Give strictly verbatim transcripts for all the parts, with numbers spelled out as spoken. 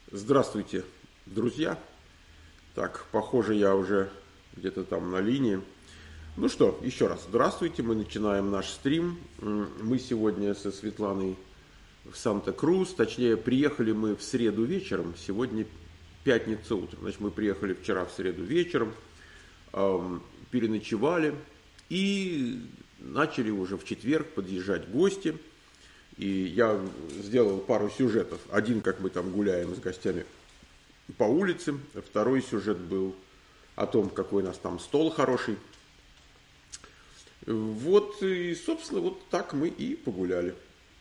Здравствуйте, друзья. Так, похоже, я уже где-то там на линии. Ну что, еще раз, здравствуйте, мы начинаем наш стрим. Мы сегодня со Светланой в Санта-Крус, точнее, приехали мы в среду вечером, сегодня пятница утром. Значит, мы приехали вчера в среду вечером, эм, переночевали и начали уже в четверг подъезжать гости. И я сделал пару сюжетов. Один, как мы там гуляем с гостями по улице. Второй сюжет был о том, какой у нас там стол хороший. Вот, и, собственно, вот так мы и погуляли.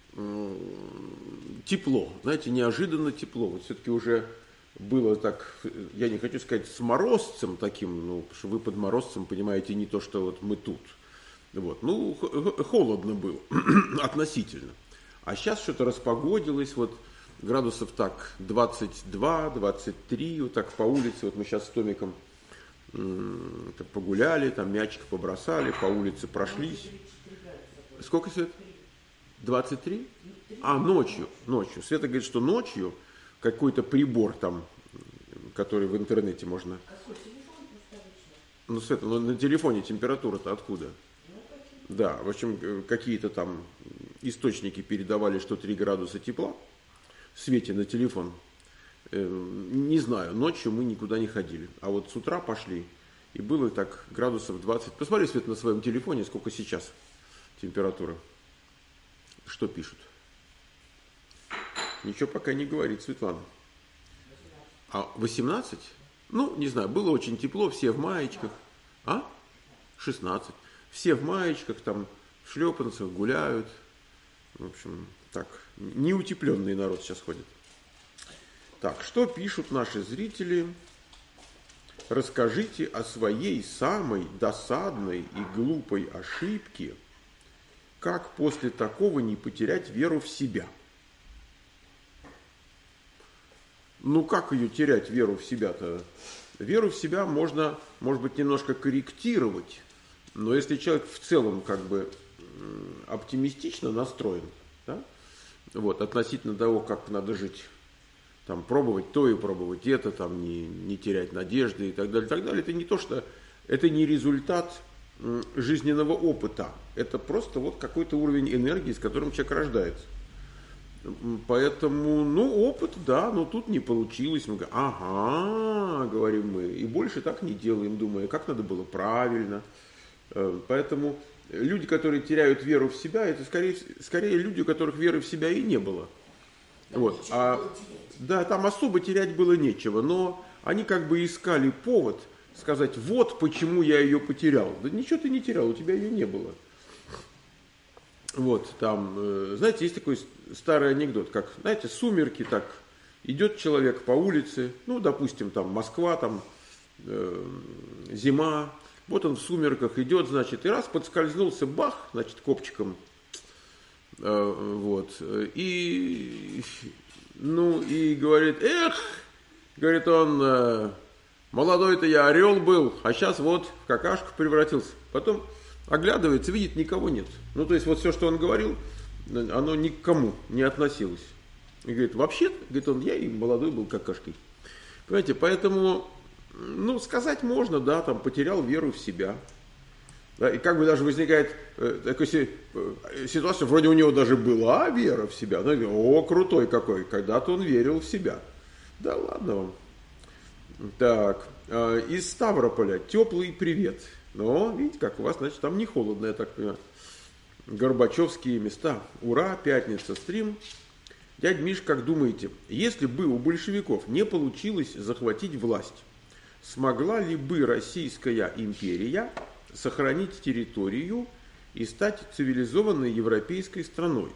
Тепло, знаете, неожиданно тепло. Вот все-таки уже было так, я не хочу сказать с морозцем таким, ну, потому что вы под морозцем понимаете не то, что вот мы тут. Вот, ну, холодно было относительно. А сейчас что-то распогодилось, вот градусов так двадцать два двадцать три, вот так по улице. Вот мы сейчас с Томиком м- погуляли, там мячик побросали, по улице прошлись. Сколько, Свет? двадцать три? А, ночью, ночью. Света говорит, что ночью какой-то прибор там, который в интернете можно... Ну, Света, ну на телефоне температура-то откуда? Да, в общем, какие-то там источники передавали, что три градуса тепла в свете на телефон. Не знаю, ночью мы никуда не ходили. А вот с утра пошли, и было так градусов двадцать. Посмотри, Свет, на своем телефоне, сколько сейчас температура. Что пишут? Ничего пока не говорит Светлана. А восемнадцать? Ну, не знаю, было очень тепло, все в маечках. А? шестнадцать. Все в маечках, там, в шлепанцах гуляют. В общем, так, неутепленный народ сейчас ходит. Так, что пишут наши зрители? Расскажите о своей самой досадной и глупой ошибке. Как после такого не потерять веру в себя? Ну, как ее терять, веру в себя-то? Веру в себя можно, может быть, немножко корректировать. Но если человек в целом как бы оптимистично настроен, да, вот, относительно того, как надо жить, там, пробовать то и пробовать это, там, не, не терять надежды и так далее, и так далее, это не то, что это не результат жизненного опыта, это просто вот какой-то уровень энергии, с которым человек рождается. Поэтому, ну, опыт, да, но тут не получилось. Мы говорим, ага, говорим мы, и больше так не делаем, думая, как надо было правильно. Поэтому люди, которые теряют веру в себя, это скорее, скорее люди, у которых веры в себя и не было. Вот. А, да, там особо терять было нечего, но они как бы искали повод сказать, вот почему я ее потерял. Да ничего ты не терял, у тебя ее не было. Вот, там, знаете, есть такой старый анекдот, как, знаете, сумерки, так, идет человек по улице, ну, допустим, там, Москва, там, э, зима, вот он в сумерках идет, значит, и раз подскользнулся, бах, значит, копчиком, э, вот, и, ну, и говорит, эх, говорит он, э, молодой-то я орел был, а сейчас вот в какашку превратился. Потом оглядывается, видит, никого нет. Ну, то есть, вот все, что он говорил, оно ни к кому не относилось. И говорит, вообще, говорит он, я и молодой был какашкой. Понимаете, поэтому, ну, сказать можно, да, там, потерял веру в себя. Да, и как бы даже возникает э, такая ситуация, вроде у него даже была вера в себя. Ну, о, крутой какой, когда-то он верил в себя. Да ладно вам. Так, э, из Ставрополя теплый привет. Но, видите, как у вас, значит, там не холодно, я так понимаю. Горбачевские места. Ура, пятница, стрим. Дядь Миш, как думаете, если бы у большевиков не получилось захватить власть, смогла ли бы Российская империя сохранить территорию и стать цивилизованной европейской страной?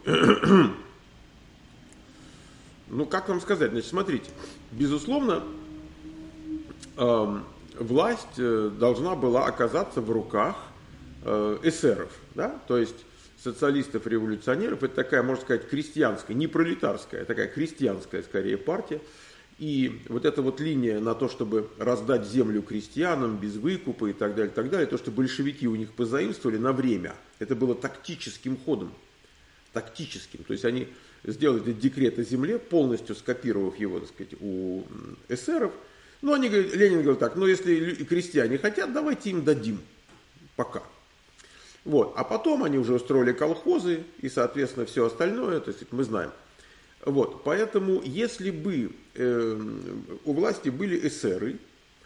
Ну, как вам сказать? Значит, смотрите, безусловно, эм, власть должна была оказаться в руках э, эсеров, да, то есть социалистов-революционеров. Это такая, можно сказать, крестьянская, не пролетарская, а такая крестьянская, скорее, партия. И вот эта вот линия на то, чтобы раздать землю крестьянам без выкупа и так далее, и так далее, то, что большевики у них позаимствовали на время, это было тактическим ходом. тактическим. То есть они сделали декрет о земле, полностью скопировав его, так сказать, у эсеров. Но они говорят, Ленин говорил так, ну если крестьяне хотят, давайте им дадим. Пока. Вот. А потом они уже устроили колхозы и, соответственно, все остальное, то есть мы знаем. Вот. Поэтому, если бы э, у власти были эсеры,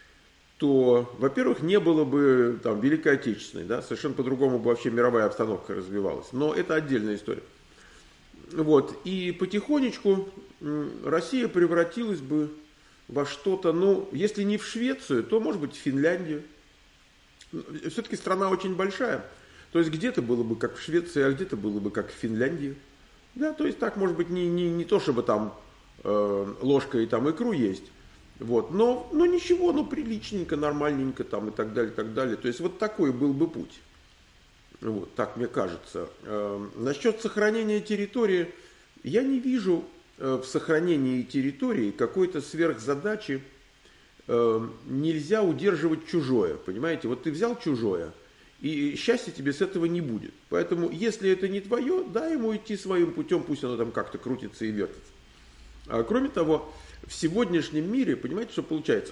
то, во-первых, не было бы там Великой Отечественной, да, совершенно по-другому бы вообще мировая обстановка развивалась. Но это отдельная история. Вот. И потихонечку Россия превратилась бы во что-то, ну, если не в Швецию, то, может быть, в Финляндию. Все-таки страна очень большая. То есть где-то было бы как в Швеции, а где-то было бы как в Финляндии. Да, то есть так, может быть, не, не, не то, чтобы там э, ложка и там икру есть. Вот, но, но ничего, ну приличненько, нормальненько там и так далее, и так далее. То есть вот такой был бы путь. Вот, так мне кажется. Э, насчет сохранения территории, я не вижу э, в сохранении территории какой-то сверхзадачи. Э, нельзя удерживать чужое, понимаете? Вот ты взял чужое, и счастья тебе с этого не будет. Поэтому, если это не твое, дай ему идти своим путем, пусть оно там как-то крутится и вертится. А, кроме того, в сегодняшнем мире, понимаете, что получается?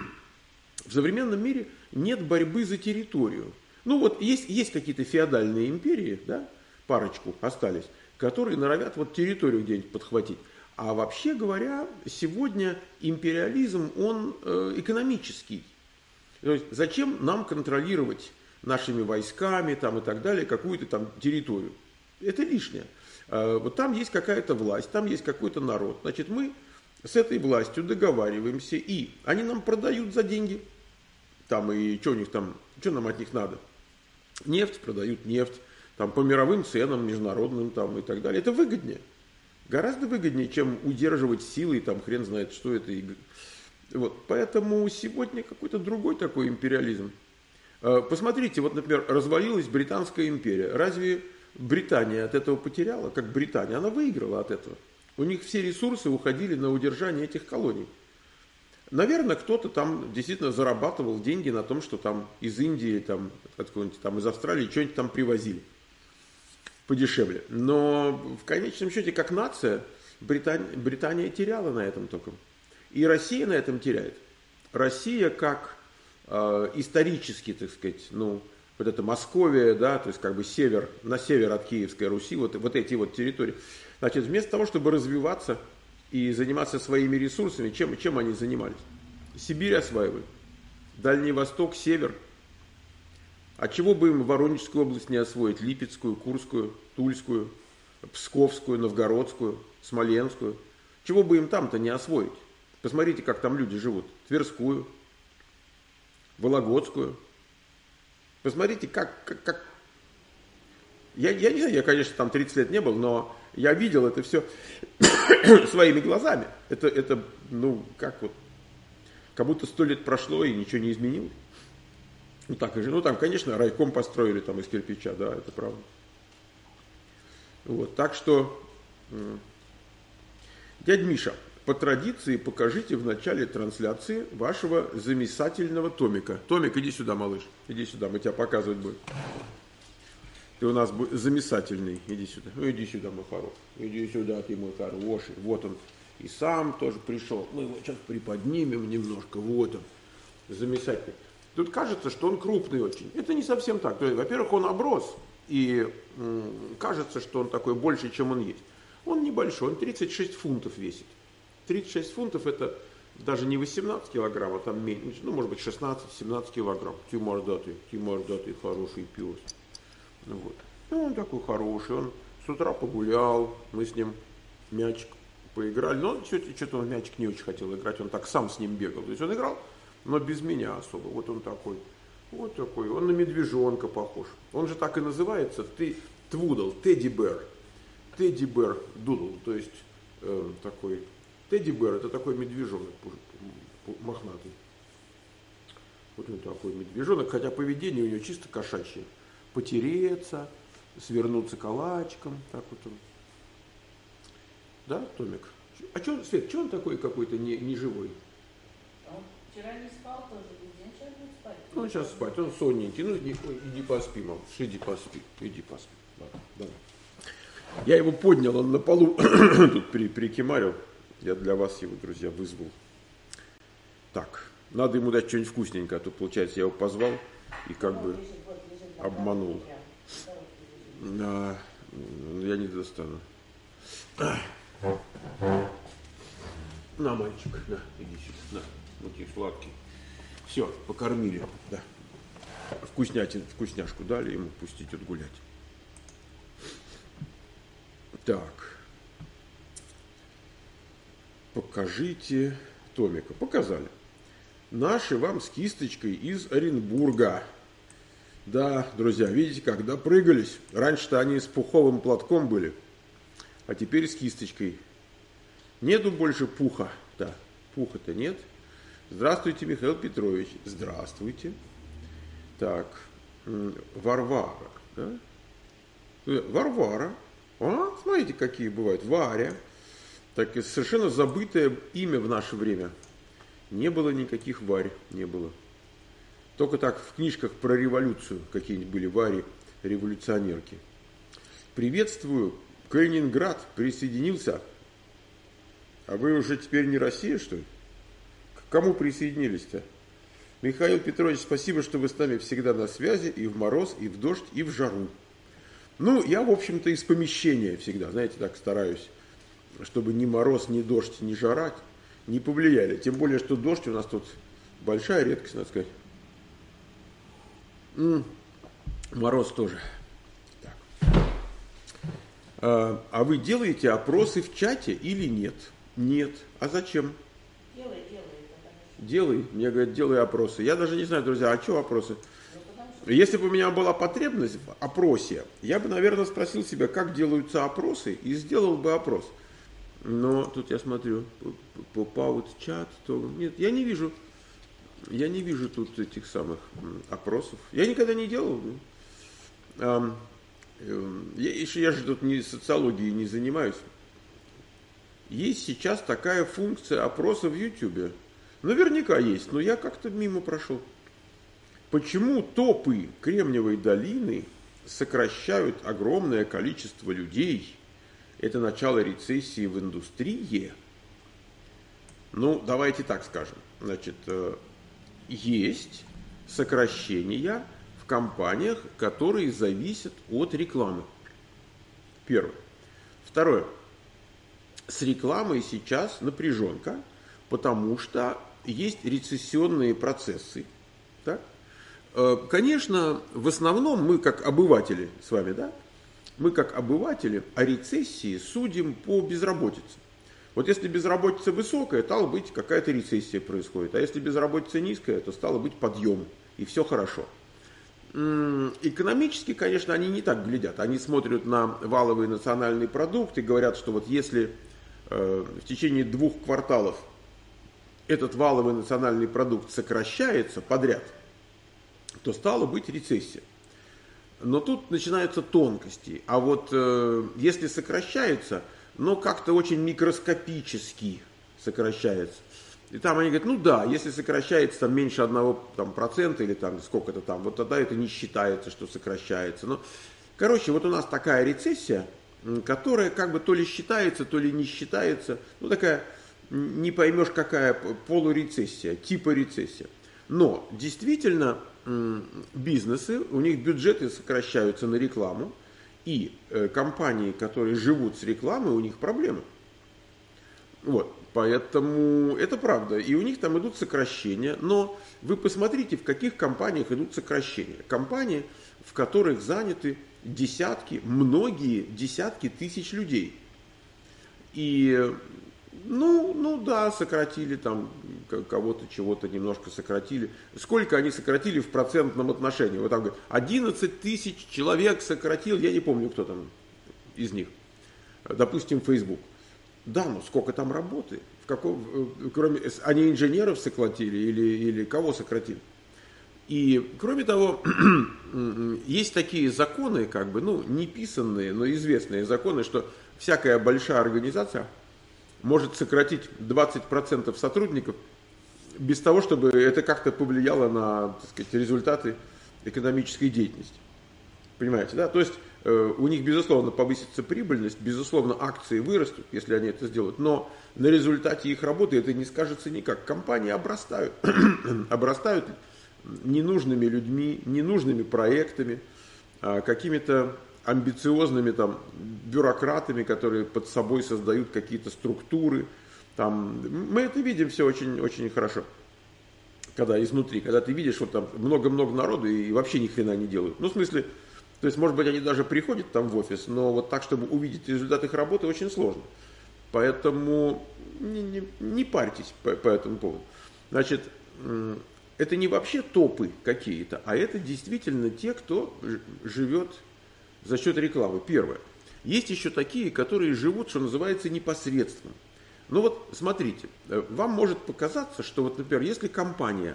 В современном мире нет борьбы за территорию. Ну вот есть, есть какие-то феодальные империи, да, парочку остались, которые норовят вот территорию где-нибудь подхватить. А вообще говоря, сегодня империализм, он э, экономический. То есть зачем нам контролировать нашими войсками там, и так далее какую-то там территорию? Это лишнее. Э, вот там есть какая-то власть, там есть какой-то народ. Значит, мы с этой властью договариваемся, и они нам продают за деньги. Там и что у них там, что нам от них надо? Нефть, продают нефть, там по мировым ценам, международным там и так далее. Это выгоднее. Гораздо выгоднее, чем удерживать силой, там хрен знает, что это. Вот. Поэтому сегодня какой-то другой такой империализм. Посмотрите, вот, например, развалилась Британская империя. Разве Британия от этого потеряла? Как Британия? Она выиграла от этого. У них все ресурсы уходили на удержание этих колоний. Наверное, кто-то там действительно зарабатывал деньги на том, что там из Индии, там, откуда-нибудь там из Австралии что-нибудь там привозили подешевле. Но в конечном счете, как нация, Британия, Британия теряла на этом только. И Россия на этом теряет. Россия как э, исторически, так сказать, ну, вот это Московия, да, то есть как бы север, на север от Киевской Руси, вот, вот эти вот территории. Значит, вместо того, чтобы развиваться и заниматься своими ресурсами, чем, чем они занимались? Сибирь осваивали, Дальний Восток, Север. А чего бы им Воронежскую область не освоить? Липецкую, Курскую, Тульскую, Псковскую, Новгородскую, Смоленскую. Чего бы им там-то не освоить? Посмотрите, как там люди живут. Тверскую, Вологодскую. Посмотрите, как... как, как... Я, я не знаю, я, конечно, там тридцать лет не был, но я видел это все своими глазами. Это, это, ну, как вот, как будто сто лет прошло и ничего не изменилось. Ну, так и же. Ну, там, конечно, райком построили там из кирпича, да, это правда. Вот, так что, дядя Миша, по традиции покажите в начале трансляции вашего замечательного Томика. Томик, иди сюда, малыш, иди сюда, мы тебя показывать будем. Ты у нас замечательный, иди сюда, ну, иди сюда, мой хороший, иди сюда, ты мой хороший. Вот он и сам тоже пришел, мы его сейчас приподнимем немножко, вот он, замечательный. Тут кажется, что он крупный очень. Это не совсем так. То есть, во-первых, он оброс, и м, кажется, что он такой больше, чем он есть. Он небольшой, он тридцать шесть фунтов весит. тридцать шесть фунтов это даже не восемнадцать килограмм, а там меньше, ну, может быть, шестнадцать-семнадцать килограмм. Ты мордатый, ты мордатый, хороший пес. Ну, вот. Ну, он такой хороший, он с утра погулял, мы с ним мячик поиграли. Но что-то он в мячик не очень хотел играть, он так сам с ним бегал. То есть он играл, но без меня особо. Вот он такой, вот такой, он на медвежонка похож. Он же так и называется, ты твудл, тедди-бэр. Тедди-бэр дудл, то есть э, такой, тедди-бэр это такой медвежонок мохнатый. Вот он такой медвежонок, хотя поведение у него чисто кошачье. Потереться, свернуться калачиком, так вот он. Да, Томик? А что, Свет, что он такой какой-то не, не живой? Он вчера не спал тоже, весь день сейчас будет спать. Ну, он сейчас спать, он сонненький. Ну, иди, иди поспи, мам, иди поспи, иди поспи. Ладно, давай. Я его поднял, он на полу тут при, прикимарил. Я для вас его, друзья, вызвал. Так, надо ему дать что-нибудь вкусненькое, а то, получается, я его позвал и как бы обманул. А, я не достану. На, мальчик, на, иди сюда, на, вот эти сладкие. Все, покормили, да. Вкуснятин, вкусняшку дали ему, пусть идет гулять. Так. Покажите Томика. Показали. Наши вам с кисточкой из Оренбурга. Да, друзья, видите, когда прыгались. Раньше-то они с пуховым платком были, а теперь с кисточкой. Нету больше пуха. Да, пуха-то нет. Здравствуйте, Михаил Петрович. Здравствуйте. Так, Варвара. Да? Варвара. А, смотрите, какие бывают. Варя. Так, совершенно забытое имя в наше время. Не было никаких Варь, не было. Только так в книжках про революцию какие-нибудь были Вари, революционерки. Приветствую, Калининград присоединился. А вы уже теперь не Россия, что ли? К кому присоединились-то? Михаил Петрович, спасибо, что вы с нами всегда на связи и в мороз, и в дождь, и в жару. Ну, я, в общем-то, из помещения всегда, знаете, так стараюсь, чтобы ни мороз, ни дождь, ни жара не повлияли. Тем более, что дождь у нас тут большая редкость, надо сказать. М-м, мороз тоже. Так. А, а вы делаете опросы в чате или нет? Нет. А зачем? Делай, делай. Делай. Мне говорят, делай опросы. Я даже не знаю, друзья, а что опросы? Если бы у меня была потребность в опросе, я бы, наверное, спросил себя, как делаются опросы, и сделал бы опрос. Но тут я смотрю, pop-out чат, то нет, я не вижу, я не вижу тут этих самых опросов. Я никогда не делал. Я, я же тут не социологией не занимаюсь. Есть сейчас такая функция опроса в Ютубе. Наверняка есть, но я как-то мимо прошел. Почему топы Кремниевой долины сокращают огромное количество людей? Это начало рецессии в индустрии. Ну, давайте так скажем. Значит, есть сокращения в компаниях, которые зависят от рекламы. Первое. Второе. С рекламой сейчас напряженка, потому что есть рецессионные процессы. Так? Конечно, в основном мы, как обыватели с вами, да, мы, как обыватели, о рецессии судим по безработице. Вот если безработица высокая, стало быть, какая-то рецессия происходит. А если безработица низкая, то стало быть подъем. И все хорошо. Экономически, конечно, они не так глядят. Они смотрят на валовый национальный продукт и говорят, что вот если э, в течение двух кварталов этот валовый национальный продукт сокращается подряд, то стало быть рецессия. Но тут начинаются тонкости. А вот э, если сокращается, но как-то очень микроскопически сокращается. И там они говорят, ну да, если сокращается там, меньше одного там, процента или там сколько-то там, вот тогда это не считается, что сокращается. Но, короче, вот у нас такая рецессия, которая как бы то ли считается, то ли не считается. Ну такая, не поймешь какая, полурецессия, типа рецессия. Но действительно бизнесы, у них бюджеты сокращаются на рекламу, и э, компании, которые живут с рекламой, у них проблемы. Вот, поэтому это правда. И у них там идут сокращения, но вы посмотрите, в каких компаниях идут сокращения. Компании, в которых заняты десятки, многие десятки тысяч людей. И Ну, ну да, сократили там кого-то, чего-то немножко сократили. Сколько они сократили в процентном отношении? Вот там говорят, одиннадцать тысяч человек сократил, я не помню, кто там из них. Допустим, Facebook. Да, но сколько там работы? В каком, кроме, они инженеров сократили или, или кого сократили? И, кроме того, есть такие законы, как бы, ну, не писанные, но известные законы, что всякая большая организация может сократить двадцать процентов сотрудников без того, чтобы это как-то повлияло на, так сказать, результаты экономической деятельности. Понимаете, да? То есть у них, безусловно, повысится прибыльность, безусловно, акции вырастут, если они это сделают, но на результате их работы это не скажется никак. Компании обрастают, обрастают ненужными людьми, ненужными проектами, какими-то амбициозными там бюрократами, которые под собой создают какие-то структуры. Там, мы это видим все очень, очень хорошо, когда изнутри, когда ты видишь, вот там много-много народу и вообще ни хрена не делают. Ну, в смысле, то есть, может быть, они даже приходят там в офис, но вот так, чтобы увидеть результат их работы, очень сложно. Поэтому не, не, не парьтесь по, по этому поводу. Значит, это не вообще топы какие-то, а это действительно те, кто живет за счет рекламы. Первое. Есть еще такие, которые живут, что называется, непосредственно. Ну вот, смотрите, вам может показаться, что вот, например, если компания,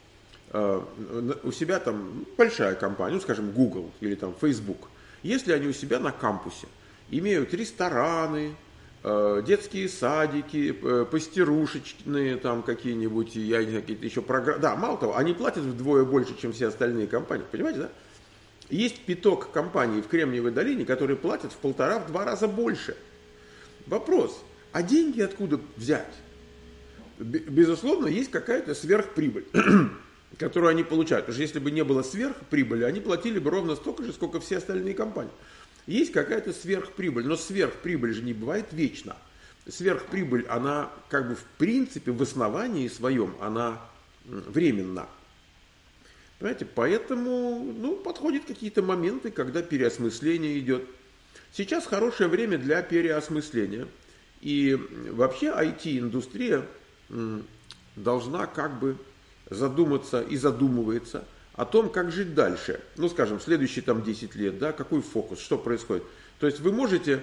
у себя там большая компания, ну, скажем, Google или там Facebook, если они у себя на кампусе имеют рестораны, детские садики, пастерушечные там какие-нибудь, я не знаю, какие-то еще программы, да, мало того, они платят вдвое больше, чем все остальные компании, понимаете, да? Есть пяток компаний в Кремниевой долине, которые платят в полтора-два раза больше. Вопрос, а деньги откуда взять? Безусловно, есть какая-то сверхприбыль, которую они получают. Потому что если бы не было сверхприбыли, они платили бы ровно столько же, сколько все остальные компании. Есть какая-то сверхприбыль, но сверхприбыль же не бывает вечно. Сверхприбыль, она как бы в принципе в основании своем, она временна. Понимаете, поэтому ну, подходят какие-то моменты, когда переосмысление идет. Сейчас хорошее время для переосмысления. И вообще ай ти-индустрия должна как бы задуматься и задумывается о том, как жить дальше. Ну, скажем, следующие там десять лет, да, какой фокус, что происходит. То есть вы можете,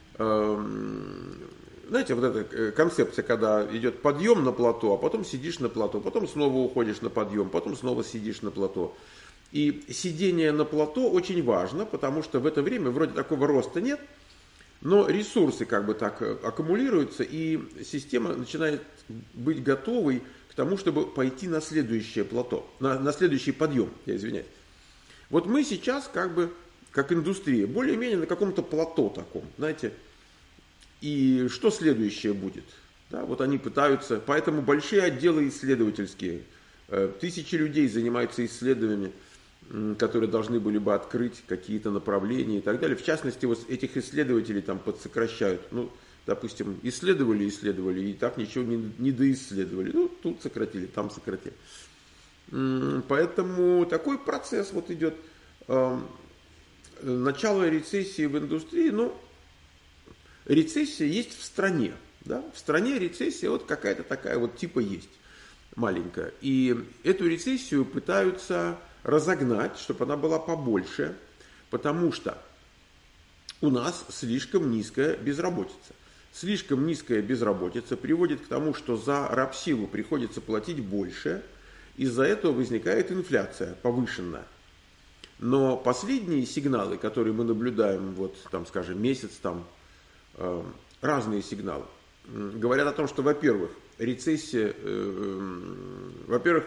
э, знаете, вот эта концепция, когда идет подъем на плато, а потом сидишь на плато, потом снова уходишь на подъем, потом снова сидишь на плато. И сидение на плато очень важно, потому что в это время вроде такого роста нет, но ресурсы как бы так аккумулируются, и система начинает быть готовой к тому, чтобы пойти на следующее плато, на, на следующий подъем, я извиняюсь. Вот мы сейчас как бы, как индустрия, более-менее на каком-то плато таком, знаете, и что следующее будет? Да, вот они пытаются, поэтому большие отделы исследовательские, тысячи людей занимаются исследованиями, которые должны были бы открыть какие-то направления и так далее. В частности, вот этих исследователей там подсокращают. Ну, допустим, исследовали, исследовали, и так ничего не, не доисследовали. Ну, тут сократили, там сократили. Поэтому такой процесс вот идет. Начало рецессии в индустрии, ну, рецессия есть в стране. Да? В стране рецессия вот какая-то такая вот типа есть, маленькая. И эту рецессию пытаются разогнать, чтобы она была побольше, потому что у нас слишком низкая безработица. Слишком низкая безработица приводит к тому, что за рабсилу приходится платить больше, из-за этого возникает инфляция повышенная. Но последние сигналы, которые мы наблюдаем, вот там, скажем, месяц, там, э, разные сигналы, э, говорят о том, что, во-первых, рецессия, э, э, во-первых,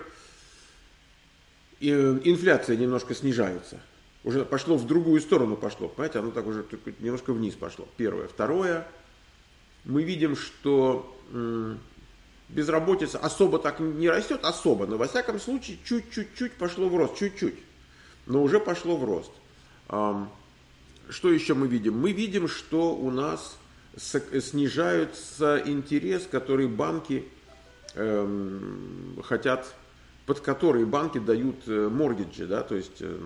и инфляция немножко снижается. Уже пошло в другую сторону пошло. Понимаете, оно так уже немножко вниз пошло. Первое. Второе. Мы видим, что безработица особо так не растет, особо. Но во всяком случае, чуть-чуть-чуть пошло в рост. Чуть-чуть. Но уже пошло в рост. Что еще мы видим? Мы видим, что у нас снижается интерес, который банки эм, хотят, под которые банки дают моргиджи, да, то есть э,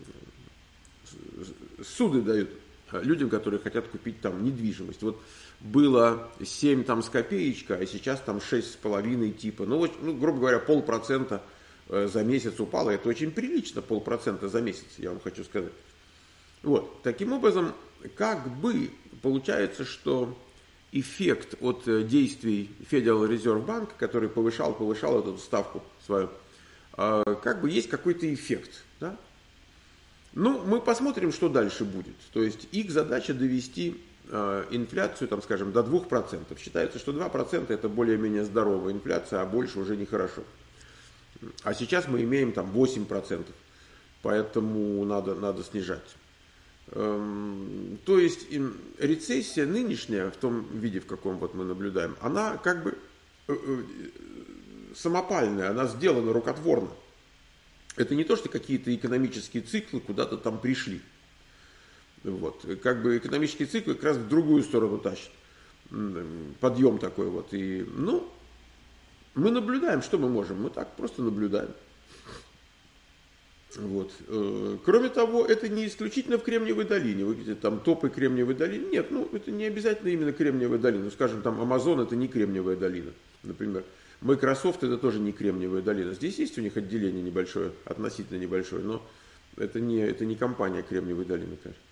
суды дают людям, которые хотят купить там недвижимость. Вот было семь там с копеечкой, а сейчас там шесть с половиной типа. Ну, ну, грубо говоря, полпроцента за месяц упало. Это очень прилично, полпроцента за месяц, я вам хочу сказать. Вот, таким образом, как бы получается, что эффект от действий Federal Reserve Bank, который повышал, повышал эту ставку свою, как бы есть какой-то эффект. Да? Ну, мы посмотрим, что дальше будет. То есть их задача довести инфляцию, там, скажем, до двух процентов. Считается, что два процента это более-менее здоровая инфляция, а больше уже нехорошо. А сейчас мы имеем там восемь процентов, поэтому надо, надо снижать. Эм, то есть им, рецессия нынешняя, в том виде, в каком вот мы наблюдаем, она как бы э, э, самопальная, она сделана рукотворно. Это не то, что какие-то экономические циклы куда-то там пришли. Вот. Как бы экономические циклы как раз в другую сторону тащат. Подъем такой вот. И, ну, мы наблюдаем, что мы можем? Мы так просто наблюдаем. Вот. Кроме того, это не исключительно в Кремниевой долине. Вы видите, там топы Кремниевой долины. Нет, ну, это не обязательно именно Кремниевая долина. Скажем, там Амазон это не Кремниевая долина, например. Microsoft это тоже не Кремниевая долина. Здесь есть у них отделение небольшое, относительно небольшое, но это не, это не компания Кремниевой долины, конечно.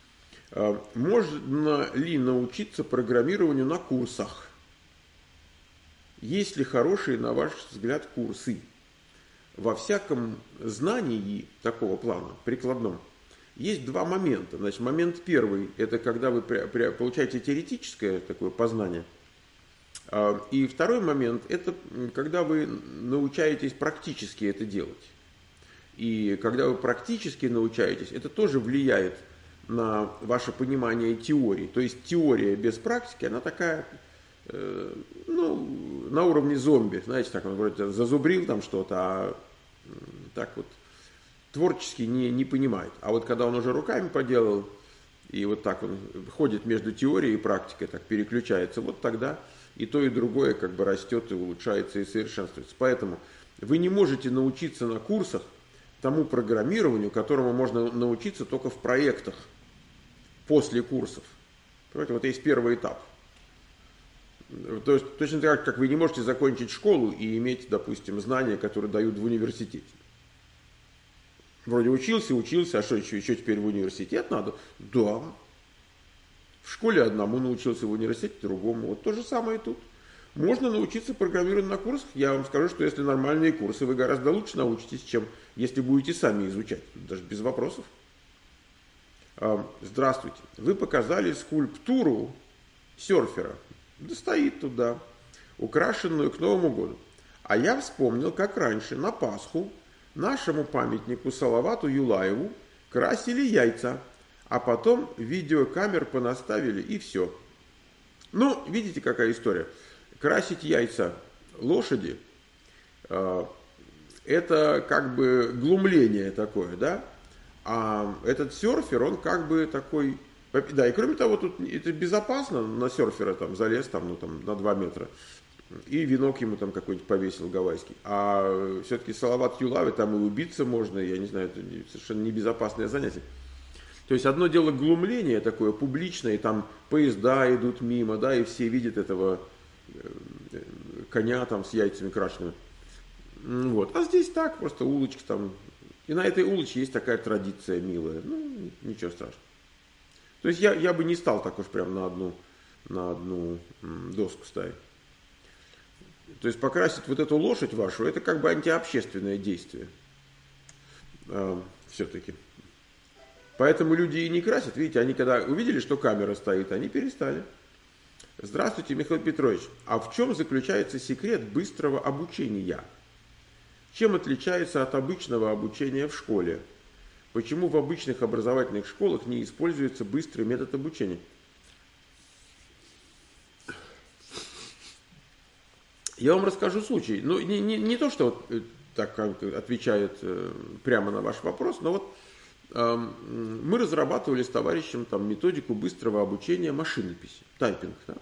Можно ли научиться программированию на курсах? Есть ли хорошие, на ваш взгляд, курсы? Во всяком знании такого плана, прикладном, есть два момента. Значит, момент первый, это когда вы получаете теоретическое такое познание. И второй момент, это когда вы научаетесь практически это делать. И когда вы практически научаетесь, это тоже влияет на ваше понимание теории. То есть теория без практики, она такая, э, ну, на уровне зомби. Знаете, так он вроде зазубрил там что-то, а так вот творчески не, не понимает. А вот когда он уже руками поделал, и вот так он ходит между теорией и практикой, так переключается, вот тогда и то, и другое как бы растет и улучшается и совершенствуется. Поэтому вы не можете научиться на курсах тому программированию, которому можно научиться только в проектах после курсов. Понимаете, вот есть первый этап. То есть точно так, как вы не можете закончить школу и иметь, допустим, знания, которые дают в университете. Вроде учился, учился, а что еще, еще теперь в университет надо? Да. В школе одному научился, в университете другому. Вот то же самое и тут. Можно научиться программированию на курсах. Я вам скажу, что если нормальные курсы, вы гораздо лучше научитесь, чем если будете сами изучать. Даже без вопросов. Здравствуйте. Вы показали скульптуру серфера. Да стоит туда, украшенную к Новому году. А я вспомнил, как раньше на Пасху нашему памятнику Салавату Юлаеву красили яйца, а потом видеокамер понаставили и все. Ну, видите, какая история. Красить яйца лошади э, это как бы глумление такое, да? А этот серфер, он как бы такой... Да, и кроме того, тут это безопасно, на серфера там залез там, ну, там, на два метра, и венок ему там какой-нибудь повесил гавайский. А все-таки Салават Юлави, там и убиться можно, я не знаю, это совершенно небезопасное занятие. То есть одно дело глумление такое публичное, и там поезда идут мимо, да, и все видят этого коня там с яйцами крашеными. Вот. А здесь так, просто улочка там. И на этой улочке есть такая традиция милая. Ну, ничего страшного. То есть я, я бы не стал так уж прям на одну, на одну доску ставить. То есть покрасить вот эту лошадь вашу, это как бы антиобщественное действие. А, все-таки. Поэтому люди и не красят. Видите, они когда увидели, что камера стоит, они перестали. Здравствуйте, Михаил Петрович. А в чем заключается секрет быстрого обучения? Чем отличается от обычного обучения в школе? Почему в обычных образовательных школах не используется быстрый метод обучения? Я вам расскажу случай. Ну, не, не, не то, что вот, так отвечает прямо на ваш вопрос, но вот э, мы разрабатывали с товарищем там, методику быстрого обучения машинописи, тайпинг. Да?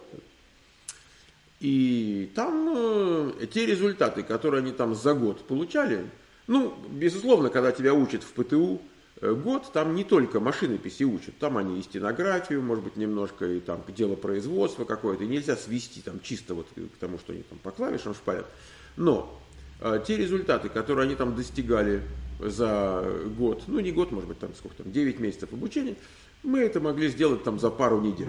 И там э, те результаты, которые они там за год получали, ну, безусловно, когда тебя учат в ПТУ э, год, там не только машинописи учат, там они и стенографию, может быть, немножко, и там делопроизводство какое-то, и нельзя свести там чисто вот к тому, что они там по клавишам шпарят. Но э, те результаты, которые они там достигали за год, ну, не год, может быть, там сколько там, девять месяцев обучения, мы это могли сделать там за пару недель.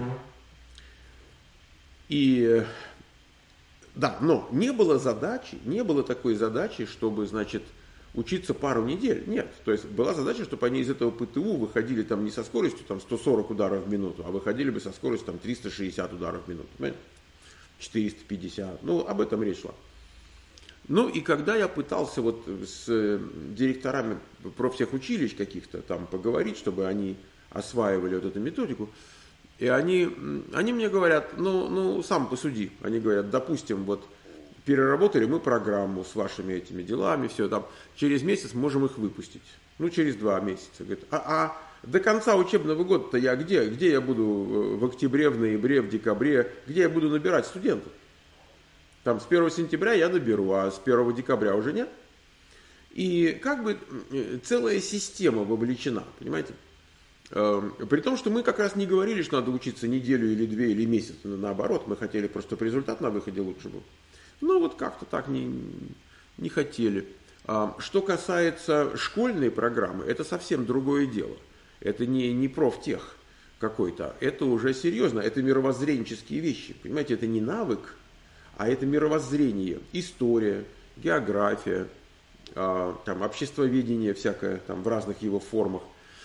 И... Да, но не было задачи, не было такой задачи, чтобы, значит, учиться пару недель. Нет, то есть была задача, чтобы они из этого ПТУ выходили там не со скоростью там, сто сорок ударов в минуту, а выходили бы со скоростью там, триста шестьдесят ударов в минуту. Понимаете? четыреста пятьдесят. Ну, об этом речь шла. Ну, и когда я пытался вот с директорами профтехучилищ каких-то там поговорить, чтобы они осваивали вот эту методику. И они, они мне говорят, ну, ну, сам посуди. Они говорят, допустим, вот переработали мы программу с вашими этими делами, все там, через месяц можем их выпустить. Ну, через два месяца. Говорят, а, а до конца учебного года-то я где? Где я буду в октябре, в ноябре, в декабре? Где я буду набирать студентов? Там с первого сентября я наберу, а с первого декабря уже нет. И как бы целая система вовлечена, понимаете? При том, что мы как раз не говорили, что надо учиться неделю или две или месяц. Наоборот, мы хотели просто, чтобы результат на выходе лучше был. Но вот как-то так не, не хотели. Что касается школьной программы, это совсем другое дело. Это не, не профтех какой-то. Это уже серьезно. Это мировоззренческие вещи. Понимаете, это не навык, а это мировоззрение. История, география, там, обществоведение всякое там, в разных его формах.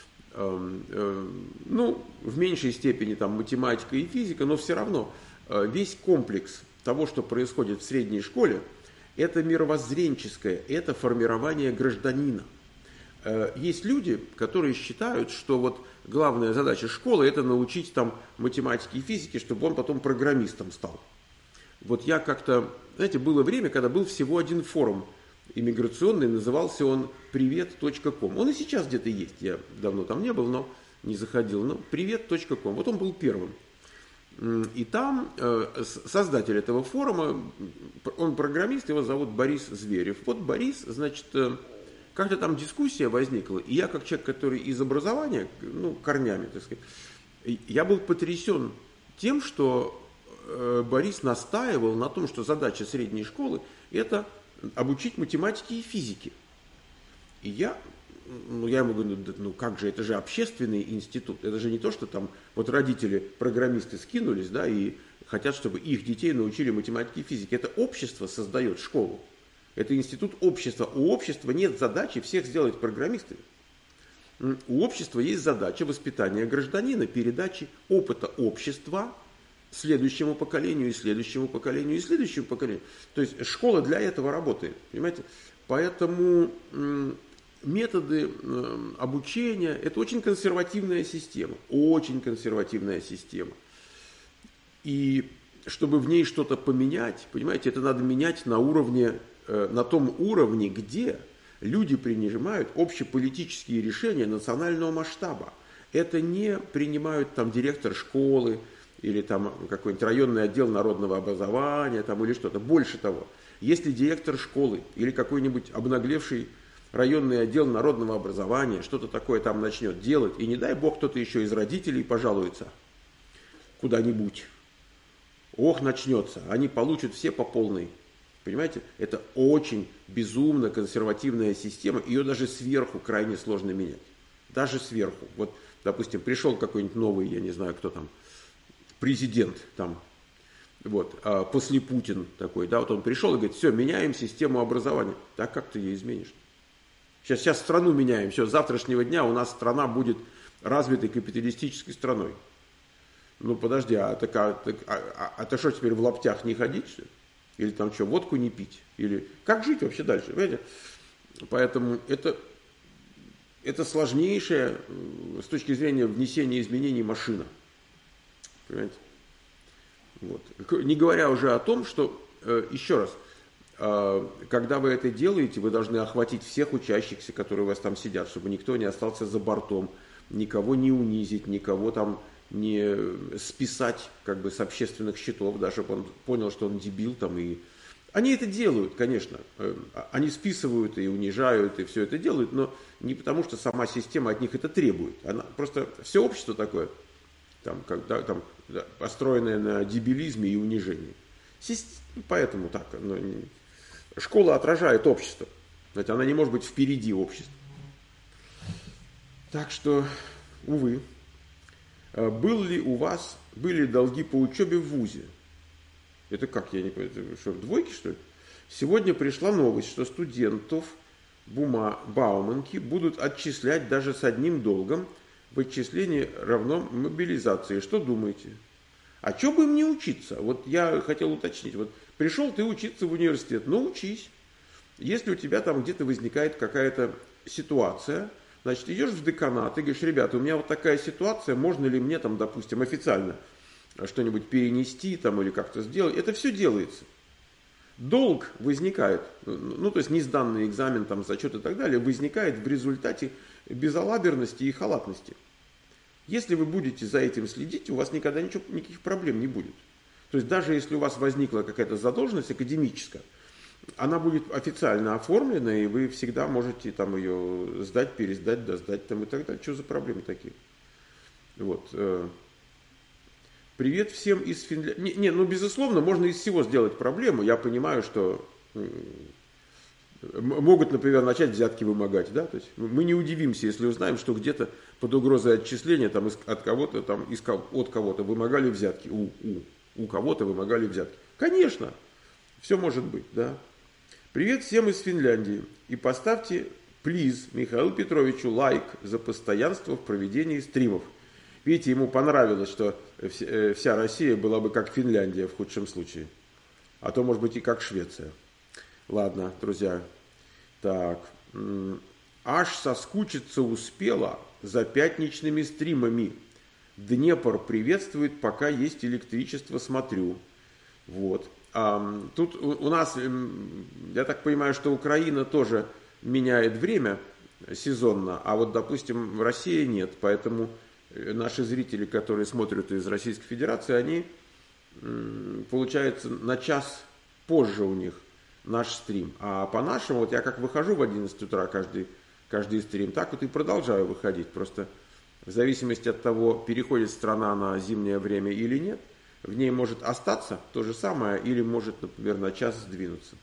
Ну, в меньшей степени там математика и физика, но все равно весь комплекс того, что происходит в средней школе, это мировоззренческое, это формирование гражданина. Есть люди, которые считают, что вот главная задача школы это научить там математике и физике, чтобы он потом программистом стал. Вот я как-то, знаете, было время, когда был всего один форум иммиграционный, назывался он привет точка ком. Он и сейчас где-то есть, я давно там не был, но не заходил. Но привет точка ком, вот он был первым. И там э, создатель этого форума, он программист, его зовут Борис Зверев. Вот Борис, значит, э, как-то там дискуссия возникла, и я как человек, который из образования, ну, корнями, так сказать, я был потрясен тем, что э, Борис настаивал на том, что задача средней школы это обучить математике и физике. И я, ну, я ему говорю, ну как же, это же общественный институт, это же не то, что там вот родители, программисты скинулись, да, и хотят, чтобы их детей научили математике и физике. Это общество создает школу. Это институт общества. У общества нет задачи всех сделать программистами. У общества есть задача воспитания гражданина, передачи опыта общества следующему поколению, и следующему поколению, и следующему поколению. То есть школа для этого работает, понимаете? Поэтому методы обучения – это очень консервативная система, очень консервативная система. И чтобы в ней что-то поменять, понимаете, это надо менять на уровне, на том уровне, где люди принимают общеполитические решения национального масштаба. Это не принимают там директор школы, или там какой-нибудь районный отдел народного образования, там, или что-то. Больше того, если директор школы или какой-нибудь обнаглевший районный отдел народного образования что-то такое там начнет делать, и не дай бог кто-то еще из родителей пожалуется куда-нибудь, ох, начнется, они получат все по полной. Понимаете, это очень безумно консервативная система, ее даже сверху крайне сложно менять. Даже сверху. Вот, допустим, пришел какой-нибудь новый, я не знаю, кто там, президент там, вот, а после Путин такой, да, вот он пришел и говорит, все, меняем систему образования. Так как ты ее изменишь? Сейчас, сейчас страну меняем, все, с завтрашнего дня у нас страна будет развитой капиталистической страной. Ну, подожди, а так, а, так, а, а, а ты что, теперь в лаптях не ходить, что ли? Или там что, водку не пить? Или как жить вообще дальше, понимаете? Поэтому это, это сложнейшая с точки зрения внесения изменений машина. Понимаете? Вот. Не говоря уже о том, что, э, еще раз, э, когда вы это делаете, вы должны охватить всех учащихся, которые у вас там сидят, чтобы никто не остался за бортом, никого не унизить, никого там не списать как бы с общественных счетов, да, чтобы он понял, что он дебил там. И... Они это делают, конечно. Они списывают и унижают, и все это делают, но не потому, что сама система от них это требует. Она, просто все общество такое, там, когда, там, да, построенное на дебилизме и унижении. Поэтому так. Ну, школа отражает общество. Знаете, она не может быть впереди общества. Так что, увы. Был ли у вас, были долги по учебе в вузе? Это как, я не понимаю, это что, в двойке, что ли? Сегодня пришла новость, что студентов Бума, Бауманки будут отчислять даже с одним долгом. В отчислении равно мобилизации. Что думаете? А что бы им не учиться? Вот я хотел уточнить. Вот пришел ты учиться в университет, ну учись. Если у тебя там где-то возникает какая-то ситуация, Значит, идешь в деканат и говоришь: ребята, у меня вот такая ситуация, можно ли мне там, допустим, официально что-нибудь перенести там или как-то сделать. Это все делается. Долг возникает, ну то есть несданный экзамен, там, зачет и так далее, возникает в результате безалаберности и халатности. Если вы будете за этим следить, у вас никогда ничего, никаких проблем не будет. То есть даже если у вас возникла какая-то задолженность академическая, она будет официально оформлена, и вы всегда можете там ее сдать, пересдать, досдать там, и так далее. Что за проблемы такие? Вот. Привет всем из Финляндии. Не, не, ну безусловно, можно из всего сделать проблему. Я понимаю, что могут, например, начать взятки вымогать, да, то есть мы не удивимся, если узнаем, что где-то под угрозой отчисления там от кого-то там из, от кого-то вымогали взятки, у, у, у кого-то вымогали взятки. Конечно, все может быть, да. Привет всем из Финляндии и поставьте, плиз, Михаилу Петровичу лайк за постоянство в проведении стримов. Видите, ему понравилось, что вся Россия была бы как Финляндия в худшем случае, а то может быть и как Швеция. Ладно, друзья, так, аж соскучиться успела за пятничными стримами. Днепр приветствует, пока есть электричество, смотрю. Вот. А, тут у, у нас, я так понимаю, что Украина тоже меняет время сезонно, а вот, допустим, в России нет, поэтому наши зрители, которые смотрят из Российской Федерации, они, получается, на час позже у них наш стрим. А по-нашему, вот я как выхожу в одиннадцать утра каждый, каждый стрим, так вот и продолжаю выходить. Просто в зависимости от того, переходит страна на зимнее время или нет, в ней может остаться то же самое или может, например, на час сдвинуться.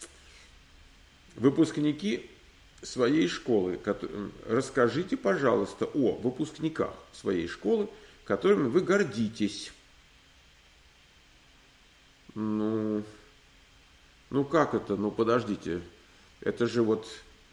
Выпускники своей школы, расскажите, пожалуйста, о выпускниках своей школы, которыми вы гордитесь. Ну... Ну как это? Ну подождите. Это же вот...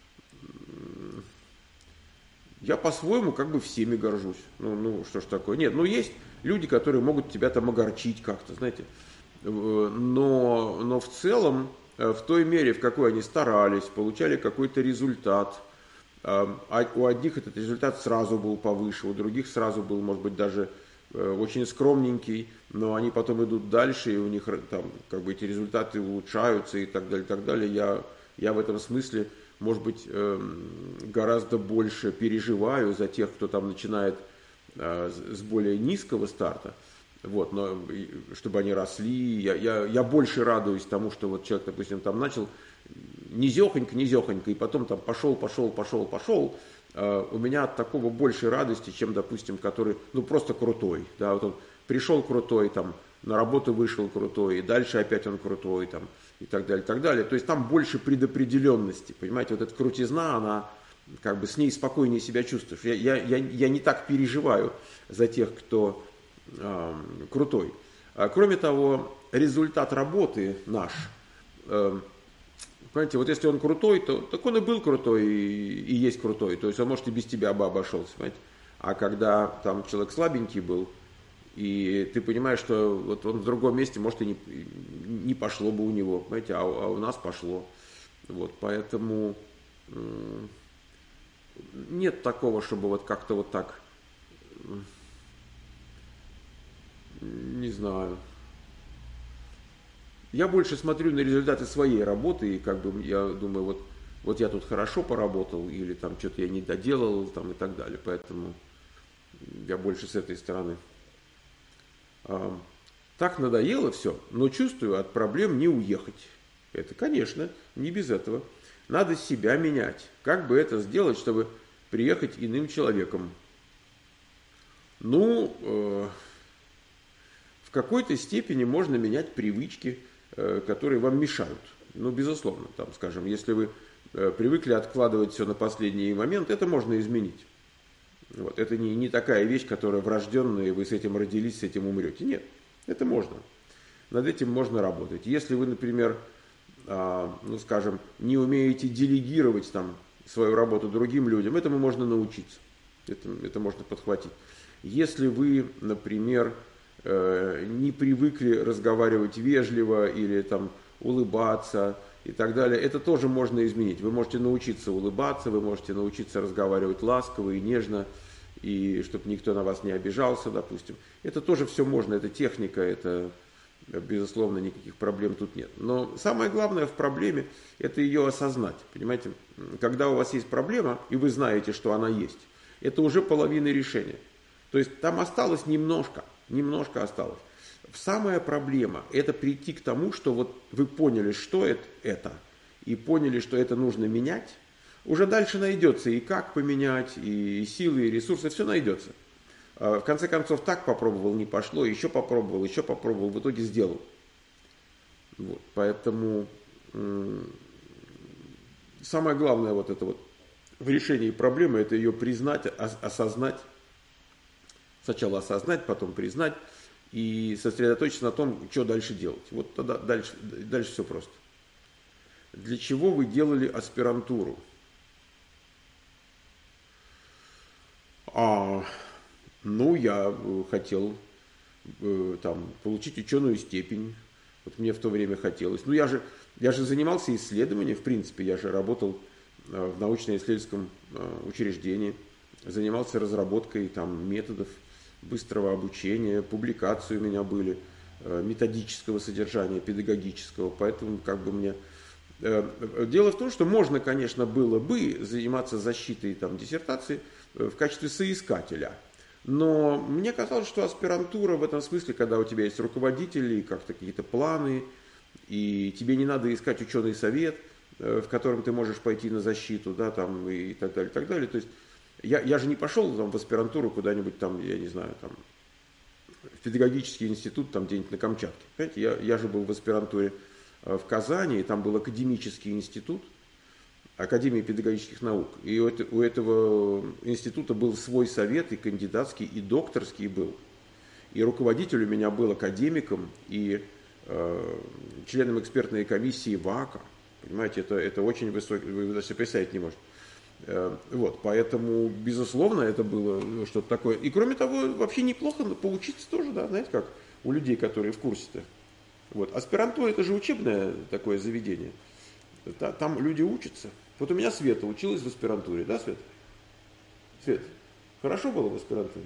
Я по-своему как бы всеми горжусь. Ну, ну что ж такое. Нет, ну есть люди, которые могут тебя там огорчить как-то, знаете. Но, но в целом, в той мере, в какой они старались, получали какой-то результат. А у одних этот результат сразу был повыше, у других сразу был, может быть, даже очень скромненький, но они потом идут дальше, и у них там как бы эти результаты улучшаются и так далее, и так далее. Я, я в этом смысле, может быть, гораздо больше переживаю за тех, кто там начинает с более низкого старта, вот, но чтобы они росли, я, я, я больше радуюсь тому, что вот человек, допустим, там начал низехонько, низехонько, и потом там пошел, пошел, пошел, пошел. У меня от такого больше радости, чем, допустим, который, ну, просто крутой, да, вот он пришел крутой, там, на работу вышел крутой, и дальше опять он крутой, там, и так далее, и так далее. То есть там больше предопределенности, понимаете, вот эта крутизна, она, как бы, с ней спокойнее себя чувствуешь. Я, я, я, я не так переживаю за тех, кто э, крутой. А, кроме того, результат работы наш, э, понимаете, вот если он крутой, то так он и был крутой, и, и есть крутой. То есть он, может, и без тебя бы обошелся, понимаете. А когда там человек слабенький был, и ты понимаешь, что вот он в другом месте, может, и не, не пошло бы у него, понимаете, а, а у нас пошло. Вот, поэтому э, нет такого, чтобы вот как-то вот так, э, не знаю. Я больше смотрю на результаты своей работы, и как бы я думаю, вот, вот я тут хорошо поработал, или там что-то я не доделал, там, и так далее. Поэтому я больше с этой стороны. А, так надоело все, но чувствую, от проблем не уехать. Это, конечно, не без этого. Надо себя менять. Как бы это сделать, чтобы приехать иным человеком? Ну, э, в какой-то степени можно менять привычки, которые вам мешают. Ну, безусловно, там, скажем, если вы привыкли откладывать все на последний момент, это можно изменить. Вот. Это не, не такая вещь, которая врожденная, и вы с этим родились, с этим умрете. Нет, это можно. Над этим можно работать. Если вы, например, ну, скажем, не умеете делегировать там свою работу другим людям, этому можно научиться. Это, это можно подхватить. Если вы, например, не привыкли разговаривать вежливо или там улыбаться, и так далее, это тоже можно изменить. Вы можете научиться улыбаться, вы можете научиться разговаривать ласково и нежно, и чтобы никто на вас не обижался, допустим. Это тоже все можно, это техника, это, безусловно, никаких проблем тут нет. Но самое главное в проблеме – это ее осознать, понимаете. Когда у вас есть проблема, и вы знаете, что она есть, это уже половина решения. То есть там осталось немножко, немножко осталось. Самая проблема – это прийти к тому, что вот вы поняли, что это, это, и поняли, что это нужно менять. Уже дальше найдется и как поменять, и силы, и ресурсы, все найдется. В конце концов, так попробовал, не пошло, еще попробовал, еще попробовал, в итоге сделал. Вот, поэтому самое главное вот это вот в решении проблемы – это ее признать, осознать. Сначала осознать, потом признать и сосредоточиться на том, что дальше делать. Вот тогда дальше, дальше все просто. Для чего вы делали аспирантуру? А, ну, я хотел там получить ученую степень. Вот мне в то время хотелось. Ну, я же, я же занимался исследованием, в принципе, я же работал в научно-исследовательском учреждении, занимался разработкой там методов быстрого обучения, публикации у меня были, методического содержания, педагогического, поэтому как бы мне... Дело в том, что можно, конечно, было бы заниматься защитой там, диссертации в качестве соискателя, но мне казалось, что аспирантура в этом смысле, когда у тебя есть руководители, как-то какие-то планы, и тебе не надо искать ученый совет, в котором ты можешь пойти на защиту, да, там, и так далее, и так далее. То есть я, я же не пошел там, в аспирантуру куда-нибудь там, я не знаю, там, в педагогический институт там где-нибудь на Камчатке. Понимаете, я, я же был в аспирантуре в Казани, и там был академический институт, Академия педагогических наук. И у, это, у этого института был свой совет, и кандидатский, и докторский был. И руководитель у меня был академиком и э, членом экспертной комиссии ВАКа. Понимаете, это, это очень высокий, вы даже представить не можете. Э, вот, поэтому, безусловно, это было что-то такое. И кроме того, вообще неплохо поучиться тоже, да, знаете, как у людей, которые в курсе-то. Вот. Аспирантура – это же учебное такое заведение. Там люди учатся. Вот у меня Света училась в аспирантуре, да, Свет? Свет, хорошо было в аспирантуре?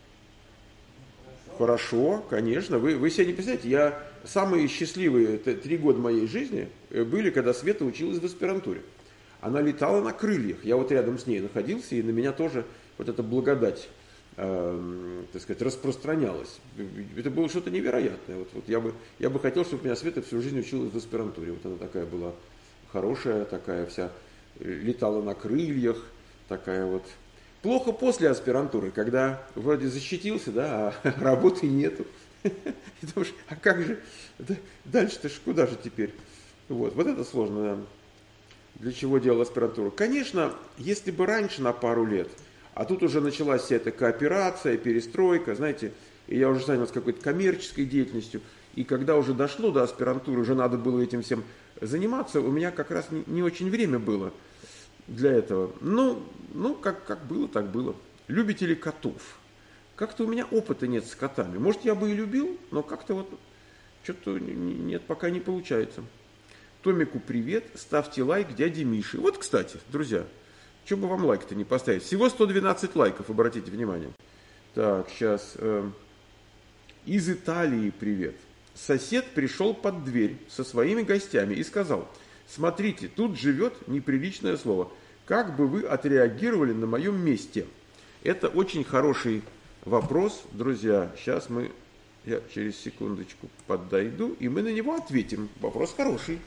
Хорошо, конечно. Вы, вы себе не представляете, я самые счастливые три года моей жизни были, когда Света училась в аспирантуре. Она летала на крыльях. Я вот рядом с ней находился, и на меня тоже вот эта благодать, э, так сказать, распространялась. Это было что-то невероятное. Вот, вот я, бы, я бы хотел, чтобы у меня Света всю жизнь училась в аспирантуре. Вот она такая была хорошая, такая вся, летала на крыльях, такая вот. Плохо после аспирантуры, когда вроде защитился, да, а работы нету. И думаешь, а как же, да, дальше-то ж куда же теперь? Вот, вот это сложно, да. Для чего делал аспирантуру? Конечно, если бы раньше на пару лет, а тут уже началась вся эта кооперация, перестройка, знаете, и я уже занялся какой-то коммерческой деятельностью, и когда уже дошло до аспирантуры, уже надо было этим всем заниматься, у меня как раз не, не очень время было для этого. Ну, ну как, как было, так было. Любители котов. Как-то у меня опыта нет с котами. Может, я бы и любил, но как-то вот что-то нет, пока не получается. Томику привет, ставьте лайк дяде Мише. Вот, кстати, друзья, что бы вам лайк-то не поставить? Всего сто двенадцать лайков, обратите внимание. Так, сейчас. Э, из Италии привет. Сосед пришел под дверь со своими гостями и сказал: смотрите, тут живет неприличное слово. Как бы вы отреагировали на моем месте? Это очень хороший вопрос, друзья. Сейчас мы, я через секундочку подойду, и мы на него ответим. Вопрос хороший.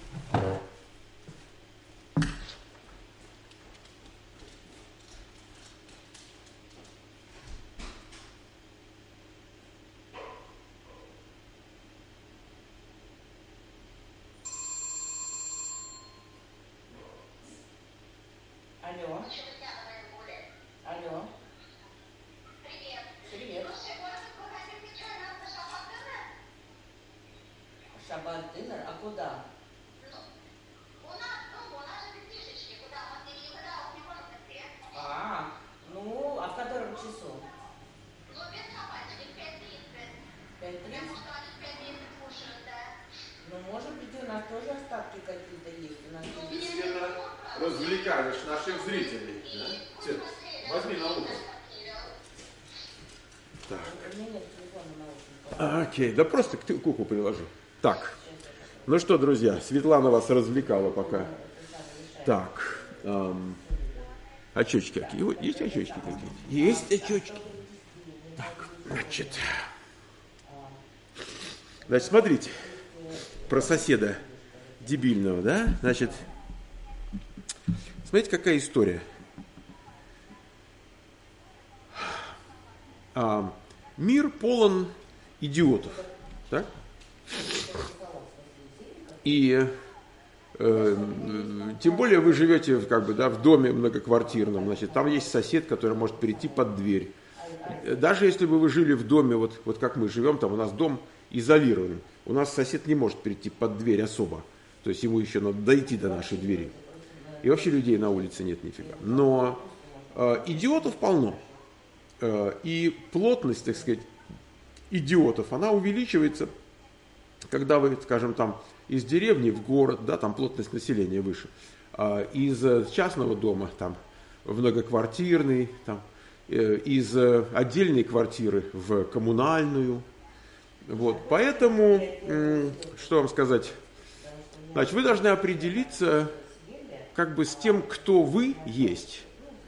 Алло. Алло. Привет. Привет. Ну, сегодня выходим вечером на шаббат-дынер. Шаббат-дынер? А куда? Ну, у нас, ну, у нас же книжечки, куда мы не куда не можем идти. А, ну, а в котором часу? Ну, без собачки, в пять тридцать. Пять Потому тридцать? что они в пять тридцать кушают, да. Ну, может быть, у нас тоже остатки какие-то есть. У нас есть. Света, развлекаешь наших зрителей. Да? Света, возьми на ухо. Так. У меня нет телефона наушников. А, окей, да просто к, к уху приложи. Так, ну что, друзья, Светлана вас развлекала пока. Так, эм, очечки какие? Вот, есть очечки какие-то? Есть очечки. Так, значит. Значит, смотрите, про соседа дебильного, да? Значит, смотрите, какая история. А, мир полон идиотов, так? И э, тем более вы живете как бы, да, в доме многоквартирном, значит, там есть сосед, который может перейти под дверь. Даже если бы вы жили в доме, вот, вот как мы живем, там у нас дом изолирован, у нас сосед не может перейти под дверь особо, то есть ему еще надо дойти до нашей двери. И вообще людей на улице нет нифига. Но э, идиотов полно. Э, и плотность, так сказать, идиотов, она увеличивается, когда вы, скажем, там из деревни в город, да, там плотность населения выше, э, из частного дома там в многоквартирный, там, э, из отдельной квартиры в коммунальную. Вот, поэтому, э, что вам сказать, значит, вы должны определиться как бы с тем, кто вы есть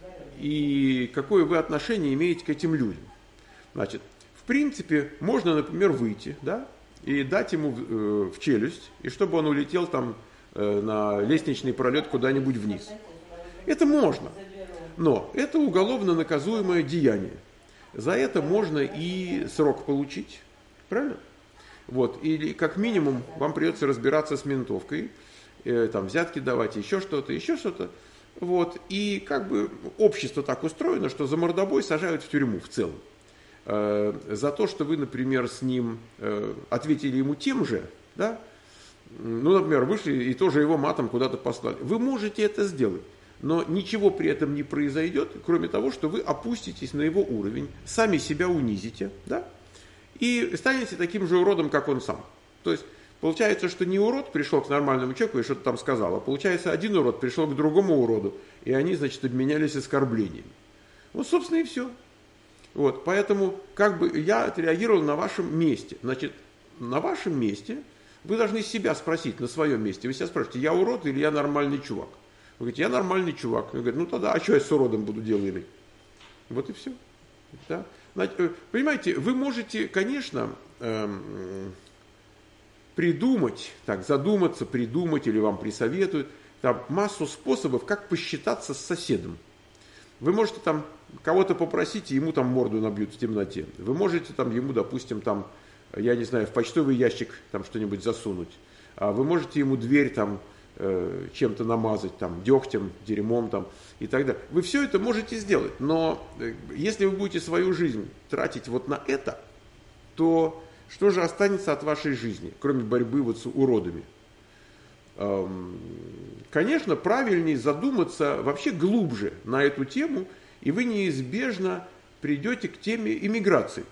и какое вы отношение имеете к этим людям. Значит, в принципе, можно, например, выйти, да, и дать ему в, в челюсть, и чтобы он улетел там э, на лестничный пролет куда-нибудь вниз. Это можно, но это уголовно наказуемое деяние. За это можно и срок получить, правильно? Вот, или как минимум вам придется разбираться с ментовкой, э, там взятки давать, еще что-то, еще что-то. Вот, и как бы общество так устроено, что за мордобой сажают в тюрьму в целом. Э, за то, что вы, например, с ним э, ответили ему тем же, да, ну, например, вышли и тоже его матом куда-то послали. Вы можете это сделать, но ничего при этом не произойдет, кроме того, что вы опуститесь на его уровень, сами себя унизите, да, и станете таким же уродом, как он сам. То есть получается, что не урод пришел к нормальному человеку и что-то там сказал, а получается, один урод пришел к другому уроду, и они, значит, обменялись оскорблениями. Вот, собственно, и все. Вот, поэтому, как бы я отреагировал на вашем месте. Значит, на вашем месте вы должны себя спросить, на своем месте. Вы себя спрашиваете, я урод или я нормальный чувак? Вы говорите, я нормальный чувак. Вы говорите, ну тогда, а что я с уродом буду делать? Вот и все. Да? Понимаете, вы можете, конечно, эм, придумать, так, задуматься, придумать, или вам присоветуют, там массу способов, как посчитаться с соседом. Вы можете там кого-то попросить, и ему там морду набьют в темноте. Вы можете там ему, допустим, там, я не знаю, в почтовый ящик там что-нибудь засунуть. А вы можете ему дверь там э, чем-то намазать, там, дегтем, дерьмом там и так далее. Вы все это можете сделать, но э, если вы будете свою жизнь тратить вот на это, то что же останется от вашей жизни, кроме борьбы вот с уродами? Эм, конечно, правильнее задуматься вообще глубже на эту тему, и вы неизбежно придете к теме иммиграции.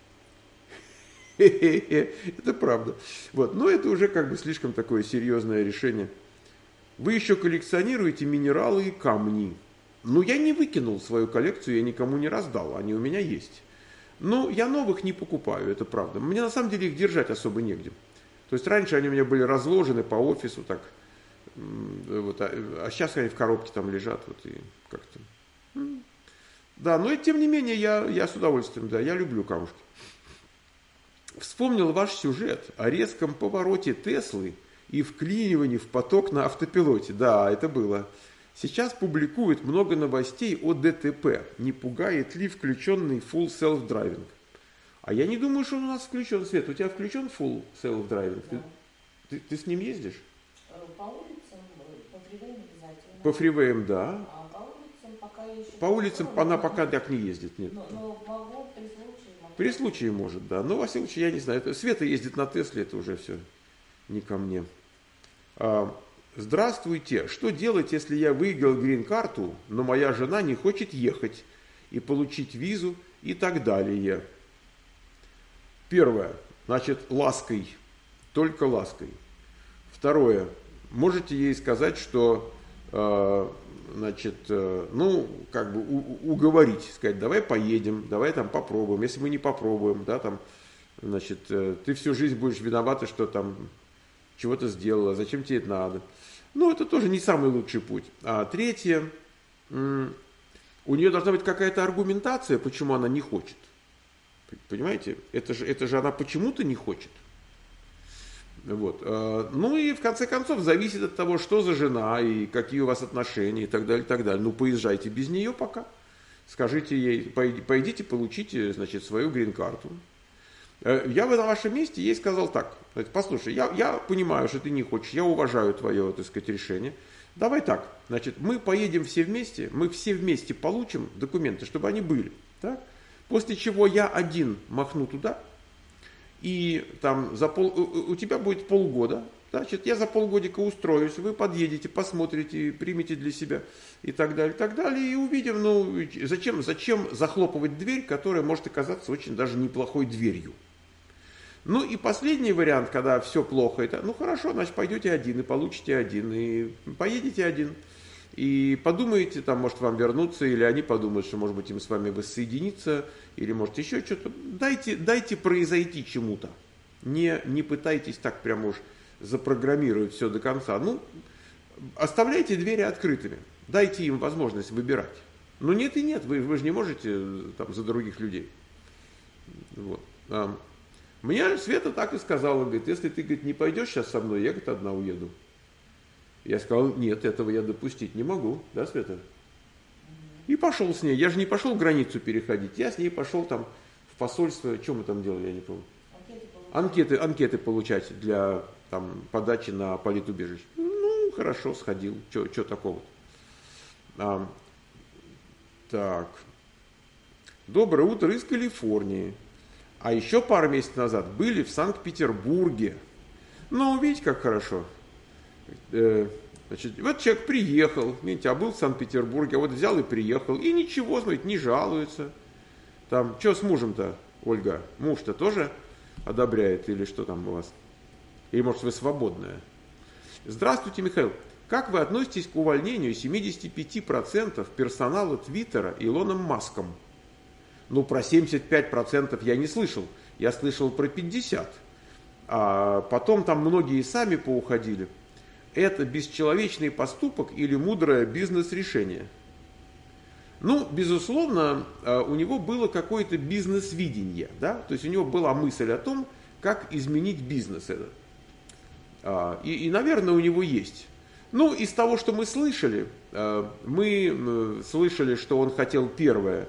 Это правда. Вот. Но это уже как бы слишком такое серьезное решение. Вы еще коллекционируете минералы и камни. Ну, я не выкинул свою коллекцию, я никому не раздал, они у меня есть. Но я новых не покупаю, это правда. Мне на самом деле их держать особо негде. То есть раньше они у меня были разложены по офису, так, вот, а, а сейчас они в коробке там лежат, вот, и как-то. Да, но и тем не менее я, я с удовольствием, да, я люблю камушки. Вспомнил ваш сюжет о резком повороте Теслы и вклинивании в поток на автопилоте. Да, это было. Сейчас публикуют много новостей о ДТП. Не пугает ли включенный full self-driving? А я не думаю, что он у нас включен, Свет. У тебя включен full self-driving? Да. Ты, ты, ты с ним ездишь? По улицам, по фривеям обязательно. По фривеям, да. А по улицам пока еще... По улицам она пока так не ездит, нет. Но, но могу при случае... Могу. При случае может, да. Но, во всяком случае, я не знаю. Это, Света ездит на Тесле, это уже все не ко мне. А, здравствуйте. Что делать, если я выиграл грин-карту, но моя жена не хочет ехать и получить визу и так далее? Первое. Значит, лаской. Только лаской. Второе. Можете ей сказать, что, э, значит, э, ну, как бы у, уговорить, сказать, давай поедем, давай там попробуем. Если мы не попробуем, да, там, значит, э, ты всю жизнь будешь виновата, что там чего-то сделала, зачем тебе это надо. Ну, это тоже не самый лучший путь. А третье, м- у нее должна быть какая-то аргументация, почему она не хочет. Понимаете? Это же, это же она почему-то не хочет. Вот. Ну и в конце концов зависит от того, что за жена и какие у вас отношения и так далее, и так далее. Ну поезжайте без нее пока. Скажите ей, пойдите получите, значит, свою грин-карту. Я бы на вашем месте ей сказал так. Послушай, я, я понимаю, что ты не хочешь, я уважаю твое, так сказать, решение. Давай так, значит, мы поедем все вместе, мы все вместе получим документы, чтобы они были. Так? После чего я один махну туда, и там за пол, у, у тебя будет полгода, значит, я за полгодика устроюсь, вы подъедете, посмотрите, примете для себя и так далее, и так далее, и увидим, ну, зачем, зачем захлопывать дверь, которая может оказаться очень даже неплохой дверью. Ну и последний вариант, когда все плохо, это, ну хорошо, значит, пойдете один и получите один, и поедете один, и подумаете, там, может, вам вернуться, или они подумают, что, может быть, им с вами воссоединиться, или, может, еще что-то. Дайте, дайте произойти чему-то. Не, не пытайтесь так прямо уж запрограммировать все до конца. Ну, оставляйте двери открытыми, дайте им возможность выбирать. Но нет и нет, вы, вы же не можете там, за других людей. Вот. Мне Света так и сказала, говорит, если ты, говорит, не пойдешь сейчас со мной, я, говорит, одна уеду. Я сказал, нет, этого я допустить не могу, да, Света? И пошел с ней. Я же не пошел границу переходить, я с ней пошел там в посольство, что мы там делали, я не помню. Анкеты, анкеты получать для там, подачи на политубежище. Ну, хорошо, сходил, что такого. А, так. Доброе утро из Калифорнии. А еще пару месяцев назад были в Санкт-Петербурге. Ну, видите, как хорошо. Значит, вот человек приехал, видите, а был в Санкт-Петербурге, а вот взял и приехал, и ничего, смотрите, не жалуется. Там, что с мужем-то, Ольга? Муж-то тоже одобряет или что там у вас? Или, может, вы свободная? Здравствуйте, Михаил. Как вы относитесь к увольнению семьдесят пять процентов персонала Твиттера Илоном Маском? Ну, про семьдесят пять процентов я не слышал. Я слышал про пятьдесят процентов. А потом там многие сами поуходили. Это бесчеловечный поступок или мудрое бизнес-решение? Ну, безусловно, у него было какое-то бизнес-видение, да? То есть у него была мысль о том, как изменить бизнес этот. И, и, наверное, у него есть. Ну, из того, что мы слышали, мы слышали, что он хотел первое,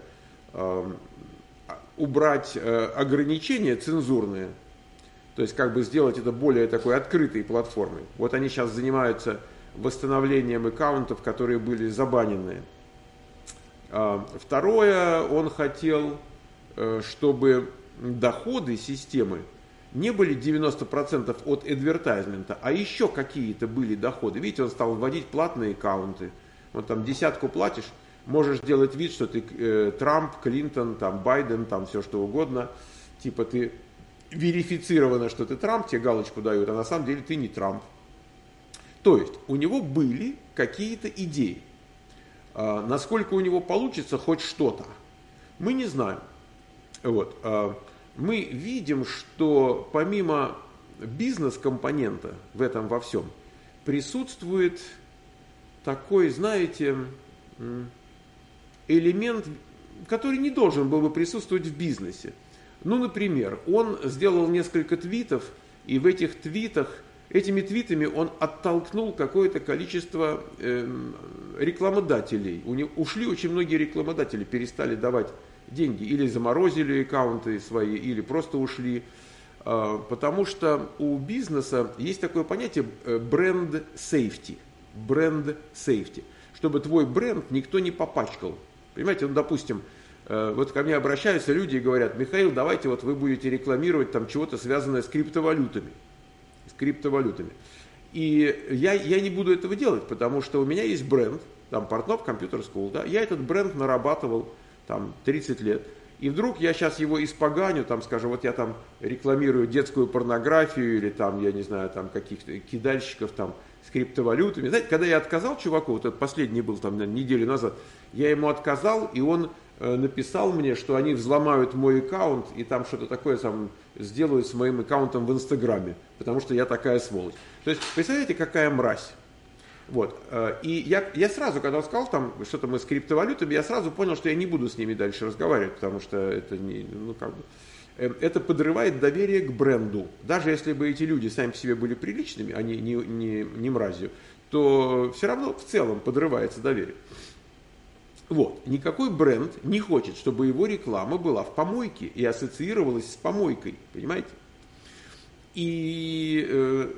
убрать ограничения цензурные, то есть как бы сделать это более такой открытой платформой. Вот они сейчас занимаются восстановлением аккаунтов, которые были забанены. Второе, он хотел, чтобы доходы системы не были девяносто процентов от адвертайзмента, а еще какие-то были доходы. Видите, он стал вводить платные аккаунты. Вот там десятку платишь, можешь делать вид, что ты э, Трамп, Клинтон, там, Байден, там все что угодно. Типа ты верифицировано, что ты Трамп, тебе галочку дают, а на самом деле ты не Трамп. То есть у него были какие-то идеи. А, насколько у него получится хоть что-то, мы не знаем. Вот. А, мы видим, что помимо бизнес-компонента в этом во всем присутствует такой, знаете, элемент, который не должен был бы присутствовать в бизнесе. Ну, например, он сделал несколько твитов, и в этих твитах, этими твитами он оттолкнул какое-то количество э, рекламодателей. У него, ушли очень многие рекламодатели, перестали давать деньги, или заморозили аккаунты свои, или просто ушли. Э, потому что у бизнеса есть такое понятие бренд сейфти. Бренд сейфти. Чтобы твой бренд никто не попачкал. Понимаете, ну, допустим, вот ко мне обращаются люди и говорят, Михаил, давайте вот вы будете рекламировать там чего-то связанное с криптовалютами. С криптовалютами. И я, я не буду этого делать, потому что у меня есть бренд, там Портнов Computer School, да, я этот бренд нарабатывал там тридцать лет. И вдруг я сейчас его испоганю, там, скажем, вот я там рекламирую детскую порнографию или там, я не знаю, там каких-то кидальщиков там с криптовалютами. Знаете, когда я отказал чуваку, вот этот последний был там наверное, неделю назад, я ему отказал, и он э, написал мне, что они взломают мой аккаунт и там что-то такое там сделают с моим аккаунтом в Инстаграме, потому что я такая сволочь. То есть, представляете, какая мразь. Вот. И я, я сразу, когда он сказал там что-то мы с криптовалютами, я сразу понял, что я не буду с ними дальше разговаривать, потому что это не, ну как бы, это подрывает доверие к бренду. Даже если бы эти люди сами по себе были приличными, а не, не, не, не мразью, то все равно в целом подрывается доверие. Вот. Никакой бренд не хочет, чтобы его реклама была в помойке и ассоциировалась с помойкой, понимаете? И э,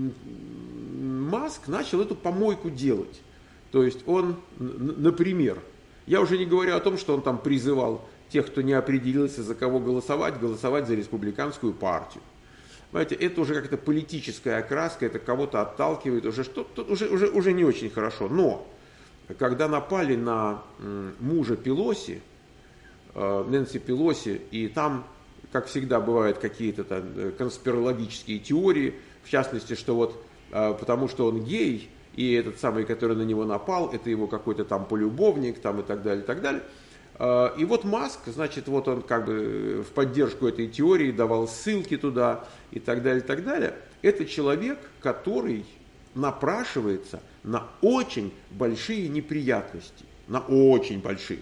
Маск начал эту помойку делать. То есть он, например, я уже не говорю о том, что он там призывал тех, кто не определился, за кого голосовать, голосовать за республиканскую партию. Понимаете, это уже как-то политическая окраска, это кого-то отталкивает, уже, что, уже, уже, уже не очень хорошо. Но когда напали на мужа Пелоси, Нэнси Пелоси, и там, как всегда, бывают какие-то там конспирологические теории, в частности, что вот потому что он гей, и этот самый, который на него напал, это его какой-то там полюбовник, там и так далее, и так далее. И вот Маск, значит, вот он как бы в поддержку этой теории давал ссылки туда и так далее, и так далее. Это человек, который напрашивается на очень большие неприятности, на очень большие.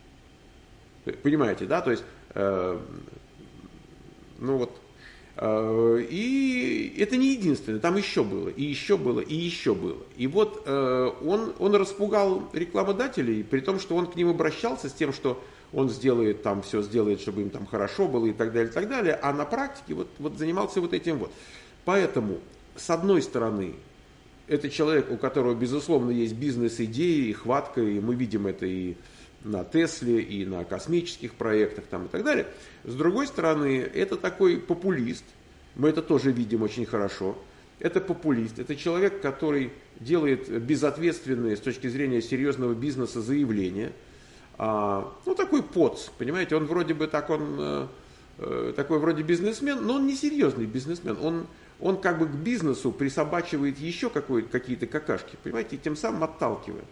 Понимаете, да? То есть, э, ну вот, э, и это не единственное, там еще было, и еще было, и еще было. И вот э, он, он распугал рекламодателей, при том, что он к ним обращался с тем, что он сделает там, все сделает, чтобы им там хорошо было и так далее, и так далее, а на практике вот, вот занимался вот этим вот. Поэтому, с одной стороны, это человек, у которого, безусловно, есть бизнес-идеи, и хватка, и мы видим это и на Тесле, и на космических проектах там, и так далее. С другой стороны, это такой популист, мы это тоже видим очень хорошо. Это популист, это человек, который делает безответственные с точки зрения серьезного бизнеса заявления. А, ну, такой поц, понимаете, он вроде бы так, он э, такой вроде бизнесмен, но он не серьезный бизнесмен, он Он как бы к бизнесу присобачивает еще какие-то какашки, понимаете, и тем самым отталкивает.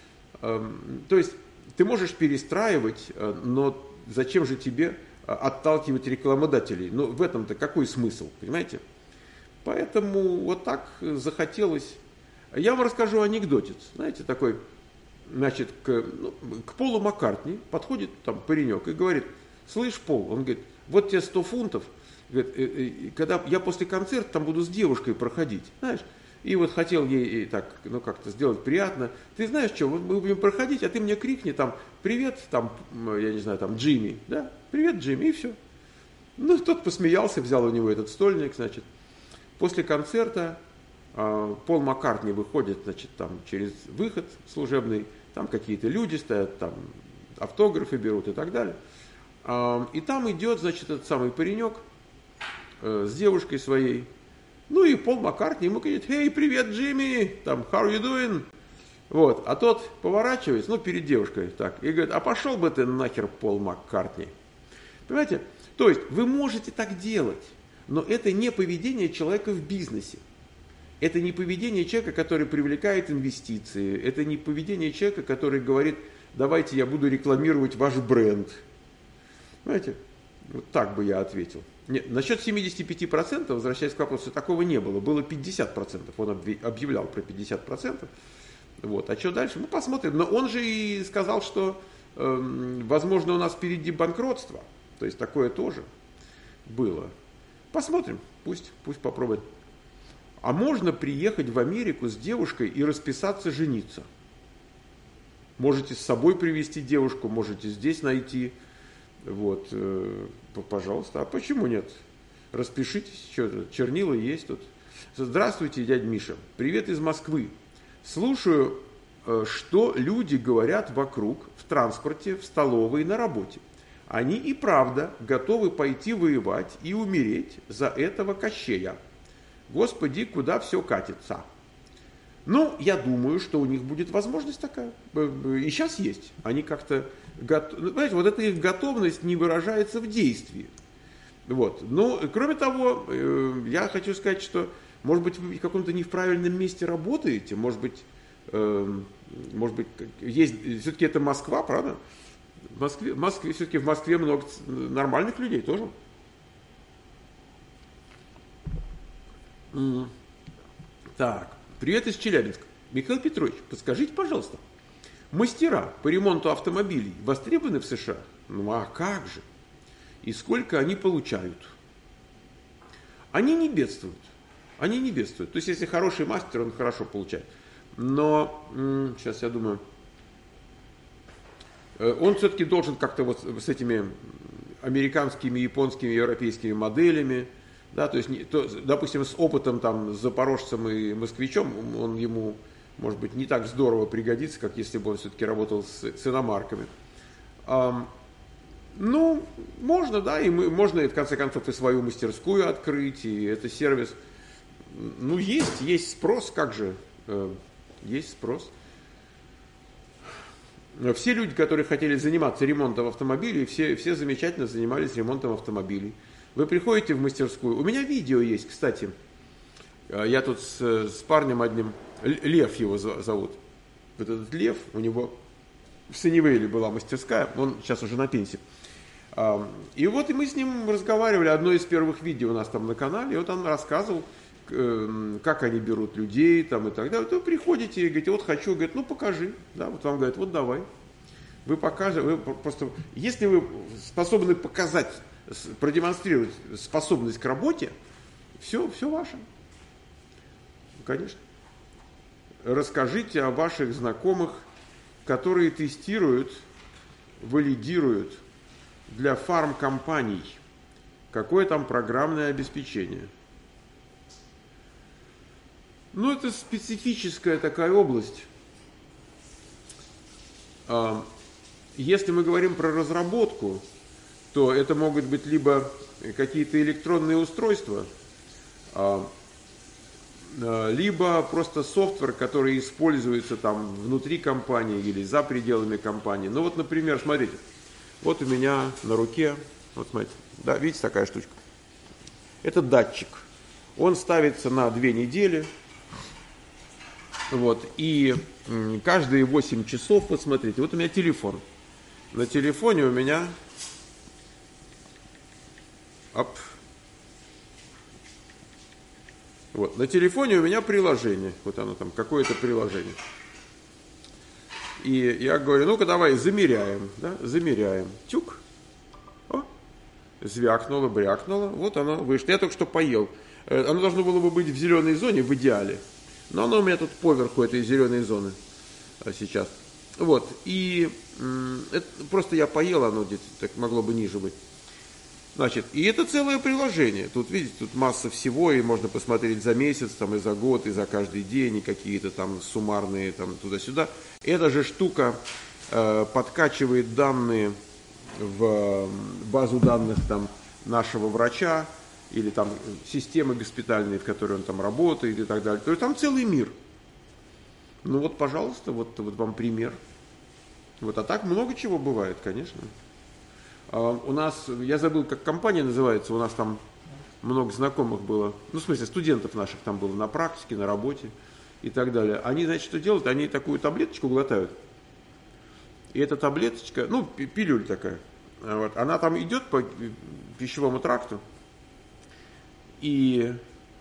То есть ты можешь перестраивать, но зачем же тебе отталкивать рекламодателей? Ну в этом-то какой смысл, понимаете? Поэтому вот так захотелось. Я вам расскажу анекдотец, знаете, такой, значит, к, ну, к Полу Маккартни подходит там паренек и говорит: слышь, Пол, он говорит, вот тебе сто фунтов, говорит, когда я после концерта там буду с девушкой проходить, знаешь, и вот хотел ей так, ну как-то сделать приятно, ты знаешь что, мы будем проходить, а ты мне крикни там, привет, там, я не знаю, там, Джимми, да, привет, Джимми, и все. Ну, тот посмеялся, взял у него этот стольник, значит. После концерта э, Пол Маккартни выходит, значит, там, через выход служебный, там какие-то люди стоят, там, автографы берут и так далее. Э, и там идет, значит, этот самый паренек, с девушкой своей. Ну и Пол Маккартни ему говорит: «Эй, привет, Джимми, там, how are you doing?» Вот, а тот поворачивается, ну, перед девушкой, так, и говорит: «А пошел бы ты нахер, Пол Маккартни». Понимаете? То есть, вы можете так делать, но это не поведение человека в бизнесе. Это не поведение человека, который привлекает инвестиции. Это не поведение человека, который говорит: давайте я буду рекламировать ваш бренд. Понимаете? Вот так бы я ответил. Нет, насчет семьдесят пять процентов, возвращаясь к вопросу, такого не было. Было пятьдесят процентов. Он объявлял про пятьдесят процентов. Вот. А что дальше? Мы посмотрим. Но он же и сказал, что, э, возможно, у нас впереди банкротство. То есть такое тоже было. Посмотрим. Пусть, пусть попробует. А можно приехать в Америку с девушкой и расписаться, жениться. Можете с собой привезти девушку, можете здесь найти. Вот, э, пожалуйста, а почему нет? Распишитесь, что чернила есть тут. Здравствуйте, дядя Миша, привет из Москвы. Слушаю, э, что люди говорят вокруг, в транспорте, в столовой, на работе. Они и правда готовы пойти воевать и умереть за этого Кощея. Господи, куда все катится? Ну, я думаю, что у них будет возможность такая. И сейчас есть. Они как-то готовы. Понимаете, вот эта их готовность не выражается в действии. Вот. Но, кроме того, я хочу сказать, что, может быть, вы в каком-то не в правильном месте работаете, может быть, может быть, есть, все-таки это Москва, правда? В Москве, в Москве все-таки в Москве много нормальных людей тоже. Так, привет из Челябинска. Михаил Петрович, подскажите, пожалуйста, мастера по ремонту автомобилей востребованы в США? Ну а как же? И сколько они получают? Они не бедствуют. Они не бедствуют. То есть, если хороший мастер, он хорошо получает. Но, сейчас я думаю, он все-таки должен как-то вот с этими американскими, японскими, европейскими моделями, да, то есть, то, допустим, с опытом там, с запорожцем и москвичом, он ему, может быть, не так здорово пригодится, как если бы он все-таки работал с, с иномарками. А, ну, можно, да, и мы, можно, в конце концов, и свою мастерскую открыть, и это сервис. Ну, есть, есть спрос, как же, э, есть спрос. Все люди, которые хотели заниматься ремонтом автомобилей, все, все замечательно занимались ремонтом автомобилей. Вы приходите в мастерскую. У меня видео есть, кстати. Я тут с, с парнем одним, Лев его зовут. Вот этот Лев, у него в Саннивейле была мастерская, он сейчас уже на пенсии. И вот и мы с ним разговаривали, одно из первых видео у нас там на канале, и вот он рассказывал, как они берут людей там и так далее. Вы приходите и говорите, вот хочу, говорит, ну покажи. Да, вот вам говорят, вот давай. Вы покажете, вы просто, если вы способны показать, продемонстрировать способность к работе, все, все ваше. Конечно. Расскажите о ваших знакомых, которые тестируют, валидируют для фармкомпаний, какое там программное обеспечение. Ну, это специфическая такая область. Если мы говорим про разработку, то это могут быть либо какие-то электронные устройства, либо просто софтвер, который используется там внутри компании или за пределами компании. Ну вот, например, смотрите, вот у меня на руке, вот смотрите, да, видите, такая штучка. Это датчик. Он ставится на две недели. Вот, и каждые восемь часов, вот смотрите, вот у меня телефон. На телефоне у меня оп, вот, на телефоне у меня приложение. Вот оно там, какое-то приложение. И я говорю, ну-ка давай замеряем, да, замеряем. Тюк. О, звякнуло, брякнуло. Вот оно вышло. Я только что поел. Оно должно было бы быть в зеленой зоне, в идеале. Но оно у меня тут поверху этой зеленой зоны сейчас. Вот. И это, просто я поел, оно где-то так могло бы ниже быть. Значит, и это целое приложение. Тут, видите, тут масса всего, и можно посмотреть за месяц, там, и за год, и за каждый день, и какие-то там суммарные там туда-сюда. Эта же штука э, подкачивает данные в базу данных там нашего врача, или там системы госпитальные, в которой он там работает и так далее. То есть там целый мир. Ну вот, пожалуйста, вот, вот вам пример. Вот, а так много чего бывает, конечно. А у нас, я забыл, как компания называется, у нас там много знакомых было, ну, в смысле, студентов наших там было на практике, на работе и так далее. Они, значит, что делают? Они такую таблеточку глотают. И эта таблеточка, ну, пилюль такая, вот, она там идет по пищевому тракту, и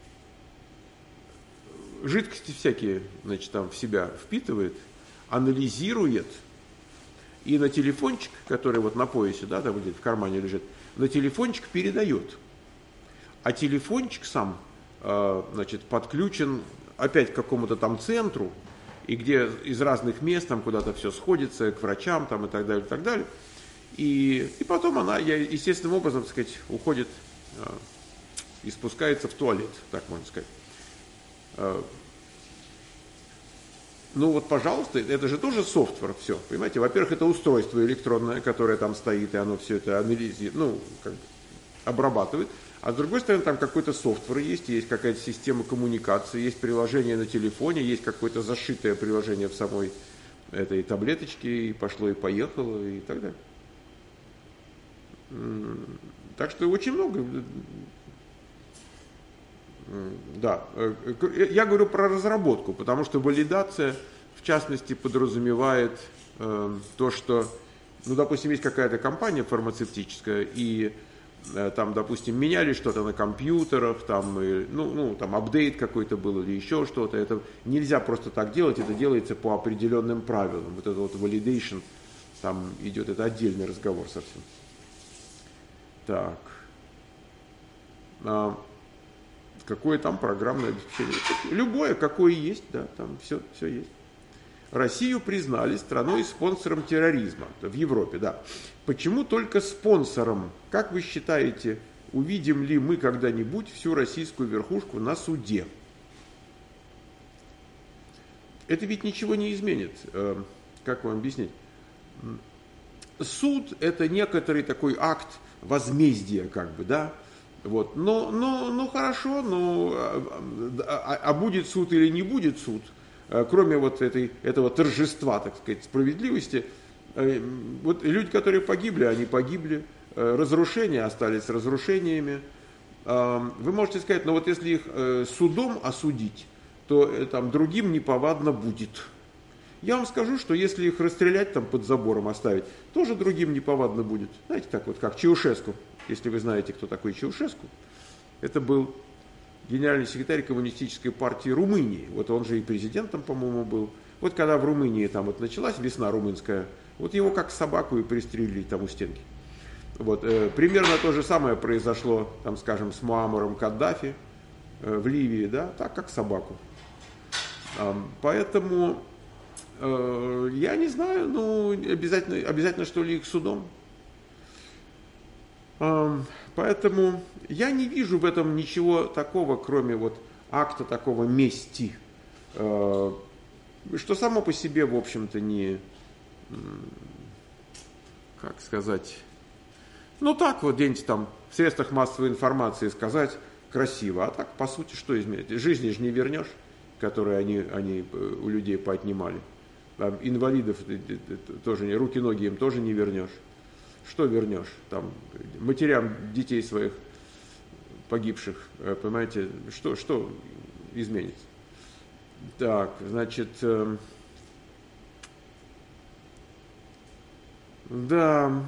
жидкости всякие, значит, там в себя впитывает, анализирует, и на телефончик, который вот на поясе, да, там где-то в кармане лежит, на телефончик передает. А телефончик сам, э, значит, подключен опять к какому-то там центру, и где из разных мест там куда-то все сходится, к врачам там и так далее, и так далее. И, и потом она, естественным образом, так сказать, уходит э, и спускается в туалет, так можно сказать. Э, Ну вот, пожалуйста, это же тоже софтвер, все, понимаете? Во-первых, это устройство электронное, которое там стоит, и оно все это анализирует, ну, как бы обрабатывает. А с другой стороны, там какой-то софтвер есть, есть какая-то система коммуникации, есть приложение на телефоне, есть какое-то зашитое приложение в самой этой таблеточке, и пошло и поехало, и так далее. Так что очень много. Да, я говорю про разработку, потому что валидация, в частности, подразумевает э, то, что, ну, допустим, есть какая-то компания фармацевтическая, и э, там, допустим, меняли что-то на компьютерах, там, и, ну, ну, там, апдейт какой-то был или еще что-то, это нельзя просто так делать, это делается по определенным правилам. Вот это вот validation, там идет, это отдельный разговор совсем. Так. А, какое там программное обеспечение? Любое, какое есть, да, там все, все есть. Россию признали страной спонсором терроризма в Европе, да. Почему только спонсором? Как вы считаете, увидим ли мы когда-нибудь всю российскую верхушку на суде? Это ведь ничего не изменит. Как вам объяснить? Суд – это некоторый такой акт возмездия, как бы, да. Вот. Но, но, но хорошо, но а, а будет суд или не будет суд, кроме вот этой, этого торжества, так сказать, справедливости, вот люди, которые погибли, они погибли, разрушения остались разрушениями. Вы можете сказать, но вот если их судом осудить, то там другим неповадно будет. Я вам скажу, что если их расстрелять там под забором оставить, тоже другим неповадно будет. Знаете, так вот, как Чаушеску, если вы знаете, кто такой Чаушеску. Это был генеральный секретарь коммунистической партии Румынии. Вот он же и президентом, по-моему, был. Вот когда в Румынии там вот началась весна румынская, вот его как собаку и пристрелили там у стенки. Вот, э, примерно то же самое произошло, там, скажем, с Муаммаром Каддафи э, в Ливии, да, так как собаку. Э, поэтому... Я не знаю, ну, обязательно, обязательно что ли их судом. Поэтому я не вижу в этом ничего такого, кроме вот акта такого мести, что само по себе, в общем-то, не, как сказать, ну так вот где-нибудь там в средствах массовой информации сказать красиво, а так, по сути, что изменить? Жизни же не вернешь, которые они, они у людей поотнимали. Там, инвалидов тоже не, руки-ноги им тоже не вернешь. Что вернешь? Там, матерям детей своих погибших, понимаете, что, что изменится? Так, значит, э, да,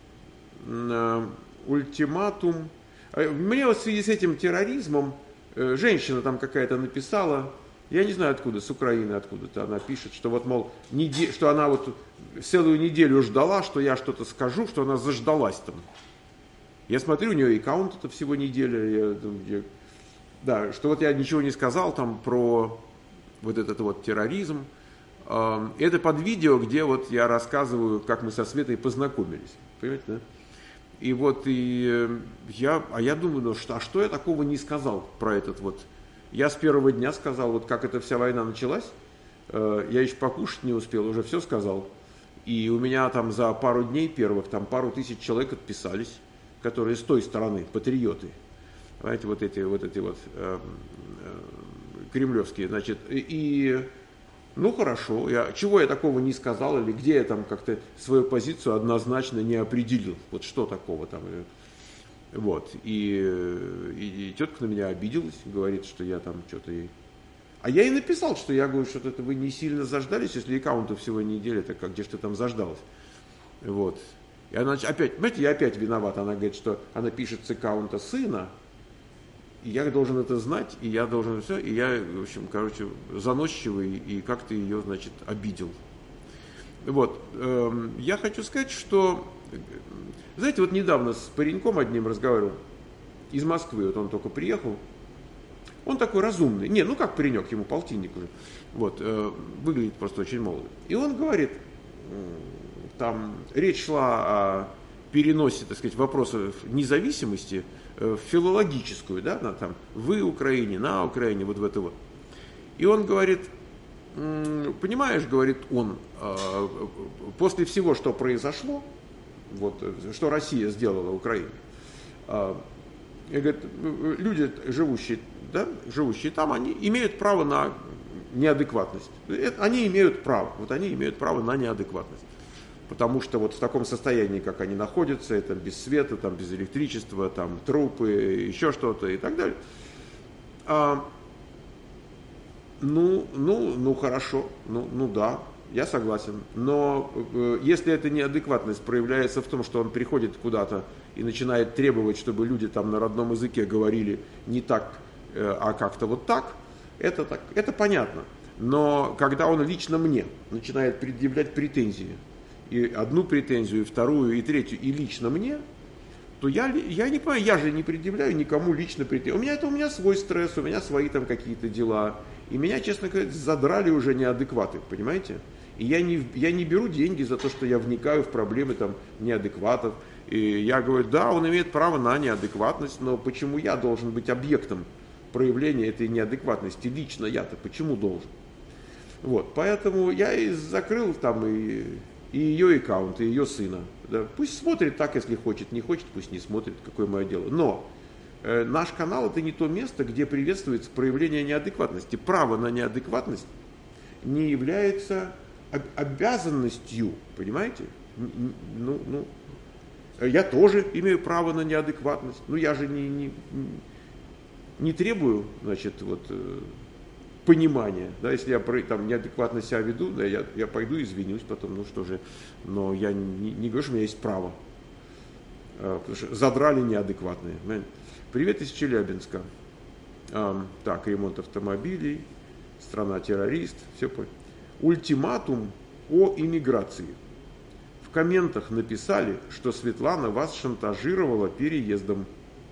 э, ультиматум. Мне вот в связи с этим терроризмом э, женщина там какая-то написала, я не знаю откуда, с Украины откуда-то она пишет, что вот, мол, неде... что она вот целую неделю ждала, что я что-то скажу, что она заждалась там. Я смотрю, у нее аккаунт это всего неделя, я, я... да, что вот я ничего не сказал там про вот этот вот терроризм. Это под видео, где вот я рассказываю, как мы со Светой познакомились, понимаете, да? И вот и я, а я думаю, ну что, а что я такого не сказал про этот вот. Я с первого дня сказал, вот как эта вся война началась, э, я еще покушать не успел, уже все сказал. И у меня там за пару дней первых, там пару тысяч человек отписались, которые с той стороны, патриоты. Понимаете, вот эти вот, эти вот э, э, кремлевские, значит, и, ну хорошо, я, чего я такого не сказал, или где я там как-то свою позицию однозначно не определил, вот что такого там. Вот, и, и, и тетка на меня обиделась, говорит, что я там что-то ей... А я ей написал, что я говорю, что это вы не сильно заждались, если аккаунту всего неделя, так как где же ты там заждалась. Вот. И она опять, понимаете, я опять виноват. Она говорит, что она пишет с аккаунта сына, и я должен это знать, и я должен все, и я, в общем, короче, заносчивый, и как-то ее, значит, обидел. Вот, эм, я хочу сказать, что... Знаете, вот недавно с пареньком одним разговаривал, из Москвы, вот он только приехал, он такой разумный, не, ну как паренек, ему полтинник уже, вот, э, выглядит просто очень молодо. И он говорит, там речь шла о переносе, так сказать, вопросов независимости э, в филологическую, да, на, там, вы Украине, на Украине, вот в это вот. И он говорит, понимаешь, говорит он, э, после всего, что произошло, вот, что Россия сделала Украине. И говорит, люди, живущие, да, живущие там, они имеют право на неадекватность. Они имеют право, вот они имеют право на неадекватность. Потому что вот в таком состоянии, как они находятся, это без света, там, без электричества, там, трупы, еще что-то и так далее. А, ну, ну, ну, хорошо, ну, ну да, я согласен. Но э, если эта неадекватность проявляется в том, что он приходит куда-то и начинает требовать, чтобы люди там на родном языке говорили не так, э, а как-то вот так, это, так, это понятно. Но когда он лично мне начинает предъявлять претензии, и одну претензию, и вторую, и третью, и лично мне, то я, я не понимаю, я же не предъявляю никому лично претензии. У меня это у меня свой стресс, у меня свои там какие-то дела. И меня, честно говоря, задрали уже неадекваты, понимаете? И я не, я не беру деньги за то, что я вникаю в проблемы там неадекватов. И я говорю, да, он имеет право на неадекватность, но почему я должен быть объектом проявления этой неадекватности? Лично я-то почему должен? Вот, поэтому я и закрыл там и... и ее аккаунт, и ее сына. Да. Пусть смотрит так, если хочет, не хочет, пусть не смотрит, какое мое дело. Но э, наш канал это не то место, где приветствуется проявление неадекватности. Право на неадекватность не является об- обязанностью, понимаете? Ну, ну, я тоже имею право на неадекватность, но я же не, не, не требую, значит, вот... понимание, да, если я там неадекватно себя веду, да, я, я пойду извинюсь потом, ну что же, но я не, не говорю, что у меня есть право, а, потому что задрали неадекватные. Привет из Челябинска. А, так, ремонт автомобилей, страна-террорист, все понял. Ультиматум о иммиграции. В комментах написали, что Светлана вас шантажировала переездом.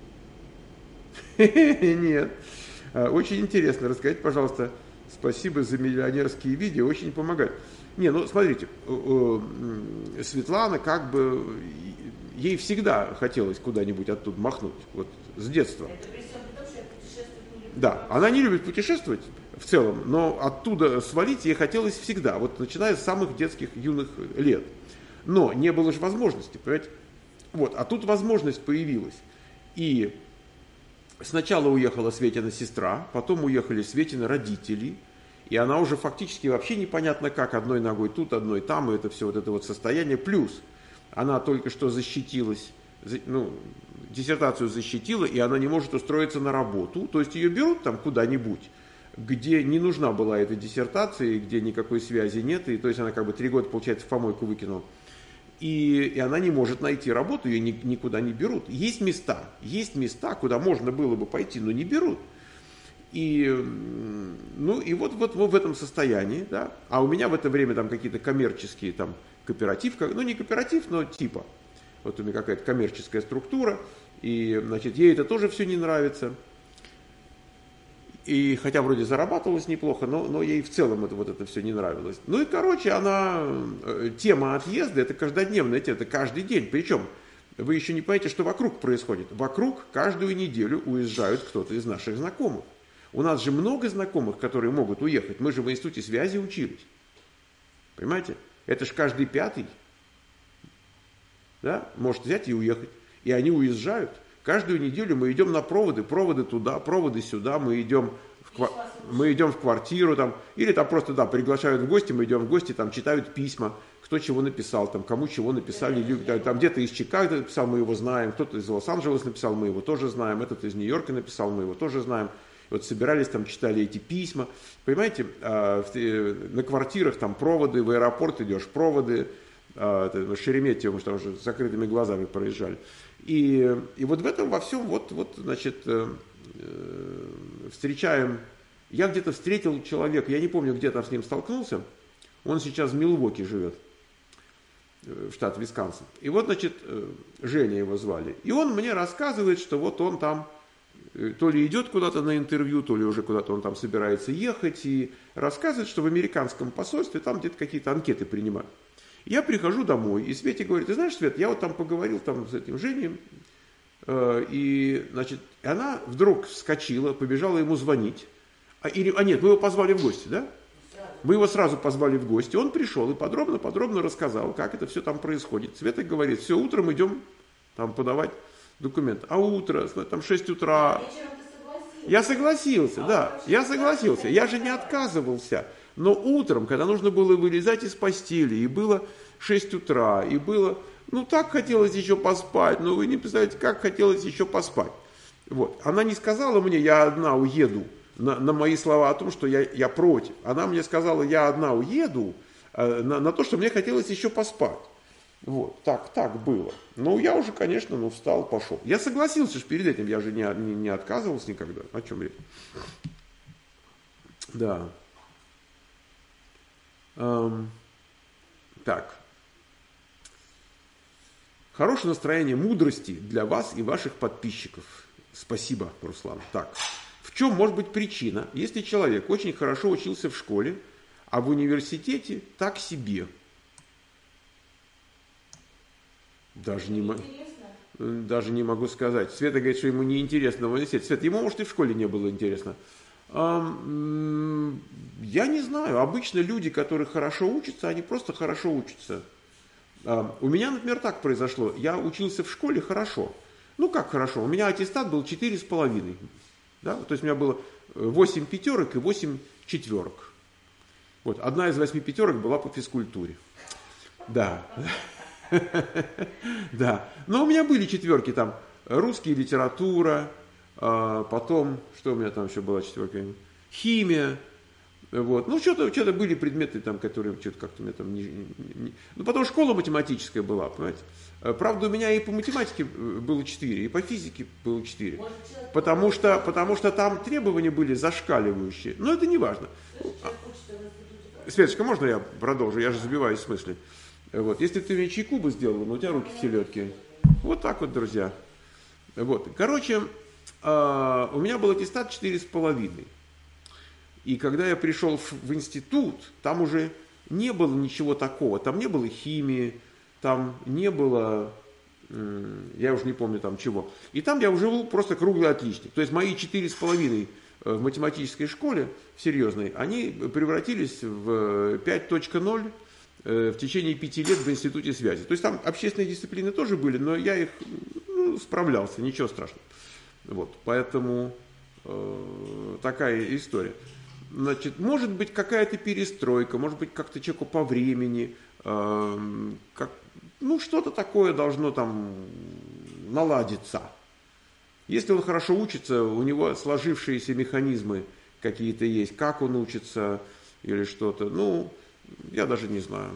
Нет. Очень интересно. Расскажите, пожалуйста, спасибо за миллионерские видео, очень помогает. Не, ну смотрите, Светлана как бы, ей всегда хотелось куда-нибудь оттуда махнуть, вот с детства. Это при всем при том, что я путешествовать не люблю. Да, она не любит путешествовать в целом, но оттуда свалить ей хотелось всегда, вот начиная с самых детских юных лет. Но не было же возможности, понимаете? Вот, а тут возможность появилась. И сначала уехала Светина сестра, потом уехали Светины родители, и она уже фактически вообще непонятно как, одной ногой тут, одной там, и это все вот это вот состояние. Плюс она только что защитилась, ну, диссертацию защитила, и она не может устроиться на работу, то есть ее берут там куда-нибудь, где не нужна была эта диссертация, где никакой связи нет, и то есть она как бы три года, получается, в помойку выкинула. И, и она не может найти работу, ее ни, никуда не берут. Есть места, есть места, куда можно было бы пойти, но не берут. И, ну, и вот, вот, вот в этом состоянии, да. А у меня в это время там какие-то коммерческие, там, кооператив, ну не кооператив, но типа. Вот у меня какая-то коммерческая структура, и, значит, ей это тоже все не нравится. И хотя вроде зарабатывалось неплохо, но, но ей в целом это, вот это все не нравилось. Ну и, короче, она, тема отъезда, это каждодневная тема, это каждый день. Причем, вы еще не понимаете, что вокруг происходит. Вокруг каждую неделю уезжают кто-то из наших знакомых. У нас же много знакомых, которые могут уехать. Мы же в институте связи учились. Понимаете? Это же каждый пятый, да, может взять и уехать. И они уезжают. Каждую неделю мы идем на проводы, проводы туда, проводы сюда, мы идем в, ква- мы идем в квартиру, там, или там просто, да, приглашают в гости, мы идем в гости, там читают письма, кто чего написал, там, кому чего написали, там где-то из Чикаго написал, мы его знаем, кто-то из Лос-Анджелеса написал, мы его тоже знаем, этот из Нью-Йорка написал, мы его тоже знаем. Вот собирались, там, читали эти письма, понимаете, на квартирах там проводы, в аэропорт идешь, проводы, Шереметьево, мы же там уже с закрытыми глазами проезжали. И, и вот в этом во всем, вот, вот значит, э, э, встречаем, я где-то встретил человека, я не помню, где там с ним столкнулся, он сейчас в Милуоки живет, э, штат Висконсин. И вот, значит, э, Женя его звали. И он мне рассказывает, что вот он там э, то ли идет куда-то на интервью, то ли уже куда-то он там собирается ехать, и рассказывает, что в американском посольстве там где-то какие-то анкеты принимают. Я прихожу домой, и Свете говорит, ты знаешь, Свет, я вот там поговорил там с этим Женей, э, и, значит, она вдруг вскочила, побежала ему звонить, а, или, а нет, мы его позвали в гости, да? Мы его сразу позвали в гости, он пришел и подробно-подробно рассказал, как это все там происходит. Света говорит, все, утром идем там подавать документ. А утро, там шесть утра. Вечером ты согласился. Я согласился, да, я согласился. Я же не отказывался. Но утром, когда нужно было вылезать из постели, и было шесть утра, и было, ну так хотелось еще поспать, ну вы не представляете, как хотелось еще поспать. Вот. Она не сказала мне, я одна уеду, на, на мои слова о том, что я, я против. Она мне сказала, я одна уеду, э, на, на то, что мне хотелось еще поспать. Вот, так, так было. Ну, я уже, конечно, ну, встал, пошел. Я согласился же перед этим, я же не, не, не отказывался никогда. О чем речь? Да. Эм, так. Хорошее настроение мудрости для вас и ваших подписчиков. Спасибо, Руслан. Так. В чем может быть причина, если человек очень хорошо учился в школе, а в университете так себе? Даже не, даже не могу сказать. Света говорит, что ему не интересно в университете. Света, ему, может, и в школе не было интересно. Я не знаю. Обычно люди, которые хорошо учатся, они просто хорошо учатся. У меня, например, так произошло. Я учился в школе хорошо. Ну, как хорошо? У меня аттестат был четыре с половиной. Да? То есть у меня было восемь пятерок и восемь четверок. Вот. Одна из восьми пятерок была по физкультуре. Да. Да. Но у меня были четверки там. Русский, литература. Потом, что у меня там еще была четверка? Химия. Вот. Ну, что-то, что-то были предметы, там, которые что-то как-то у меня там не, не... Ну, потом школа математическая была, понимаете. Правда, у меня и по математике было четыре, и по физике было четыре. Потому что, потому что там требования были зашкаливающие. Но это не важно. Светочка, можно я продолжу? Я же забиваюсь в смысле. Вот. Если ты мне чайку бы сделала, но у тебя руки в селедке. Вот так вот, друзья. Вот. Короче, у меня был аттестат четыре с половиной. И когда я пришел в институт, там уже не было ничего такого. Там не было химии, там не было, я уже не помню там чего. И там я уже был просто круглый отличник. То есть мои четыре с половиной в математической школе, в серьезной, они превратились в пять точка ноль в течение пяти лет в институте связи. То есть там общественные дисциплины тоже были, но я их ну, справлялся, ничего страшного. Вот, поэтому э, такая история. Значит, может быть какая-то перестройка, может быть как-то человеку по времени, э, как, ну что-то такое должно там наладиться. Если он хорошо учится, у него сложившиеся механизмы какие-то есть, как он учится или что-то, ну, я даже не знаю.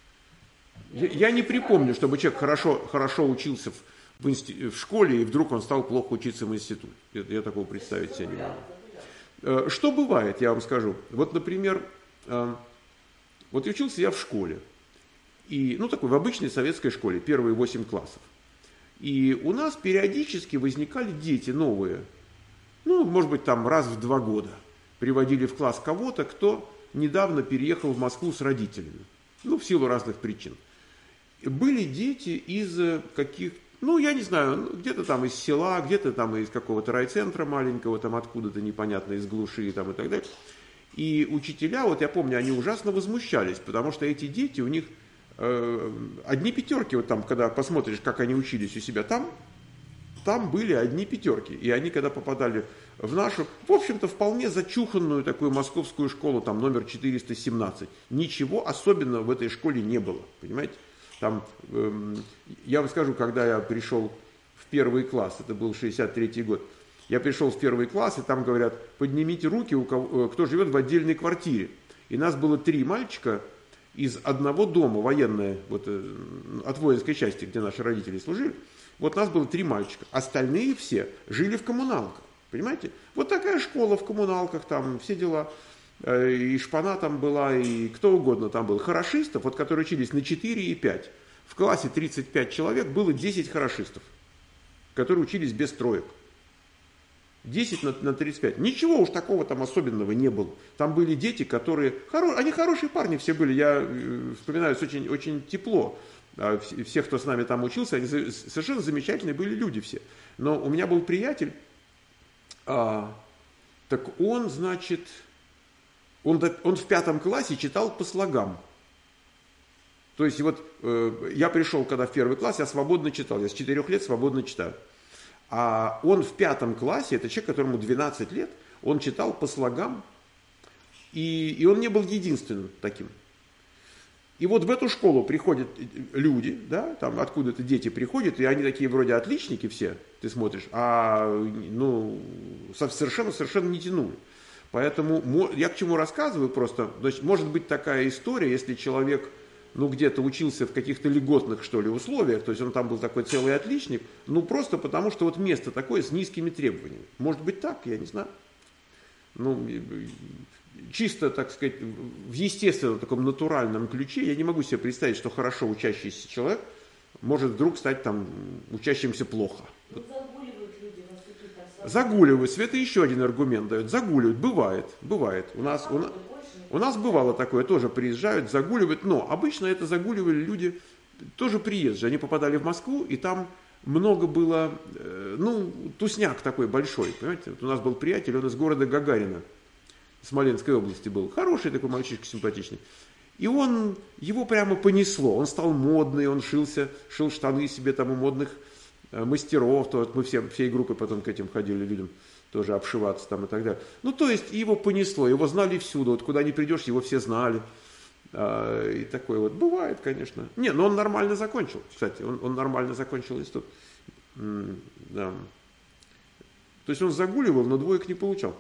Я, я не припомню, чтобы человек хорошо, хорошо учился в, в, инсти, в школе, и вдруг он стал плохо учиться в институте. Я, я такого представить себе не могу. Что бывает, я вам скажу. Вот, например, вот учился я в школе, и, ну, такой в обычной советской школе, первые восемь классов. И у нас периодически возникали дети новые, ну, может быть, там раз в два года. Приводили в класс кого-то, кто недавно переехал в Москву с родителями, ну, в силу разных причин. Были дети из каких Ну, я не знаю, где-то там из села, где-то там из какого-то райцентра маленького, там откуда-то непонятно, из глуши там и так далее. И учителя, вот я помню, они ужасно возмущались, потому что эти дети, у них э, одни пятерки, вот там, когда посмотришь, как они учились у себя там, там были одни пятерки. И они, когда попадали в нашу, в общем-то, вполне зачуханную такую московскую школу, там номер четыреста семнадцать, ничего особенного в этой школе не было, понимаете? Там, э, я вам скажу, когда я пришел в первый класс, это был шестьдесят третий год, я пришел в первый класс, и там говорят, поднимите руки, у кого, кто живет в отдельной квартире. И нас было три мальчика из одного дома, военное, вот, э, от воинской части, где наши родители служили. Вот нас было три мальчика. Остальные все жили в коммуналках, понимаете? Вот такая школа в коммуналках, там все дела. И шпана там была, и кто угодно там был. Хорошистов, вот, которые учились на четыре и пять. В классе тридцать пять человек, было десять хорошистов, которые учились без троек. десять на, на тридцать пять. Ничего уж такого там особенного не было. Там были дети, которые... Хоро... Они хорошие парни все были. Я э, вспоминаю очень, очень тепло. А, всех, кто с нами там учился, они совершенно замечательные были люди все. Но у меня был приятель, а, так он, значит... Он, он в пятом классе читал по слогам. То есть вот э, я пришел, когда в первый класс, я свободно читал. Я с четырех лет свободно читаю. А он в пятом классе, это человек, которому двенадцать лет, он читал по слогам, и, и он не был единственным таким. И вот в эту школу приходят люди, да, там откуда-то дети приходят, и они такие вроде отличники все, ты смотришь, а ну, совершенно-совершенно не тянули. Поэтому я к чему рассказываю просто, значит, может быть такая история, если человек, ну, где-то учился в каких-то льготных, что ли, условиях, то есть он там был такой целый отличник, ну, просто потому, что вот место такое с низкими требованиями. Может быть так, я не знаю. Ну, чисто, так сказать, в естественном таком натуральном ключе я не могу себе представить, что хорошо учащийся человек может вдруг стать там учащимся плохо. Ну, загуливают люди, у нас такие так. Загуливают. Света еще один аргумент дает. Загуливают. Бывает. Бывает. У нас, у, у нас бывало такое. Тоже приезжают, загуливают. Но обычно это загуливали люди тоже приезжие. Они попадали в Москву, и там много было, ну, тусняк такой большой. Понимаете? Вот у нас был приятель, он из города Гагарина, Смоленской области был. Хороший такой мальчишка, симпатичный. И он, его прямо понесло. Он стал модный, он шился, шил штаны себе там у модных мастеров. То вот мы все, всей группой потом к этим ходили людям тоже обшиваться там и так далее. Ну, то есть его понесло, его знали всюду. Вот куда ни придешь, его все знали. И такое вот бывает, конечно. Не, но он нормально закончил, кстати. Он, он нормально закончил институт. Да. То есть он загуливал, но двоек не получал.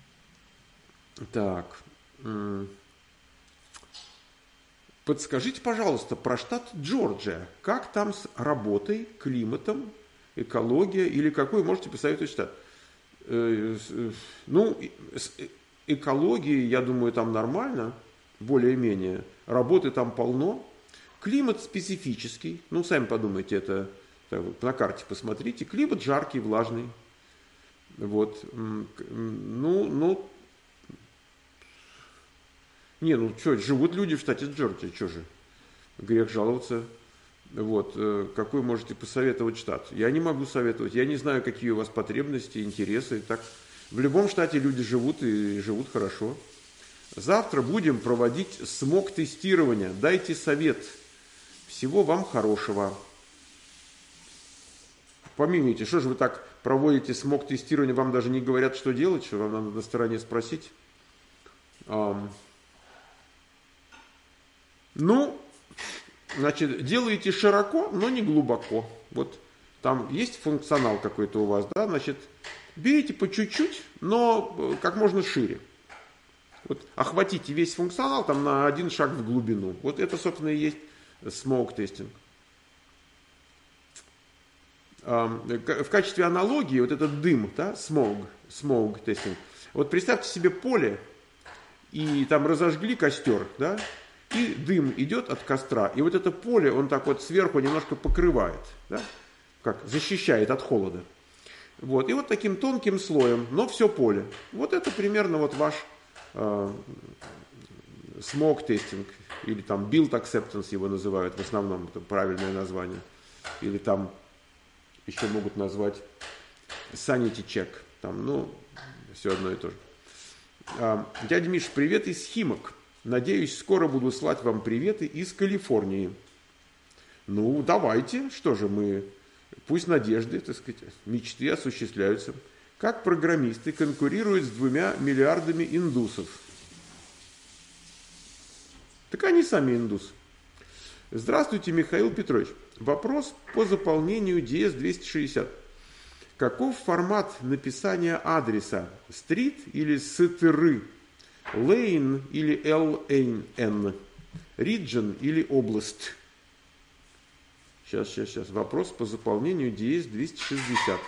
Так. Подскажите, пожалуйста, про штат Джорджия. Как там с работой, климатом, экология или какой можете посоветовать штат? Ну, с экологией, я думаю, там нормально, более-менее. Работы там полно. Климат специфический. Ну, сами подумайте, это так, на карте посмотрите. Климат жаркий, влажный. Вот. Ну, ну, не, ну что, живут люди в штате Джорджия, что же, грех жаловаться. Вот, какой можете посоветовать штат? Я не могу советовать, я не знаю, какие у вас потребности, интересы. Так, в любом штате люди живут и живут хорошо. Завтра будем проводить смог-тестирование. Дайте совет. Всего вам хорошего. Помилуйте, что же вы так проводите смог-тестирование, вам даже не говорят, что делать, что вам надо на стороне спросить. Ну, значит, делаете широко, но не глубоко. Вот там есть функционал какой-то у вас, да, значит, берите по чуть-чуть, но как можно шире. Вот охватите весь функционал там на один шаг в глубину. Вот это, собственно, и есть смог-тестинг. В качестве аналогии вот этот дым, да, смог, смог-тестинг. Вот представьте себе поле, и там разожгли костер, да, и дым идет от костра, и вот это поле, он так вот сверху немножко покрывает, да, как защищает от холода. Вот, и вот таким тонким слоем, но все поле. Вот это примерно вот ваш э, смог-тестинг, или там build acceptance его называют, в основном, это правильное название. Или там еще могут назвать sanity check, там, ну, все одно и то же. Э, дядя Миш, привет из Химок. Надеюсь, скоро буду слать вам приветы из Калифорнии. Ну, давайте, что же мы, пусть надежды, так сказать, мечты осуществляются. Как программисты конкурируют с двумя миллиардами индусов? Так они сами индусы. Здравствуйте, Михаил Петрович. Вопрос по заполнению ди эс двести шестьдесят. Каков формат написания адреса? Стрит или стры? Lane или эл эн эн, region или область. Сейчас, сейчас, сейчас. Вопрос по заполнению ди эс двести шестьдесят.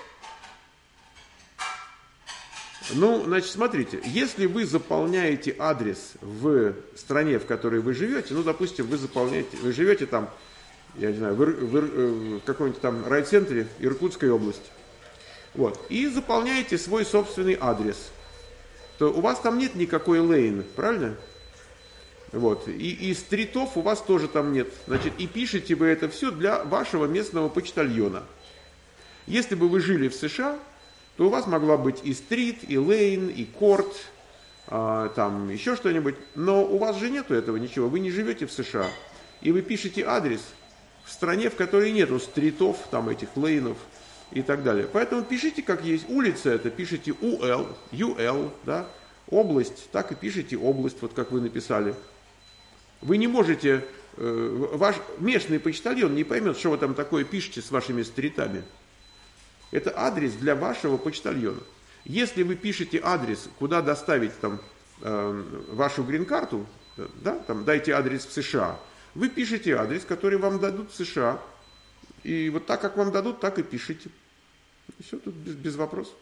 Ну, значит, смотрите, если вы заполняете адрес в стране, в которой вы живете, ну, допустим, вы заполняете, вы живете там, я не знаю, в, в, в каком-нибудь там райцентре Иркутской области, вот, и заполняете свой собственный адрес, то у вас там нет никакой лейн, правильно? Вот. И, и стритов у вас тоже там нет. Значит, и пишете вы это все для вашего местного почтальона. Если бы вы жили в США, то у вас могла быть и стрит, и лейн, и корт, а, там еще что-нибудь. Но у вас же нету этого ничего. Вы не живете в США. И вы пишете адрес в стране, в которой нету стритов, там этих лейнов, и так далее. Поэтому пишите как есть. Улица это пишите ю эл, ю эл, да. Область, так и пишите область, вот как вы написали. Вы не можете, э, ваш местный почтальон не поймет, что вы там такое пишете с вашими стритами. Это адрес для вашего почтальона. Если вы пишете адрес, куда доставить там э, вашу грин-карту, да, там дайте адрес в США, вы пишете адрес, который вам дадут в США. И вот так, как вам дадут, так и пишите. Все тут без, без вопросов.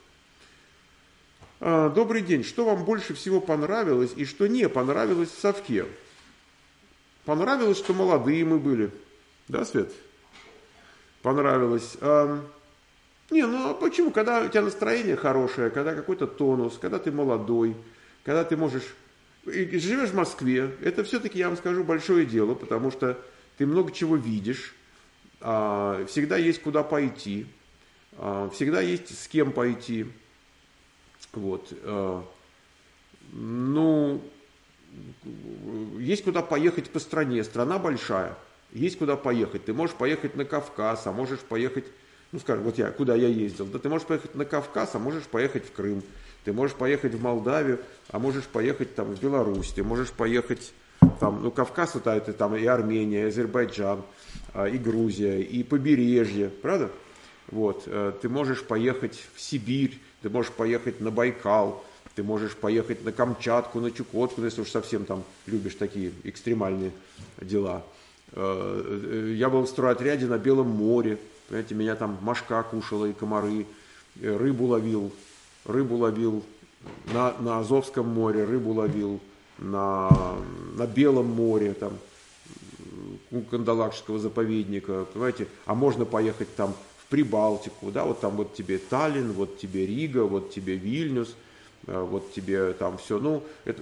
А, добрый день. Что вам больше всего понравилось и что не понравилось в совке? Понравилось, что молодые мы были. Да, Свет? Понравилось. А, не, ну а почему? Когда у тебя настроение хорошее, когда какой-то тонус, когда ты молодой, когда ты можешь... И живешь в Москве, это все-таки, я вам скажу, большое дело, потому что ты много чего видишь, а, всегда есть куда пойти, а, всегда есть с кем пойти. Вот. Ну, есть куда поехать по стране, страна большая, есть куда поехать. Ты можешь поехать на Кавказ, а можешь поехать, ну скажем, вот я, куда я ездил, да ты можешь поехать на Кавказ, а можешь поехать в Крым, ты можешь поехать в Молдавию, а можешь поехать там в Беларусь, ты можешь поехать там, ну Кавказ это, это там и Армения, и Азербайджан, и Грузия, и побережье, правда? Вот, ты можешь поехать в Сибирь, ты можешь поехать на Байкал, ты можешь поехать на Камчатку, на Чукотку, если уж совсем там любишь такие экстремальные дела. Я был в стройотряде на Белом море, понимаете, меня там мошка кушала и комары, рыбу ловил, рыбу ловил на, на Азовском море, рыбу ловил на, на Белом море, там, у Кандалакшского заповедника, понимаете, а можно поехать там Прибалтику, да, вот там вот тебе Таллин, вот тебе Рига, вот тебе Вильнюс, вот тебе там все, ну, это,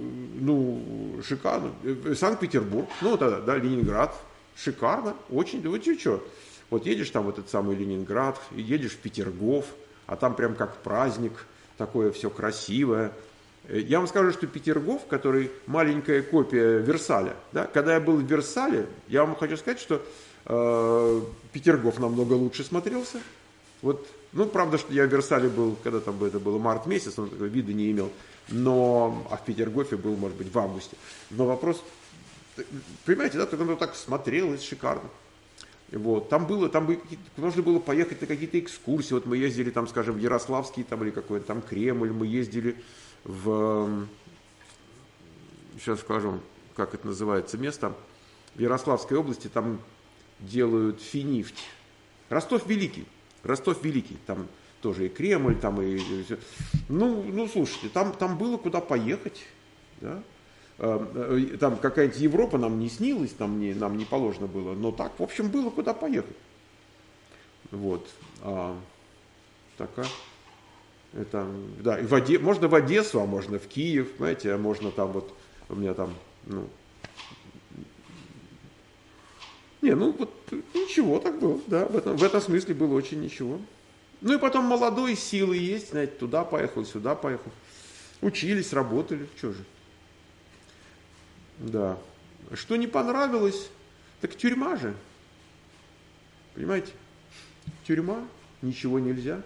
ну, шикарно. Санкт-Петербург, ну, да, да, Ленинград, шикарно, очень, вот что, вот едешь там в этот самый Ленинград, едешь в Петергоф, а там прям как праздник, такое все красивое. Я вам скажу, что Петергоф, который маленькая копия Версаля, да, когда я был в Версале, я вам хочу сказать, что э, Петергоф намного лучше смотрелся. Вот, ну, правда, что я в Версале был, когда там это было март месяц, он такого вида не имел, но, а в Петергофе был, может быть, в августе. Но вопрос, понимаете, да, тогда оно так смотрелось шикарно. Вот, там было, там бы, можно было поехать на какие-то экскурсии, вот мы ездили там, скажем, в Ярославский там, или какой-то там Кремль, мы ездили в, сейчас скажу, как это называется место, в Ярославской области там делают финифть, Ростов-Великий, Ростов-Великий, там тоже и Кремль, там и, и все. Ну, ну, слушайте, там, там было куда поехать, да? Там какая-нибудь Европа нам не снилась, нам не, нам не положено было, но так, в общем, было куда поехать. Вот. А, такая. Это, да, и в Оде, можно в Одессу, а можно в Киев, знаете, а можно там вот, у меня там, ну, не, ну вот ничего так было, да, в этом, в этом смысле было очень ничего. Ну и потом молодой, силы есть, знаете, туда поехал, сюда поехал, учились, работали, что же. Да. Что не понравилось, так тюрьма же. Понимаете? Тюрьма, ничего нельзя.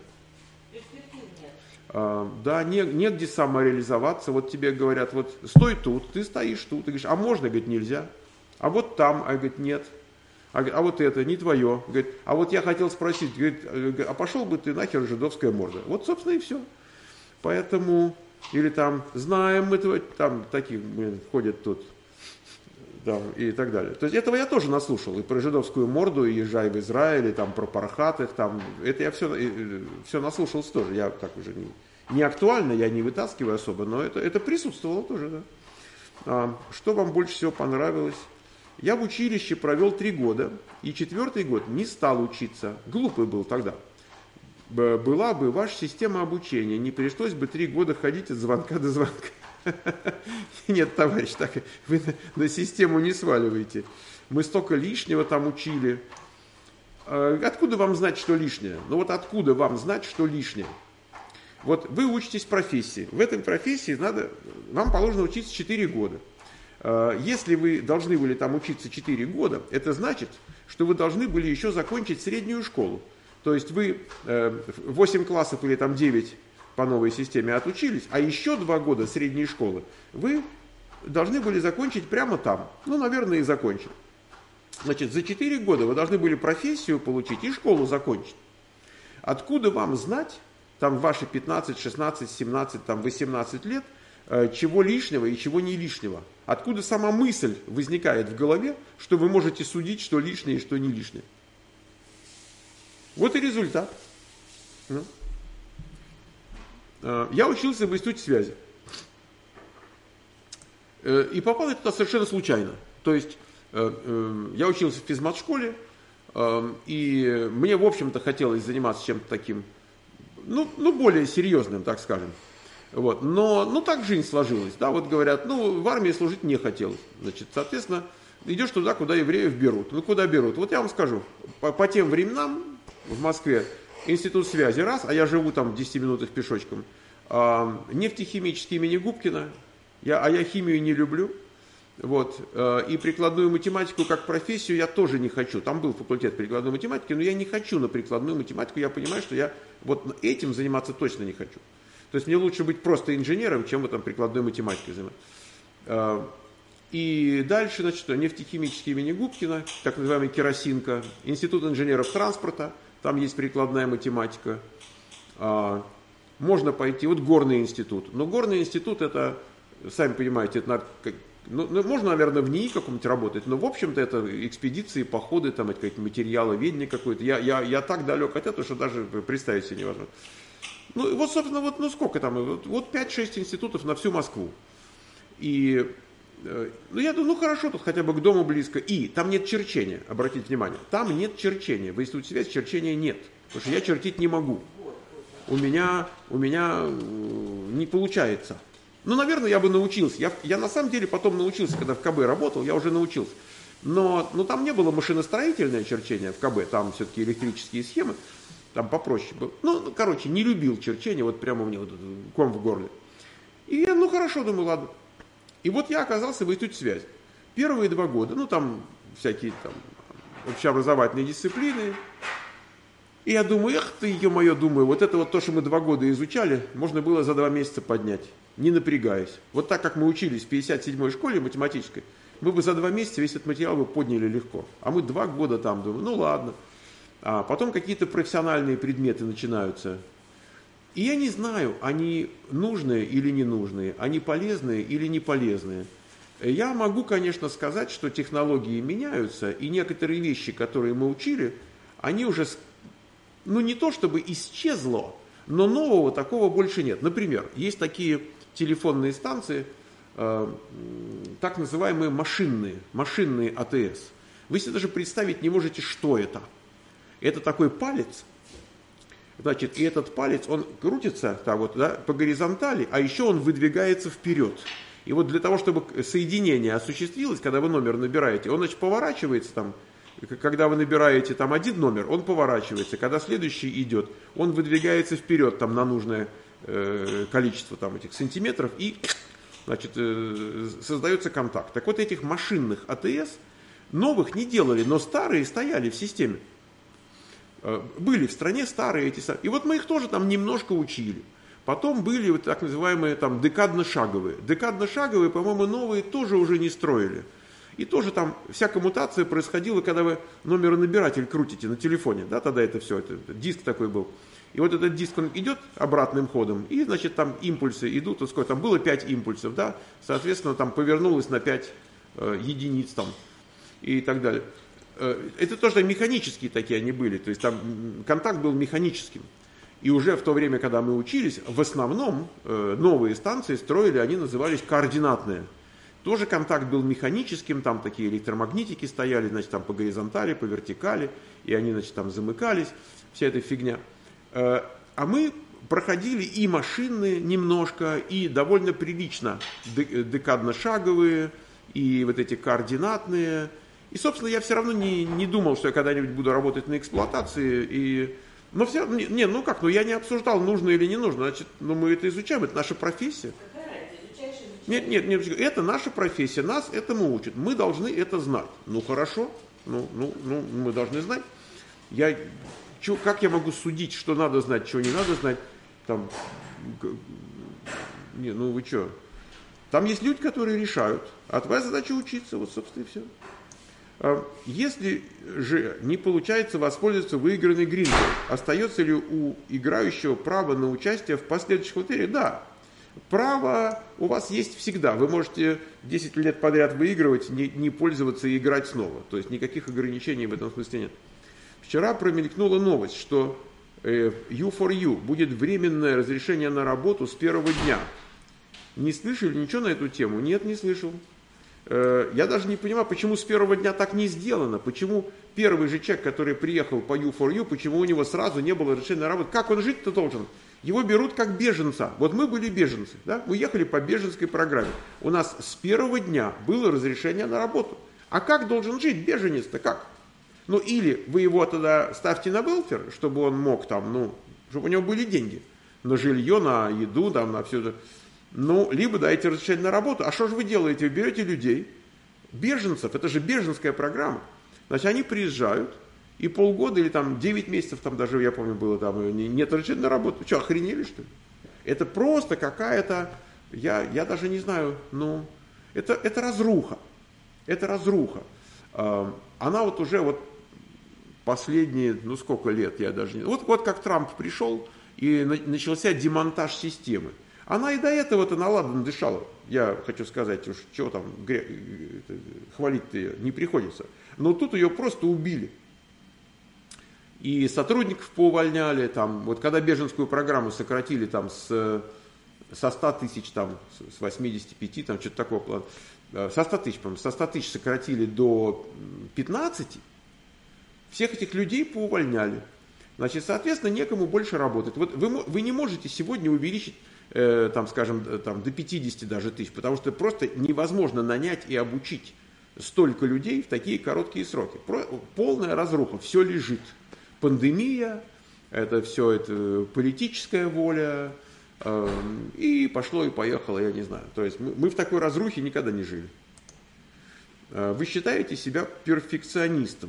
А, да, не, негде самореализоваться. Вот тебе говорят, вот стой тут, ты стоишь тут. Ты говоришь, а можно, говорит, нельзя. А вот там, а говорит, нет. А, а вот это не твое. Говорит, а вот я хотел спросить, говорит, а пошел бы ты нахер, жидовская морда. Вот, собственно, и все. Поэтому, или там, знаем мы, там таких ходят тут. Да, и так далее. То есть этого я тоже наслушал. И про жидовскую морду, и езжай в Израиль, и там про пархатых, там. Это я все, все наслушался тоже. Я так уже не, не актуально, я не вытаскиваю особо, но это, это присутствовало тоже, да. А, что вам больше всего понравилось? Я в училище провел три года, и четвертый год не стал учиться. Глупый был тогда. Была бы ваша система обучения, не пришлось бы три года ходить от звонка до звонка. Нет, товарищ, так вы на, на систему не сваливаете. Мы столько лишнего там учили. Откуда вам знать, что лишнее? Ну вот откуда вам знать, что лишнее? Вот вы учитесь профессии. В этой профессии надо, вам положено учиться четыре года. Если вы должны были там учиться четыре года, это значит, что вы должны были еще закончить среднюю школу. То есть вы восемь классов или там девять по новой системе отучились, а еще два года средней школы вы должны были закончить прямо там. Ну, наверное, и закончили. Значит, за четыре года вы должны были профессию получить и школу закончить. Откуда вам знать, там ваши пятнадцать, шестнадцать, семнадцать, там восемнадцать лет, чего лишнего и чего не лишнего? Откуда сама мысль возникает в голове, что вы можете судить, что лишнее и что не лишнее? Вот и результат. Я учился в институте связи. И попал я туда совершенно случайно. То есть я учился в физмат-школе, и мне, в общем-то, хотелось заниматься чем-то таким, ну, ну более серьезным, так скажем. Вот. Но ну, так жизнь сложилась. Да, вот говорят, ну, в армии служить не хотелось. Значит, соответственно, идешь туда, куда евреев берут. Ну, куда берут? Вот я вам скажу, по, по тем временам в Москве институт связи раз, а я живу там в десяти минутах пешочком, а, нефтехимический имени Губкина, я, а я химию не люблю. Вот, и прикладную математику как профессию я тоже не хочу. Там был факультет прикладной математики, но я не хочу на прикладную математику. Я понимаю, что я вот этим заниматься точно не хочу. То есть мне лучше быть просто инженером, чем вот там прикладной математикой заниматься. И дальше, значит, нефтехимический имени Губкина, так называемый керосинка, институт инженеров транспорта, там есть прикладная математика. Можно пойти, вот горный институт. Но горный институт это, сами понимаете, это надо... Ну, можно, наверное, в НИИ каком-нибудь работать, но, в общем-то, это экспедиции, походы, там, это какие-то материаловедение какое-то. Я, я, я так далек от этого, что даже представить себе невозможно. Ну, вот, собственно, вот, ну, сколько там, вот, вот пять-шесть институтов на всю Москву. И, э, ну, я думаю, ну, хорошо, тут хотя бы к дому близко. И там нет черчения, обратите внимание, там нет черчения. В институте связи черчения нет, потому что я чертить не могу. У меня, у меня не получается. Ну, наверное, я бы научился. Я, я на самом деле потом научился, когда в КБ работал, я уже научился. Но, но там не было машиностроительное черчение в КБ, там все-таки электрические схемы, там попроще было. Ну, короче, не любил черчение, вот прямо у меня вот ком в горле. И я, ну хорошо, думаю, ладно. И вот я оказался в институте связи. Первые два года, ну там всякие там общеобразовательные дисциплины. И я думаю, эх ты, ё-моё, думаю, вот это вот то, что мы два года изучали, можно было за два месяца поднять, не напрягаясь. Вот так, как мы учились в пятьдесят седьмой школе математической, мы бы за два месяца весь этот материал бы подняли легко. А мы два года там, думаю, ну ладно. А потом какие-то профессиональные предметы начинаются. И я не знаю, они нужные или не нужные, они полезные или не полезные. Я могу, конечно, сказать, что технологии меняются, и некоторые вещи, которые мы учили, они уже... Ну, не то чтобы исчезло, но нового такого больше нет. Например, есть такие телефонные станции, э, так называемые машинные, машинные АТС. Вы себе даже представить не можете, что это. Это такой палец, значит, и этот палец, он крутится так вот, да, по горизонтали, а еще он выдвигается вперед. И вот для того, чтобы соединение осуществилось, когда вы номер набираете, он, значит, поворачивается там. Когда вы набираете там один номер, он поворачивается. Когда следующий идет, он выдвигается вперед там, на нужное э, количество там, этих сантиметров и значит, э, создается контакт. Так вот этих машинных АТС новых не делали, но старые стояли в системе. Э, были в стране старые эти. И вот мы их тоже там немножко учили. Потом были вот так называемые там декадно-шаговые. Декадно-шаговые, по-моему, новые тоже уже не строили. И тоже там вся коммутация происходила, когда вы номеронабиратель крутите на телефоне, да, тогда это все, это, это диск такой был. И вот этот диск, он идет обратным ходом, и, значит, там импульсы идут, вот сколько, там было пять импульсов, да, соответственно, там повернулось на пять э, единиц там и так далее. Э, это тоже механические такие они были, то есть там контакт был механическим. И уже в то время, когда мы учились, в основном э, новые станции строили, они назывались координатные. Тоже контакт был механическим, там такие электромагнитики стояли, значит, там по горизонтали, по вертикали, и они, значит, там замыкались, вся эта фигня. А мы проходили и машинные немножко, и довольно прилично декадно-шаговые, и вот эти координатные. И, собственно, я все равно не, не думал, что я когда-нибудь буду работать на эксплуатации, и... но все равно, не, ну как, ну я не обсуждал, нужно или не нужно, значит, ну мы это изучаем, это наша профессия. Нет, нет, нет, это наша профессия, нас этому учат, мы должны это знать. Ну хорошо, ну, ну, ну мы должны знать. Я чё, как я могу судить, что надо знать, что не надо знать? Там, не, ну вы что? Там есть люди, которые решают, а твоя задача учиться, вот, собственно, и все. Если же не получается воспользоваться выигранной гринкой, остается ли у играющего право на участие в последующих лотереях? Да. Право у вас есть всегда. Вы можете десять лет подряд выигрывать, не, не пользоваться и играть снова. То есть никаких ограничений в этом смысле нет. Вчера промелькнула новость, что э, ю фор ю будет временное разрешение на работу с первого дня. Не слышали ничего на эту тему? Нет, не слышал. Я даже не понимаю, почему с первого дня так не сделано, почему первый же человек, который приехал по ю фор ю, почему у него сразу не было разрешения на работу. Как он жить-то должен? Его берут как беженца. Вот мы были беженцы, да? Мы ехали по беженской программе. У нас с первого дня было разрешение на работу. А как должен жить беженец-то? Как? Ну или вы его тогда ставьте на велфер, чтобы он мог там, ну, чтобы у него были деньги на жилье, на еду, там, на все это. Ну, либо дайте разрешение на работу. А что же вы делаете? Вы берете людей, беженцев, это же беженская программа. Значит, они приезжают, и полгода или там девять месяцев, там даже, я помню, было, там нет разрешения на работу. Что, охренели, что ли? Это просто какая-то, я, я даже не знаю, ну, это, это разруха. Это разруха. Она вот уже вот последние, ну сколько лет, я даже не... Вот, вот как Трамп пришел, и начался демонтаж системы. Она и до этого-то наладно дышала. Я хочу сказать, уж чего там хвалить-то ее не приходится. Но тут ее просто убили. И сотрудников поувольняли. Там, вот когда беженскую программу сократили там, с, со ста тысяч, там, с восьмидесяти пяти, там, что-то такого плана. Со ста тысяч, по-моему, со ста тысяч сократили до пятнадцати. Всех этих людей поувольняли. Значит, соответственно, некому больше работать. Вот вы, вы не можете сегодня увеличить, э, там, скажем, там, до пятидесяти даже тысяч, потому что просто невозможно нанять и обучить столько людей в такие короткие сроки. Про, полная разруха, все лежит. Пандемия, это все это политическая воля, э, и пошло и поехало, я не знаю. То есть мы, мы в такой разрухе никогда не жили. Э, вы считаете себя перфекционистом?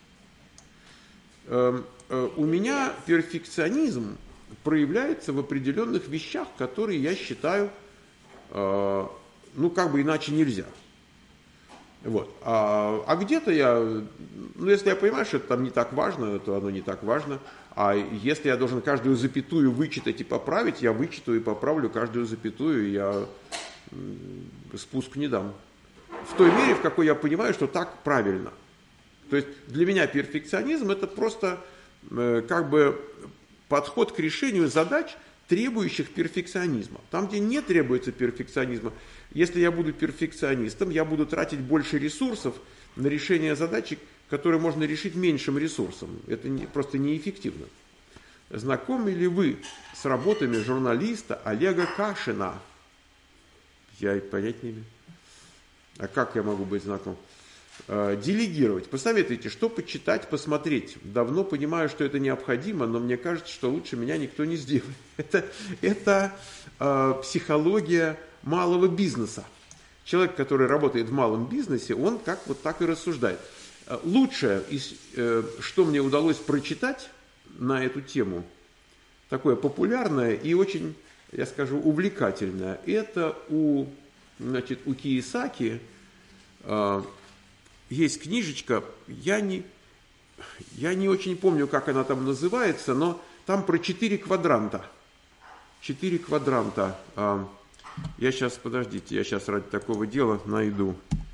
Э, У меня перфекционизм проявляется в определенных вещах, которые я считаю, э, ну, как бы иначе нельзя. Вот. А, а где-то я, ну, если я понимаю, что это там не так важно, то оно не так важно. А если я должен каждую запятую вычитать и поправить, я вычитаю и поправлю каждую запятую, и я спуск не дам. В той мере, в какой я понимаю, что так правильно. То есть для меня перфекционизм это просто э, как бы подход к решению задач, требующих перфекционизма. Там, где не требуется перфекционизма, если я буду перфекционистом, я буду тратить больше ресурсов на решение задачи, которые можно решить меньшим ресурсом. Это не, просто неэффективно. Знакомы ли вы с работами журналиста Олега Кашина? Я и понять не имею. А как я могу быть знаком? Делегировать. Посоветуйте, что почитать, посмотреть. Давно понимаю, что это необходимо, но мне кажется, что лучше меня никто не сделает. Это, это э, психология малого бизнеса. Человек, который работает в малом бизнесе, он как вот так и рассуждает. Лучшее, из, э, что мне удалось прочитать на эту тему, такое популярное и очень, я скажу, увлекательное, это у, значит, у Кийосаки э, есть книжечка, я не, я не очень помню, как она там называется, но там про четыре квадранта. Четыре квадранта. Я сейчас, подождите, я сейчас ради такого дела найду.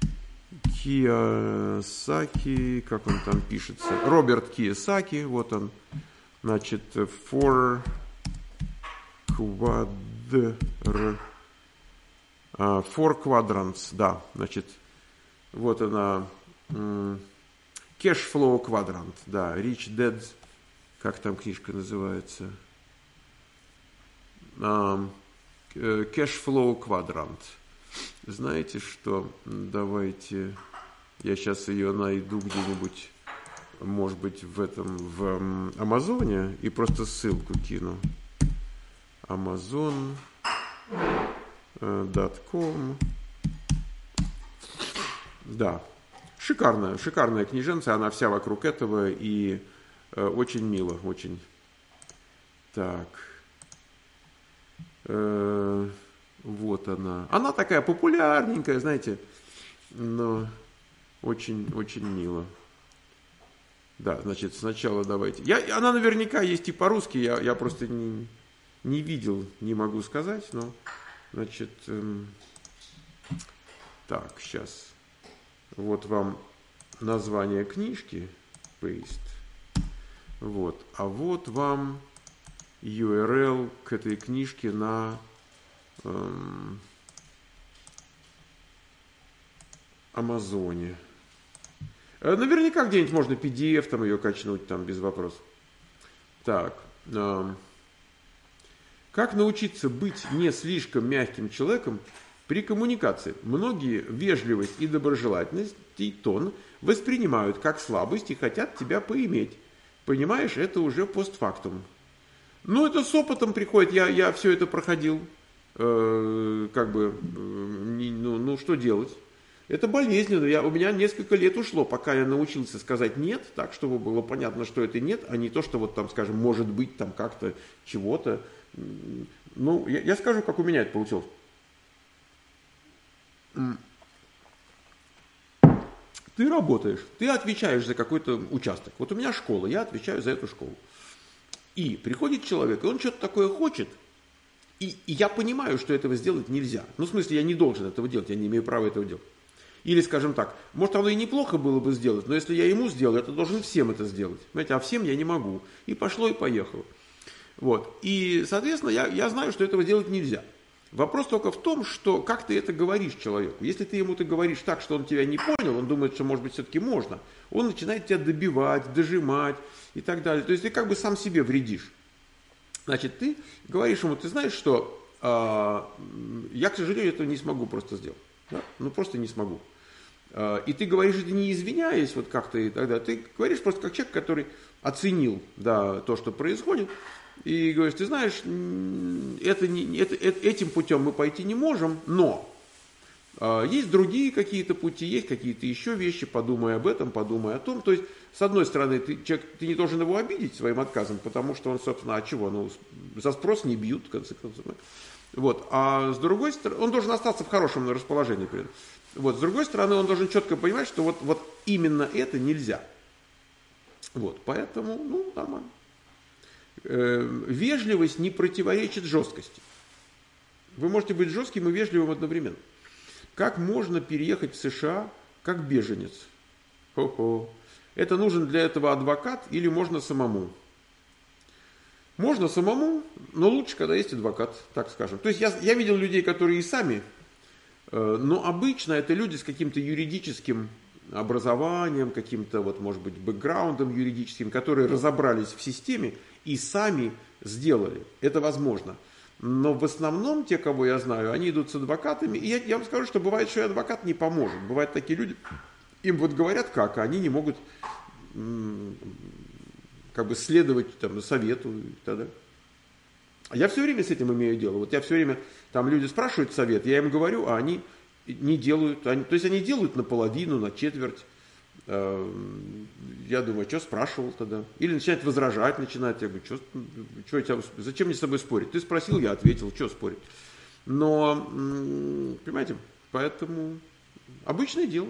Кийосаки, как он там пишется? Роберт Кийосаки, вот он. Значит, four quadr... Four quadrants, да, значит, вот она... Cash Flow Quadrant, да, Rich Dad, как там книжка называется? Cash Flow Quadrant. Знаете что, давайте, я сейчас ее найду где-нибудь, может быть, в этом, в Амазоне, и просто ссылку кину. амазон точка ком. Да. Шикарная, шикарная книженция, она вся вокруг этого, и Э, очень мило, очень. Так. Э, вот она. Она такая популярненькая, знаете, но очень-очень мило. Да, значит, сначала давайте. Я, она наверняка есть и по-русски, я, я просто не, не видел, не могу сказать, но, значит, эм, так, сейчас. Вот вам название книжки, paste. Вот, а вот вам ю ар эл к этой книжке на эм, Амазоне. Наверняка где-нибудь можно пи ди эф там ее качнуть, там без вопросов. Так. Э, как научиться быть не слишком мягким человеком при коммуникации? Многие вежливость и доброжелательность и тон воспринимают как слабость и хотят тебя поиметь. Понимаешь, это уже постфактум. Ну, это с опытом приходит. Я, я все это проходил. Э, как бы, не, ну, ну, что делать? Это болезненно. Я, у меня несколько лет ушло, пока я научился сказать «нет», так, чтобы было понятно, что это «нет», а не то, что вот там, скажем, может быть там как-то чего-то. Ну, я, я скажу, как у меня это получилось. Ты работаешь, ты отвечаешь за какой-то участок. Вот у меня школа, я отвечаю за эту школу. И приходит человек, и он что-то такое хочет, и, и я понимаю, что этого сделать нельзя. Ну, в смысле, я не должен этого делать, я не имею права этого делать. Или, скажем так, может, оно и неплохо было бы сделать, но если я ему сделаю, я должен всем это сделать. Понимаете, а всем я не могу. И пошло, и поехало. Вот. И, соответственно, я, я знаю, что этого делать нельзя. Вопрос только в том, что как ты это говоришь человеку. Если ты ему это говоришь так, что он тебя не понял, он думает, что, может быть, все-таки можно, он начинает тебя добивать, дожимать и так далее. То есть ты как бы сам себе вредишь. Значит, ты говоришь ему, ты знаешь, что э, я, к сожалению, этого не смогу просто сделать. Да? Ну, просто не смогу. И ты говоришь это не извиняясь, вот как-то и так далее. Ты говоришь просто как человек, который оценил, да, то, что происходит, и говоришь, ты знаешь, это не, это, этим путем мы пойти не можем, но э, есть другие какие-то пути, есть какие-то еще вещи, подумай об этом, подумай о том. То есть, с одной стороны, ты, человек, ты не должен его обидеть своим отказом, потому что он, собственно, а чего? Ну, за спрос не бьют, в конце концов. Вот. А с другой стороны, он должен остаться в хорошем расположении перед. Вот, с другой стороны, он должен четко понимать, что вот, вот именно это нельзя. Вот, поэтому, ну, нормально. Э, вежливость не противоречит жесткости. Вы можете быть жестким и вежливым одновременно. Как можно переехать в США как беженец? Хо-хо. Это нужен для этого адвокат или можно самому? Можно самому, но лучше, когда есть адвокат, так скажем. То есть я, я видел людей, которые и сами. Но обычно это люди с каким-то юридическим образованием, каким-то, вот, может быть, бэкграундом юридическим, которые разобрались в системе и сами сделали. Это возможно. Но в основном те, кого я знаю, они идут с адвокатами. И я, я вам скажу, что бывает, что и адвокат не поможет. Бывают такие люди, им вот говорят как, а они не могут как бы следовать там, совету и так далее. Я все время с этим имею дело. Вот я все время, там люди спрашивают совет, я им говорю, а они не делают. Они, то есть они делают наполовину, на четверть. Я думаю, что спрашивал тогда? Или начинают возражать, начинают. Я говорю, что, что я тебя, зачем мне с тобой спорить? Ты спросил, я ответил, что спорить? Но, понимаете, поэтому обычное дело.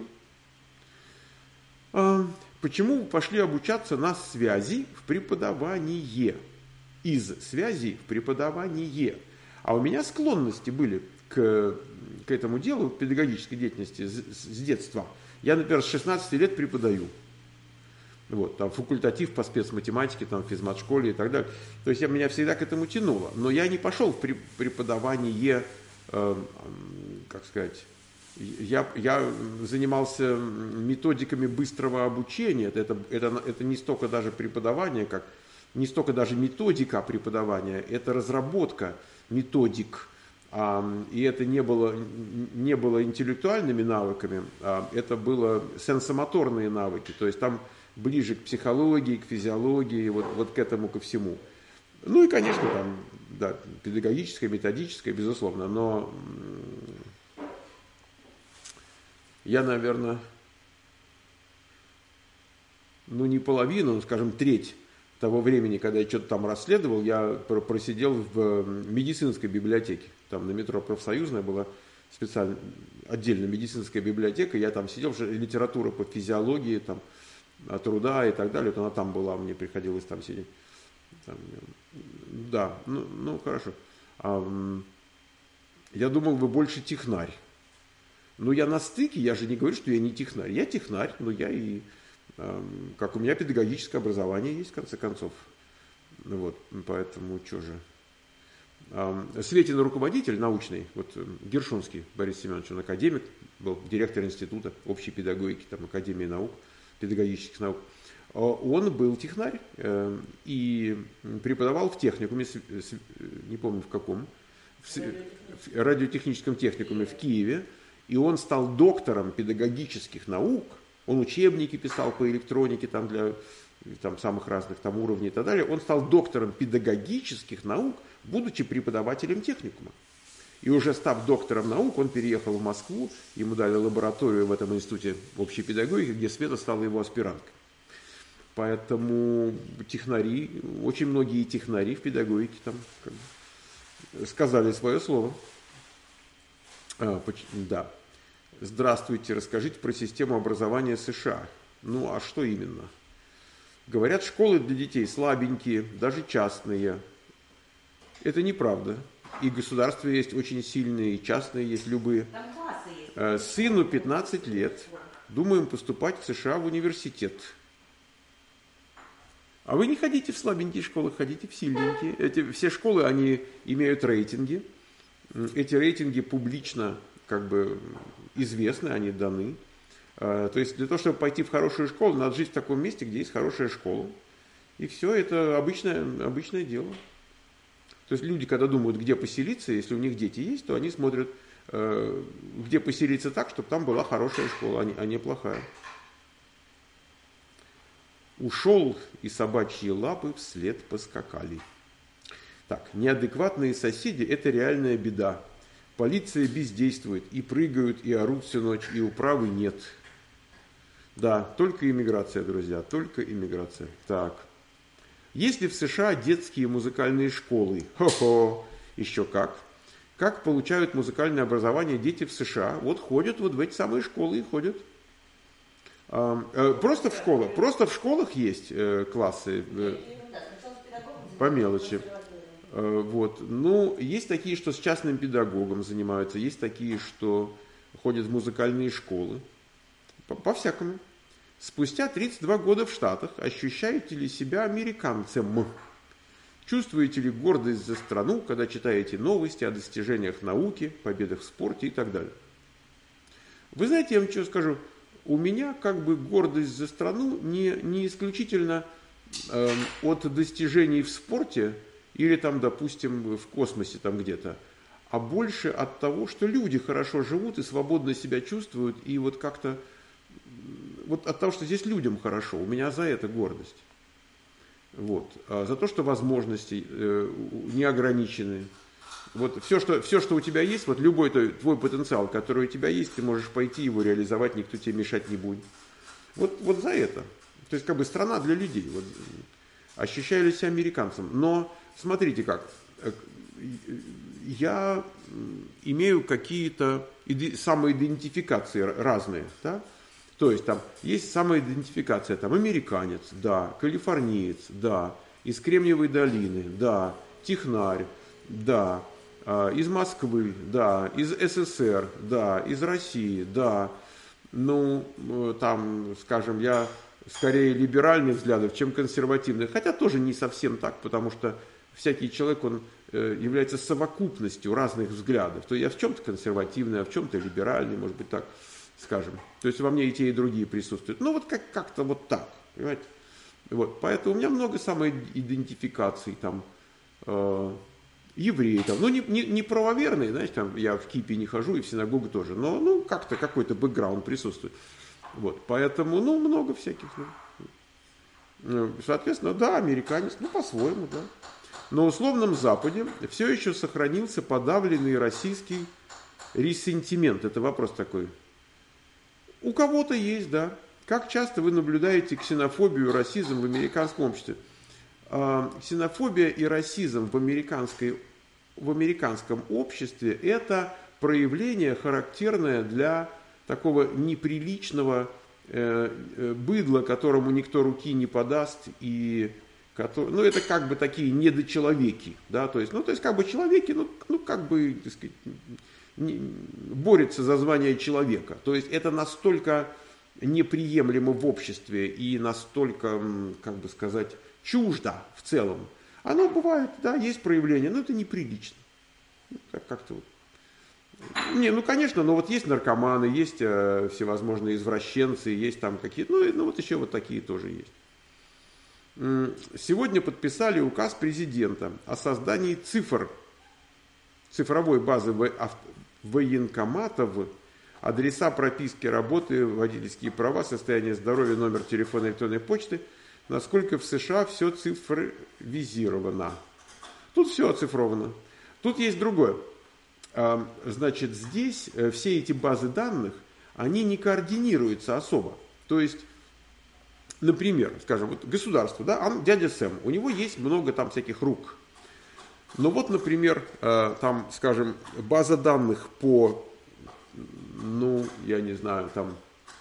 Почему вы пошли обучаться на связи в преподавании? Из связи в преподавание. А у меня склонности были к, к этому делу, к педагогической деятельности с, с детства. Я, например, с шестнадцати лет преподаю. Вот, там факультатив по спецматематике, там, в физмат-школе и так далее. То есть я, меня всегда к этому тянуло. Но я не пошел в преподавание, э, как сказать, я, я занимался методиками быстрого обучения. Это, это, это не столько даже преподавание, как не столько даже методика преподавания, это разработка методик. И это не было, не было интеллектуальными навыками, а это было сенсомоторные навыки. То есть там ближе к психологии, к физиологии, вот, вот к этому ко всему. Ну и, конечно, там, да, педагогическое, методическое, безусловно. Но я, наверное, ну не половину, скажем, треть того времени, когда я что-то там расследовал, я просидел в медицинской библиотеке. Там на метро Профсоюзная была специально отдельно медицинская библиотека. Я там сидел, уже литература по физиологии, там, труда и так далее. Вот она там была, мне приходилось там сидеть. Там, да, ну, ну хорошо. А, я думал, вы больше технарь. Но я на стыке, я же не говорю, что я не технарь. Я технарь, но я и, э, как у меня педагогическое образование есть, в конце концов. Вот, поэтому что же. Э, Светин руководитель научный, вот Гершунский Борис Семенович, он академик, был директор института общей педагогики, там, Академии наук, педагогических наук. Он был технарь э, и преподавал в техникуме, с, с, не помню в каком, в, в радиотехническом техникуме в Киеве. И он стал доктором педагогических наук. Он учебники писал по электронике там, для там, самых разных там, уровней и так далее. Он стал доктором педагогических наук, будучи преподавателем техникума. И уже став доктором наук, он переехал в Москву. Ему дали лабораторию в этом институте общей педагогики, где Света стала его аспиранткой. Поэтому технари, очень многие технари в педагогике там как бы, сказали свое слово. А, да. Здравствуйте, расскажите про систему образования США. Ну, а что именно? Говорят, школы для детей слабенькие, даже частные. Это неправда. И государства есть очень сильные, и частные есть любые. Там классы есть. Сыну пятнадцать лет. Думаем поступать в США в университет. А вы не ходите в слабенькие школы, ходите в сильненькие. Эти, все школы, они имеют рейтинги. Эти рейтинги публично как бы известны, они даны. То есть для того, чтобы пойти в хорошую школу, надо жить в таком месте, где есть хорошая школа. И все, это обычное, обычное дело. То есть люди, когда думают, где поселиться, если у них дети есть, то они смотрят, где поселиться так, чтобы там была хорошая школа, а не плохая. Ушел, и собачьи лапы вслед поскакали. Так, неадекватные соседи – это реальная беда. Полиция бездействует, и прыгают, и орут всю ночь, и управы нет. Да, только иммиграция, друзья, только иммиграция. Так, есть ли в США детские музыкальные школы? Хо-хо, еще как. Как получают музыкальное образование дети в США? Вот ходят вот в эти самые школы и ходят. Просто в школах, просто в школах есть классы по мелочи. Вот. Ну, есть такие, что с частным педагогом занимаются, есть такие, что ходят в музыкальные школы. По-всякому. Спустя тридцать два года в Штатах ощущаете ли себя американцем? Чувствуете ли гордость за страну, когда читаете новости о достижениях науки, победах в спорте и так далее? Вы знаете, я вам что скажу? У меня как бы гордость за страну не, не исключительно э, от достижений в спорте или там, допустим, в космосе там где-то, а больше от того, что люди хорошо живут и свободно себя чувствуют, и вот как-то, вот от того, что здесь людям хорошо, у меня за это гордость. Вот. А за то, что возможности э, не ограничены. Вот все что, все, что у тебя есть, вот любой твой потенциал, который у тебя есть, ты можешь пойти его реализовать, никто тебе мешать не будет. Вот, вот за это. То есть, как бы страна для людей. Вот, ощущаю ли себя американцем. Но смотрите как. Я имею какие-то самоидентификации разные. Да? То есть, там есть самоидентификация, там, американец, да, калифорниец, да, из Кремниевой долины, да, технарь, да, из Москвы, да, из СССР, да, из России, да. Ну, там, скажем, я скорее либеральных взглядов, чем консервативных. Хотя тоже не совсем так, потому что всякий человек, он является совокупностью разных взглядов. То я в чем-то консервативный, а в чем-то либеральный, может быть, так скажем. То есть во мне и те, и другие присутствуют. Ну, вот как- как-то вот так, понимаете? Вот, поэтому у меня много самоидентификаций, там, э, евреи, там, ну, не, не, не правоверные, знаете, там, я в кипе не хожу, и в синагогу тоже, но, ну, как-то какой-то бэкграунд присутствует. Вот, поэтому, ну, много всяких. Ну. Соответственно, да, американец, ну, по-своему, да. На условном Западе все еще сохранился подавленный российский ресентимент. Это вопрос такой. У кого-то есть, да. Как часто вы наблюдаете ксенофобию, расизм в американском обществе? э, ксенофобия и расизм в, американской, в американском обществе – это проявление, характерное для такого неприличного э, э, быдла, которому никто руки не подаст, и который, ну, это как бы такие недочеловеки, да, то есть, ну, то есть, как бы человеки, ну, ну как бы, так сказать, не, борются за звание человека, то есть, это настолько неприемлемо в обществе и настолько, как бы сказать, чуждо в целом. Оно бывает, да, есть проявление, но это неприлично. Как- Как-то вот. Не, ну, конечно, но вот есть наркоманы, есть э, всевозможные извращенцы, есть там какие-то, ну, и- ну, вот еще вот такие тоже есть. М, Сегодня подписали указ президента о создании цифр, цифровой базы во- ав- военкоматов, адреса прописки работы, водительские права, состояние здоровья, номер телефона, электронной почты, насколько в США все цифровизировано. Тут все оцифровано. Тут есть другое. А, Значит, здесь э, все эти базы данных, они не координируются особо. То есть, например, скажем, вот государство, да, он, дядя Сэм, у него есть много там всяких рук. Но вот, например, э, там, скажем, база данных по, ну, я не знаю, там,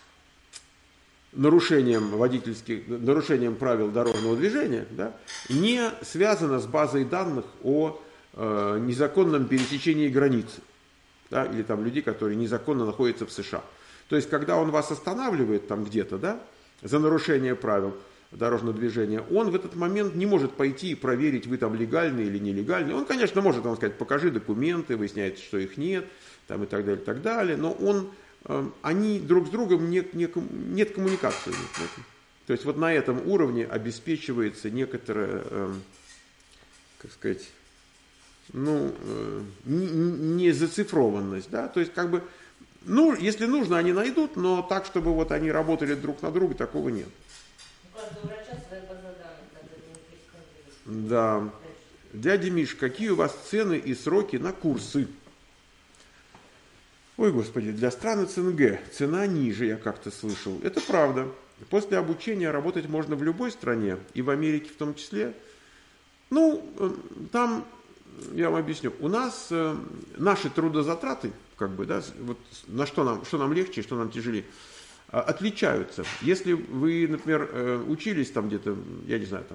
нарушением водительских, нарушением правил дорожного движения, да, не связана с базой данных о э, незаконном пересечении границы, да, или там людей, которые незаконно находятся в США. То есть, когда он вас останавливает там где-то, да, за нарушение правил дорожного движения, он в этот момент не может пойти и проверить, вы там легальный или нелегальный. Он, конечно, может вам сказать, покажи документы, выясняется, что их нет, там, и так далее, и так далее, но он, э, они друг с другом не, не, нет коммуникации. Нет. То есть вот на этом уровне обеспечивается некоторая, э, как сказать, ну, э, не, не зацифрованность, да, то есть как бы, ну, если нужно, они найдут, но так, чтобы вот они работали друг на друга, такого нет. У каждого врача своя база данных, надо не пересмотреть. Да. Дядя Миш, какие у вас цены и сроки на курсы? Ой, господи, для стран СНГ цена ниже, я как-то слышал. Это правда. После обучения работать можно в любой стране, и в Америке в том числе. Ну, там, я вам объясню, у нас э, наши трудозатраты, как бы, да, вот на что нам, что нам легче, что нам тяжелее, э, отличаются. Если вы, например, э, учились там где-то, я не знаю, там,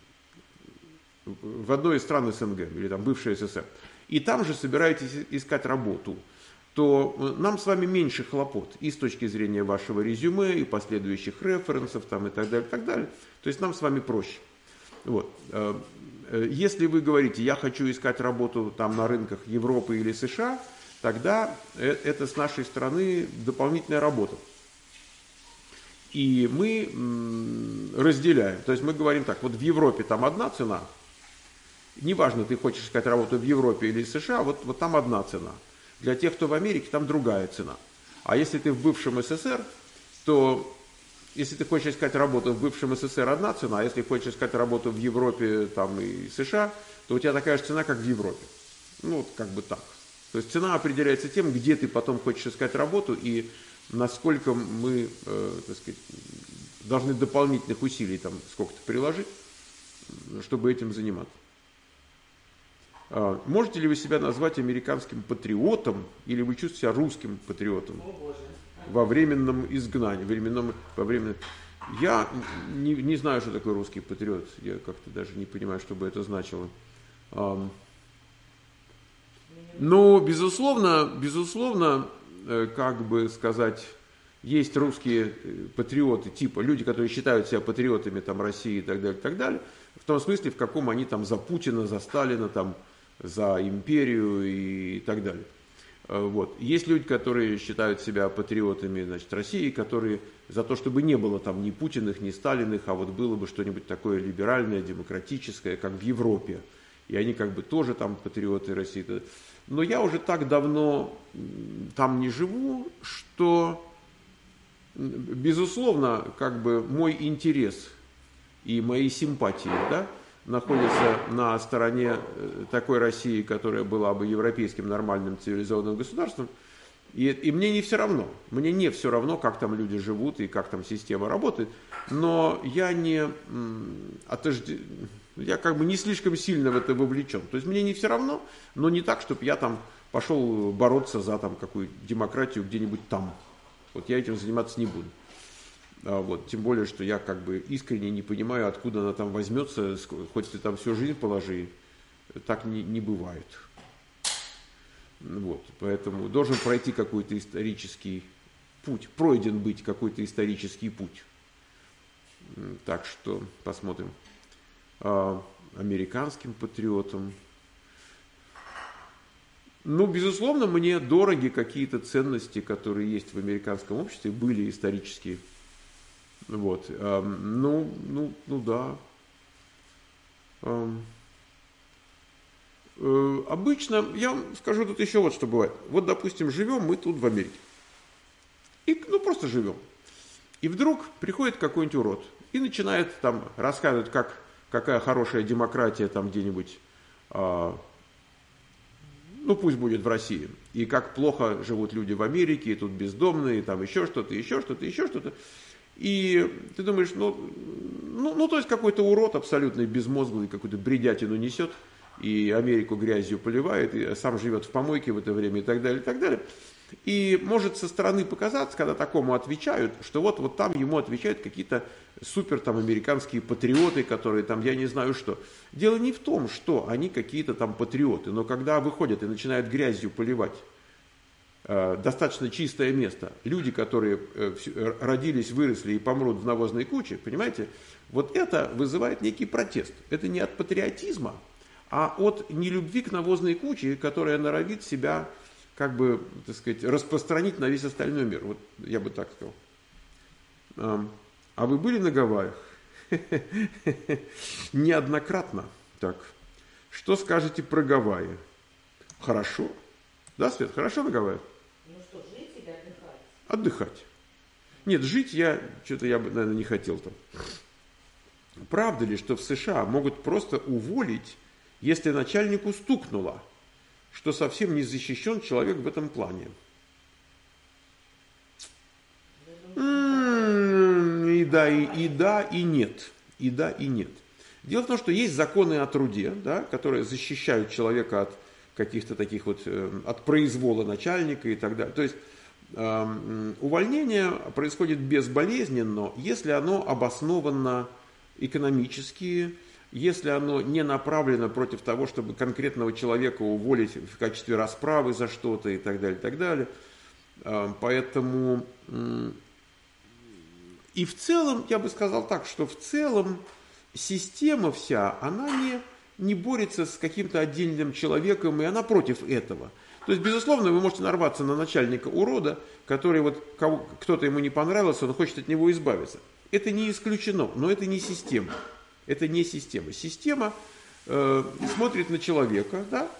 в одной из стран СНГ, или там бывшей СССР, и там же собираетесь искать работу, то нам с вами меньше хлопот и с точки зрения вашего резюме, и последующих референсов, там, и так далее, и так далее. То есть нам с вами проще. Вот. Если вы говорите, я хочу искать работу там на рынках Европы или США, тогда это с нашей стороны дополнительная работа. И мы разделяем. То есть мы говорим так, вот в Европе там одна цена, неважно, ты хочешь искать работу в Европе или в США, вот, вот там одна цена. Для тех, кто в Америке, там другая цена. А если ты в бывшем СССР, то если ты хочешь искать работу в бывшем СССР, одна цена, а если хочешь искать работу в Европе там, и США, то у тебя такая же цена, как в Европе. Ну, вот как бы так. То есть цена определяется тем, где ты потом хочешь искать работу и насколько мы, э, так сказать, должны дополнительных усилий там сколько-то приложить, чтобы этим заниматься. А, можете ли вы себя назвать американским патриотом или вы чувствуете себя русским патриотом? О, Боже. Во временном изгнании, временном, во временном... Я не, не знаю, что такое русский патриот. Я как-то даже не понимаю, что бы это значило. А, но, безусловно, безусловно, как бы сказать, есть русские патриоты, типа люди, которые считают себя патриотами там, России и так далее, и так далее. В том смысле, в каком они там за Путина, за Сталина, там, за империю и так далее. Вот. Есть люди, которые считают себя патриотами, значит, России, которые за то, чтобы не было там ни Путиных, ни Сталиных, а вот было бы что-нибудь такое либеральное, демократическое, как в Европе. И они как бы тоже там патриоты России. Но я уже так давно там не живу, что, безусловно, как бы мой интерес и мои симпатии, да, находятся на стороне такой России, которая была бы европейским нормальным цивилизованным государством. И, и мне не все равно. Мне не все равно, как там люди живут и как там система работает. Но я не отожде... Я как бы не слишком сильно в это вовлечен. То есть мне не все равно, но не так, чтобы я там пошел бороться за там какую демократию где-нибудь там. Вот я этим заниматься не буду. А вот, тем более, что я как бы искренне не понимаю, откуда она там возьмется, хоть ты там всю жизнь положи, так не, не бывает. Вот, поэтому должен пройти какой-то исторический путь, пройден быть какой-то исторический путь. Так что посмотрим. А, американским патриотам. Ну, безусловно, мне дороги какие-то ценности, которые есть в американском обществе, были исторические. Вот. А, ну, ну, ну да. А, э, обычно, я вам скажу тут еще вот что бывает. Вот, допустим, живем мы тут в Америке. И, ну, просто живем. И вдруг приходит какой-нибудь урод и начинает там рассказывать, как, какая хорошая демократия там где-нибудь, а, ну пусть будет в России, и как плохо живут люди в Америке, и тут бездомные, и там еще что-то, еще что-то, еще что-то. И ты думаешь, ну, ну, ну то есть какой-то урод абсолютно безмозглый, какую-то бредятину несет, и Америку грязью поливает, и сам живет в помойке в это время, и так далее, и так далее. И может со стороны показаться, когда такому отвечают, что вот, вот там ему отвечают какие-то супер там американские патриоты, которые там, я не знаю что. Дело не в том, что они какие-то там патриоты, но когда выходят и начинают грязью поливать э, достаточно чистое место, люди, которые э, родились, выросли и помрут в навозной куче, понимаете, вот это вызывает некий протест. Это не от патриотизма, а от нелюбви к навозной куче, которая норовит себя как бы, так сказать, распространить на весь остальной мир. Вот я бы так сказал. А вы были на Гавайях? Неоднократно. Так. Что скажете про Гавайи? Хорошо. Да, Свет? Хорошо на Гавайях? Ну что, жить или отдыхать? Отдыхать. Нет, жить я, что-то я бы, наверное, не хотел там. Правда ли, что в США могут просто уволить, если начальнику стукнуло, что совсем не защищен человек в этом плане? М-м-м, и да, и, и да, и нет. И да, и нет. Дело в том, что есть законы о труде, да, которые защищают человека от каких-то таких вот, от произвола начальника и так далее. То есть э, увольнение происходит безболезненно, если оно обосновано экономически, если оно не направлено против того, чтобы конкретного человека уволить в качестве расправы за что-то и так далее, и так далее. Поэтому и в целом, я бы сказал так, что в целом система вся, она не, не борется с каким-то отдельным человеком, и она против этого. То есть, безусловно, вы можете нарваться на начальника урода, который вот кого, кто-то ему не понравился, он хочет от него избавиться. Это не исключено, но это не система. Это не система. Система э, смотрит на человека, да,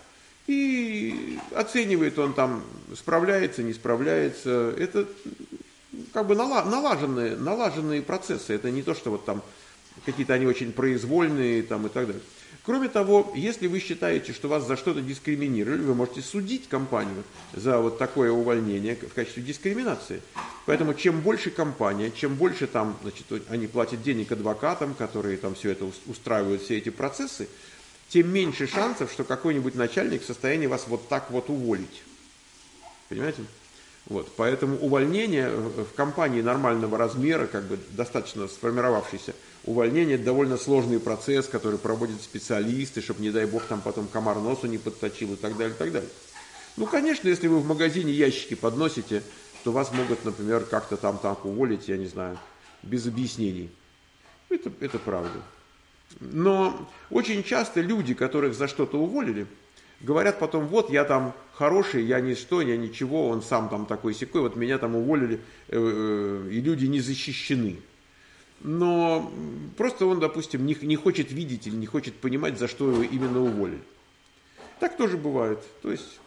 и оценивает, он там справляется, не справляется. Это как бы налаженные, налаженные процессы. Это не то, что вот там какие-то они очень произвольные там, и так далее. Кроме того, если вы считаете, что вас за что-то дискриминировали, вы можете судить компанию за вот такое увольнение в качестве дискриминации. Поэтому чем больше компания, чем больше там, значит, они платят денег адвокатам, которые там все это устраивают, все эти процессы, тем меньше шансов, что какой-нибудь начальник в состоянии вас вот так вот уволить. Понимаете? Вот, поэтому увольнение в компании нормального размера, как бы достаточно сформировавшийся, увольнение – это довольно сложный процесс, который проводят специалисты, чтобы, не дай бог, там потом комар носу не подточил и так далее, и так далее. Ну, конечно, если вы в магазине ящики подносите, то вас могут, например, как-то там так уволить, я не знаю, без объяснений. Это, это правда. Но очень часто люди, которых за что-то уволили, говорят потом, вот я там хороший, я ничто, я ничего, он сам там такой-сякой, вот меня там уволили, э, э, и люди не защищены. Но просто он, допустим, не, не хочет видеть или не хочет понимать, за что его именно уволили. Так тоже бывает. То есть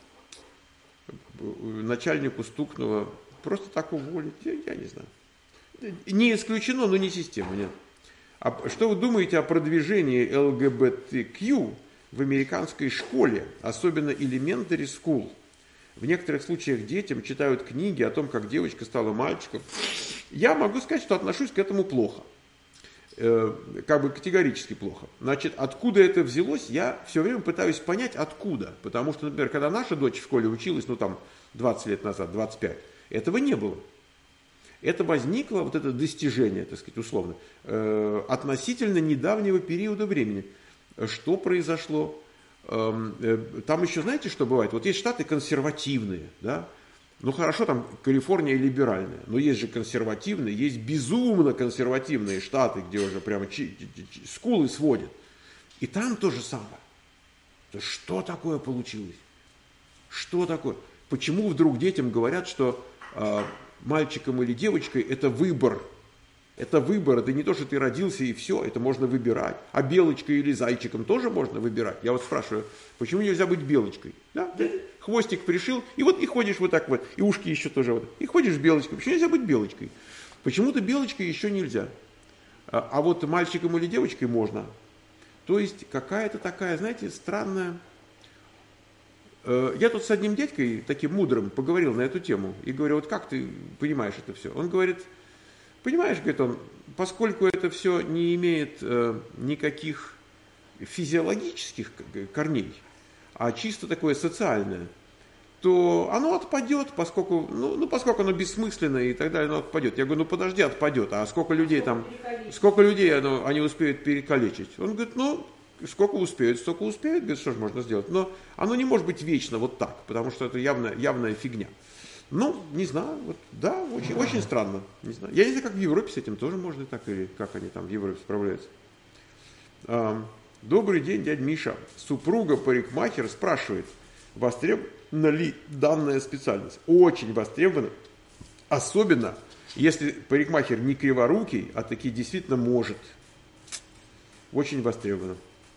начальнику стукнуло, просто так уволить, я, я не знаю. Не исключено, но не система, нет. А что вы думаете о продвижении эл гэ бэ тэ кью в американской школе, особенно elementary school? В некоторых случаях детям читают книги о том, как девочка стала мальчиком. Я могу сказать, что отношусь к этому плохо. э, как бы категорически плохо. Значит, откуда это взялось, я все время пытаюсь понять, откуда. Потому что, например, когда наша дочь в школе училась, ну там двадцать лет назад, двадцать пять, этого не было. Это возникло, вот это достижение, так сказать, условно, э, относительно недавнего периода времени. Что произошло? Э, э, там еще, знаете, что бывает? Вот есть штаты консервативные, да? Ну хорошо, там Калифорния либеральная, но есть же консервативные, есть безумно консервативные штаты, где уже прямо чи- чи- чи- скулы сводят. И там то же самое. То есть, что такое получилось? Что такое? Почему вдруг детям говорят, что э, мальчиком или девочкой это выбор? Это выбор, это не то, что ты родился и все, это можно выбирать. А белочкой или зайчиком тоже можно выбирать. Я вот спрашиваю, почему нельзя быть белочкой? Да? Ты хвостик пришил, и вот и ходишь вот так вот, и ушки еще тоже вот. И ходишь белочкой. Почему нельзя быть белочкой? Почему-то белочкой еще нельзя. А, а вот мальчиком или девочкой можно. То есть какая-то такая, знаете, странная... Я тут с одним дядькой, таким мудрым, поговорил на эту тему. И говорю, вот как ты понимаешь это все? Он говорит... Понимаешь, говорит он, поскольку это все не имеет э, никаких физиологических корней, а чисто такое социальное, то оно отпадет, поскольку, ну, ну, поскольку оно бессмысленное и так далее, оно отпадет. Я говорю, ну подожди, отпадет, а сколько людей там, сколько людей оно, они успеют перекалечить? Он говорит, ну, сколько успеют, столько успеют, говорит, что же можно сделать? Но оно не может быть вечно вот так, потому что это явно, явная фигня. Ну, не знаю, вот, да, очень, очень странно. Не знаю. Я не знаю, как в Европе с этим тоже можно так, или как они там в Европе справляются. А, добрый день, дядя Миша. Супруга парикмахер спрашивает, востребована ли данная специальность? Очень востребована. Особенно, если парикмахер не криворукий, а таки действительно может. Очень востребована.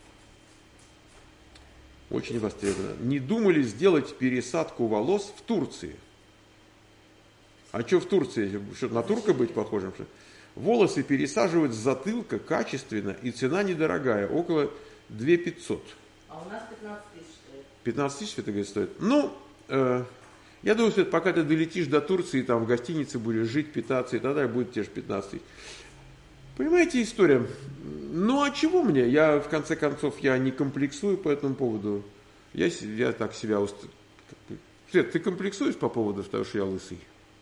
Очень востребована. Не думали сделать пересадку волос в Турции? А что в Турции? Что, на турка быть похожим? Что? Волосы пересаживают с затылка качественно, и цена недорогая, около две тысячи пятьсот. А у нас пятнадцать тысяч стоит. пятнадцать тысяч, это говорит, стоит? Ну, э, я думаю, что пока ты долетишь до Турции, там в гостинице будешь жить, питаться, и тогда будет тебе же пятнадцать тысяч. Понимаете история? Ну, а чего мне? Я, в конце концов, я не комплексую по этому поводу. Я, я так себя... Уст... Свет, ты комплексуешь по поводу того, что я лысый?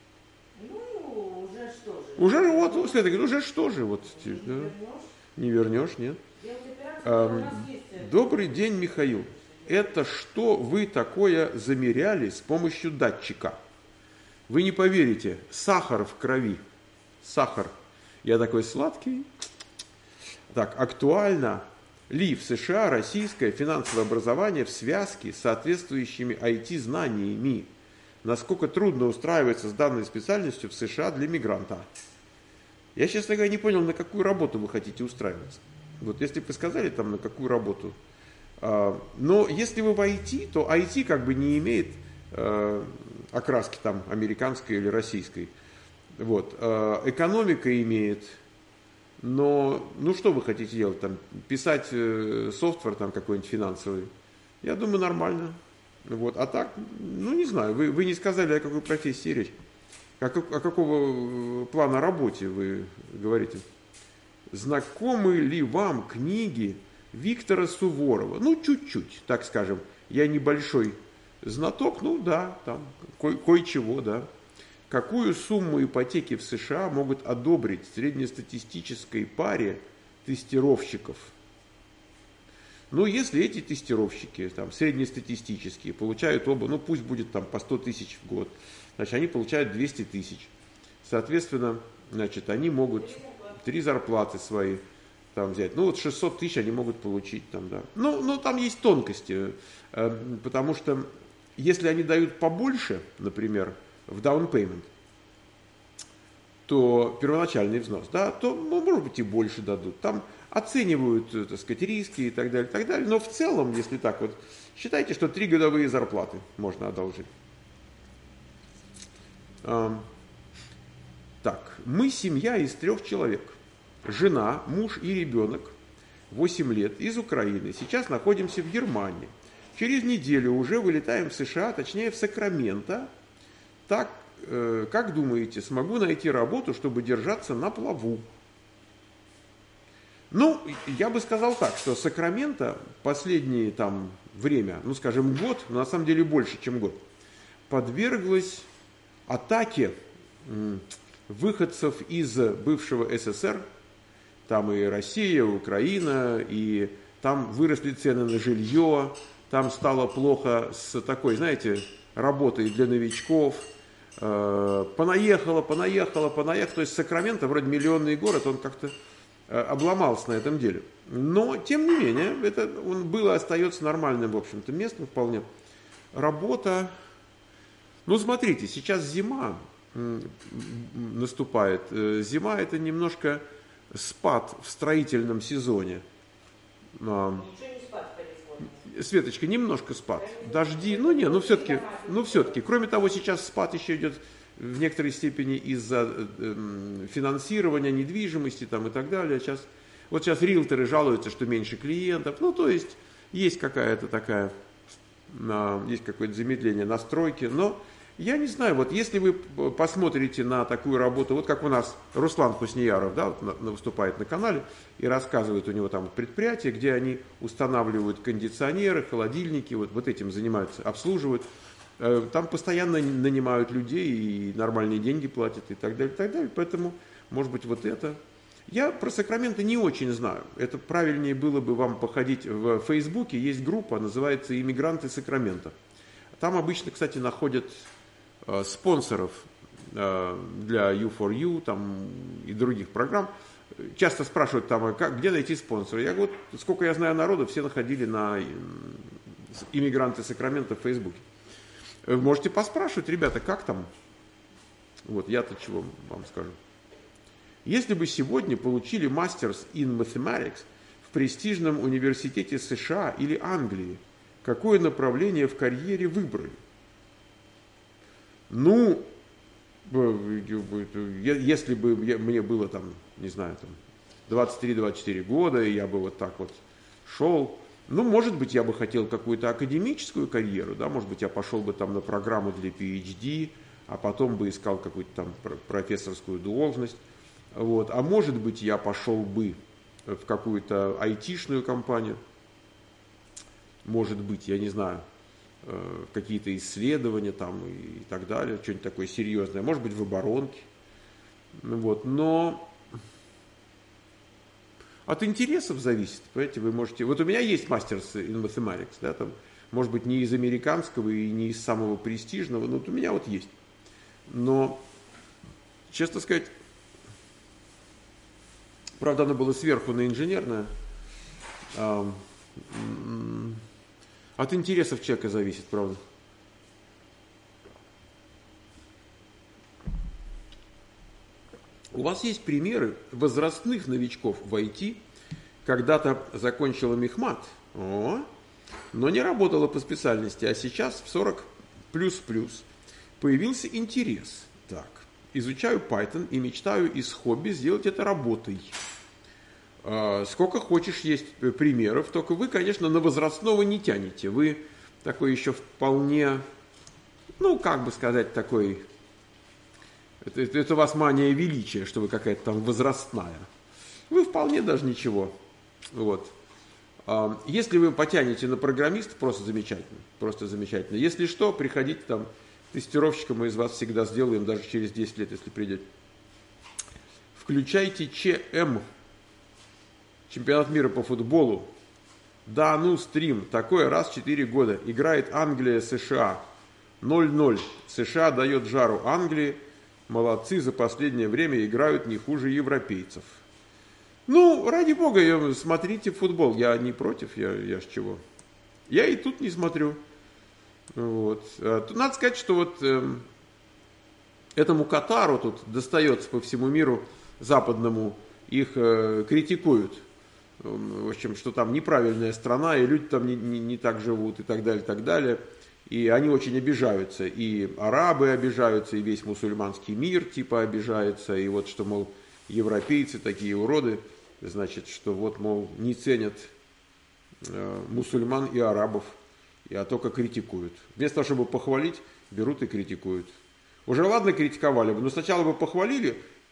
Ну, уже что же. Уже вот, Света говорит, уже что же? Вот, Не да? вернешь? Не вернешь, нет? Делать операцию, А, у нас есть... добрый день, Михаил. Это что вы такое замеряли с помощью датчика? Вы не поверите, сахар в крови. Сахар. Я такой сладкий. Так, актуально ли в США российское финансовое образование в связке с соответствующими ай ти-знаниями? Насколько трудно устраиваться с данной специальностью в США для мигранта? Я, честно говоря, не понял, на какую работу вы хотите устраиваться. Вот если бы вы сказали, там, на какую работу. Но если вы в ай ти, то ай ти как бы не имеет окраски там американской или российской. Вот. Экономика имеет, но ну что вы хотите делать там? Писать софтвер там какой-нибудь финансовый? Я думаю, нормально. Вот. А так, ну не знаю, вы, вы не сказали, о какой профессии речь. О, о какого плана работе вы говорите? Знакомы ли вам книги Виктора Суворова? Ну, чуть-чуть, так скажем. Я небольшой знаток, ну да, там ко- кое-чего, да. Какую сумму ипотеки в США могут одобрить среднестатистической паре тестировщиков? Ну, если эти тестировщики, там, среднестатистические, получают оба, ну, пусть будет там по сто тысяч в год, значит, они получают двести тысяч. Соответственно, значит, они могут три зарплаты свои там взять. Ну, вот шестьсот тысяч они могут получить там, да. Ну, ну, там есть тонкости, потому что если они дают побольше, например, в down payment, то первоначальный взнос, да, то, ну, может быть, и больше дадут. Там оценивают, так сказать, риски и так далее, и так далее. Но в целом, если так вот, считайте, что три годовые зарплаты можно одолжить. А, так, мы семья из трех человек. Жена, муж и ребенок, восемь лет, из Украины. Сейчас находимся в Германии. Через неделю уже вылетаем в США, точнее в Сакраменто. Так, э, как думаете, смогу найти работу, чтобы держаться на плаву? Ну, я бы сказал так, что Сакраменто последнее там время, ну, скажем, год, но на самом деле больше, чем год, подверглась атаке выходцев из бывшего СССР. Там и Россия, и Украина, и там выросли цены на жилье, там стало плохо с такой, знаете, работой для новичков. Понаехало, понаехало, понаехало. То есть Сакраменто, вроде миллионный город, он как-то обломался на этом деле. Но, тем не менее, это, он был и остается нормальным, в общем-то, местом вполне. Работа. Ну, смотрите, сейчас зима наступает. Зима – это немножко спад в строительном сезоне. Ничего не спад в Калифорнии. Светочка, немножко спад. Дожди, ну не, ну все-таки, ну все-таки. Кроме того, сейчас спад еще идет в некоторой степени из-за э, финансирования недвижимости там, и так далее. Сейчас, вот сейчас риэлторы жалуются, что меньше клиентов. Ну, то есть, есть какая-то такая, э, есть какое-то замедление настройки. Но я не знаю, вот если вы посмотрите на такую работу, вот как у нас Руслан Хуснияров, да, вот на, на, выступает на канале и рассказывает, у него там предприятие, где они устанавливают кондиционеры, холодильники, вот, вот этим занимаются, обслуживают. Там постоянно нанимают людей и нормальные деньги платят и так далее, и так далее. Поэтому, может быть, вот это. Я про Сакраменто не очень знаю. Это правильнее было бы вам походить в Фейсбуке. Есть группа, называется «Иммигранты Сакраменто». Там обычно, кстати, находят э, спонсоров э, для ю фор ю там, и других программ. Часто спрашивают, там, а как, где найти спонсора. Я говорю, сколько я знаю народу, все находили на «Иммигранты Сакраменто» в Фейсбуке. Вы можете поспрашивать, ребята, как там? Вот, я-то чего вам скажу. Если бы сегодня получили Masters in Mathematics в престижном университете США или Англии, какое направление в карьере выбрали? Ну, если бы мне было там, не знаю, там двадцать три - двадцать четыре года, и я бы вот так вот шел, ну, может быть, я бы хотел какую-то академическую карьеру, да, может быть, я пошел бы там на программу для пи эйч ди, а потом бы искал какую-то там профессорскую должность, вот, а может быть, я пошел бы в какую-то айтишную компанию, может быть, я не знаю, какие-то исследования там и так далее, что-нибудь такое серьезное, может быть, в оборонке, вот, но от интересов зависит, понимаете, вы можете, вот у меня есть Masters in Mathematics, да, там, может быть, не из американского и не из самого престижного, но вот у меня вот есть, но, честно сказать, правда, оно было сверху на инженерное, от интересов человека зависит, правда. У вас есть примеры возрастных новичков в ай ти, когда-то закончила мехмат, о, но не работала по специальности, а сейчас в сорок плюс-плюс появился интерес. Так, изучаю Python и мечтаю из хобби сделать это работой. Сколько хочешь есть примеров, только вы, конечно, на возрастного не тянете. Вы такой еще вполне, ну, как бы сказать, такой, это, это, это у вас мания величия, что вы какая-то там возрастная. Вы вполне даже ничего. Вот. Если вы потянете на программиста, просто замечательно, просто замечательно. Если что, приходите там, тестировщика мы из вас всегда сделаем, даже через десять лет, если придете. Включайте ЧМ. Чемпионат мира по футболу. Да, ну, стрим. Такое раз в четыре года. Играет Англия, США. ноль ноль. США дает жару Англии. Молодцы, за последнее время играют не хуже европейцев. Ну, ради бога, смотрите футбол. Я не против, я, я с чего. Я и тут не смотрю. Вот. Надо сказать, что вот э, этому Катару тут достается по всему миру западному. Их э, критикуют. В общем, что там неправильная страна, и люди там не, не, не так живут, и так далее, и так далее. И они очень обижаются. И арабы обижаются, и весь мусульманский мир типа обижается. И вот что, мол, европейцы такие уроды, значит, что вот, мол, не ценят э, мусульман и арабов, а только критикуют. Вместо того, чтобы похвалить, берут и критикуют. Уже ладно критиковали бы, но сначала бы похвалили,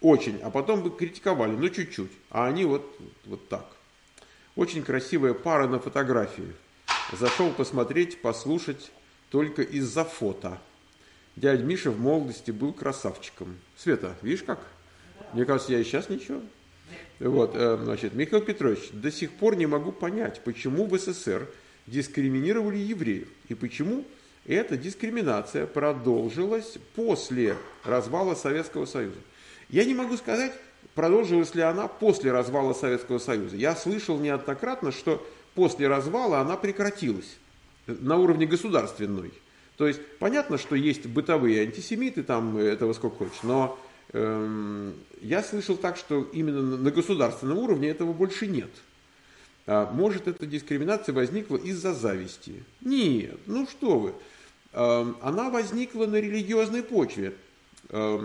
Очень. А потом бы критиковали, ну чуть-чуть. А они вот, вот так. Очень красивая пара на фотографии. Зашел посмотреть, послушать только из-за фото. Дядя Миша в молодости был красавчиком. Света, видишь как? Мне кажется, я и сейчас ничего. Вот, значит, Михаил Петрович, до сих пор не могу понять, почему в СССР дискриминировали евреев. И почему эта дискриминация продолжилась после развала Советского Союза. Я не могу сказать, продолжилась ли она после развала Советского Союза. Я слышал неоднократно, что после развала она прекратилась на уровне государственной. То есть понятно, что есть бытовые антисемиты, там этого сколько хочешь, но э, я слышал так, что именно на государственном уровне этого больше нет. А может, эта дискриминация возникла из-за зависти? Нет, ну что вы. Э, она возникла на религиозной почве. Э,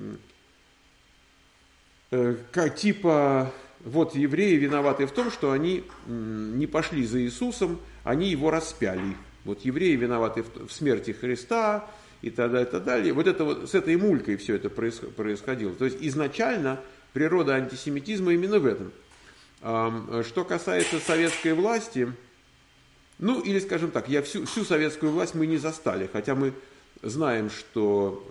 э, как, типа, вот евреи виноваты в том, что они не пошли за Иисусом, они его распяли. Вот евреи виноваты в смерти Христа и так далее, и так далее. Вот это вот с этой мулькой все это происходило. То есть изначально природа антисемитизма именно в этом. Что касается советской власти, ну или скажем так, я всю, всю советскую власть мы не застали, хотя мы знаем, что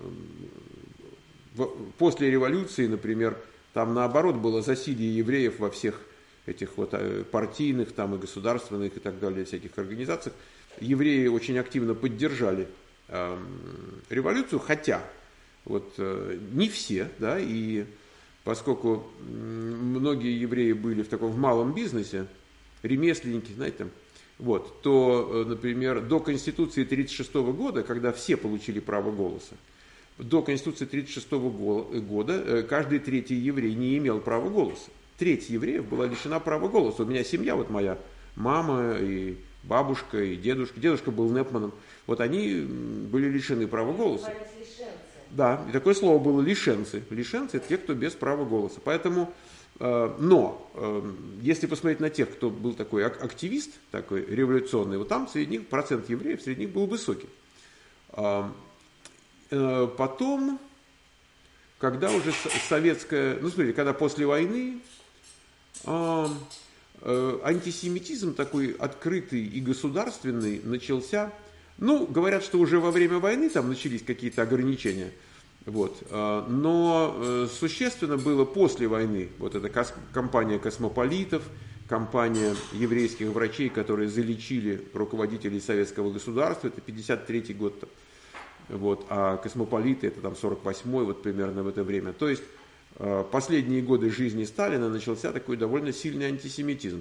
после революции, например, там наоборот было засилие евреев во всех этих вот партийных там и государственных и так далее всяких организациях. Евреи очень активно поддержали э, революцию, хотя вот, э, не все, да, и поскольку многие евреи были в таком в малом бизнесе, ремесленники, знаете, там, вот, то, например, до Конституции тысяча девятьсот тридцать шестого года, когда все получили право голоса, до Конституции тысяча девятьсот тридцать шестого года каждый третий еврей не имел права голоса. Треть евреев была лишена права голоса. У меня семья, вот моя мама и бабушка, и дедушка. Дедушка был Непманом. Вот они были лишены права голоса. Да, и такое слово было лишенцы. Лишенцы – это те, кто без права голоса. Поэтому, э, но, э, если посмотреть на тех, кто был такой активист, такой революционный, вот там среди них процент евреев среди них был высокий. Э, э, потом, когда уже советская, ну смотрите, когда после войны э, э, антисемитизм такой открытый и государственный начался. Ну, говорят, что уже во время войны там начались какие-то ограничения, вот. Но существенно было после войны. Вот эта компания космополитов, компания еврейских врачей, которые залечили руководителей советского государства, это пятьдесят третий год, вот. А космополиты это там сорок восьмой, вот примерно в это время. То есть последние годы жизни Сталина начался такой довольно сильный антисемитизм.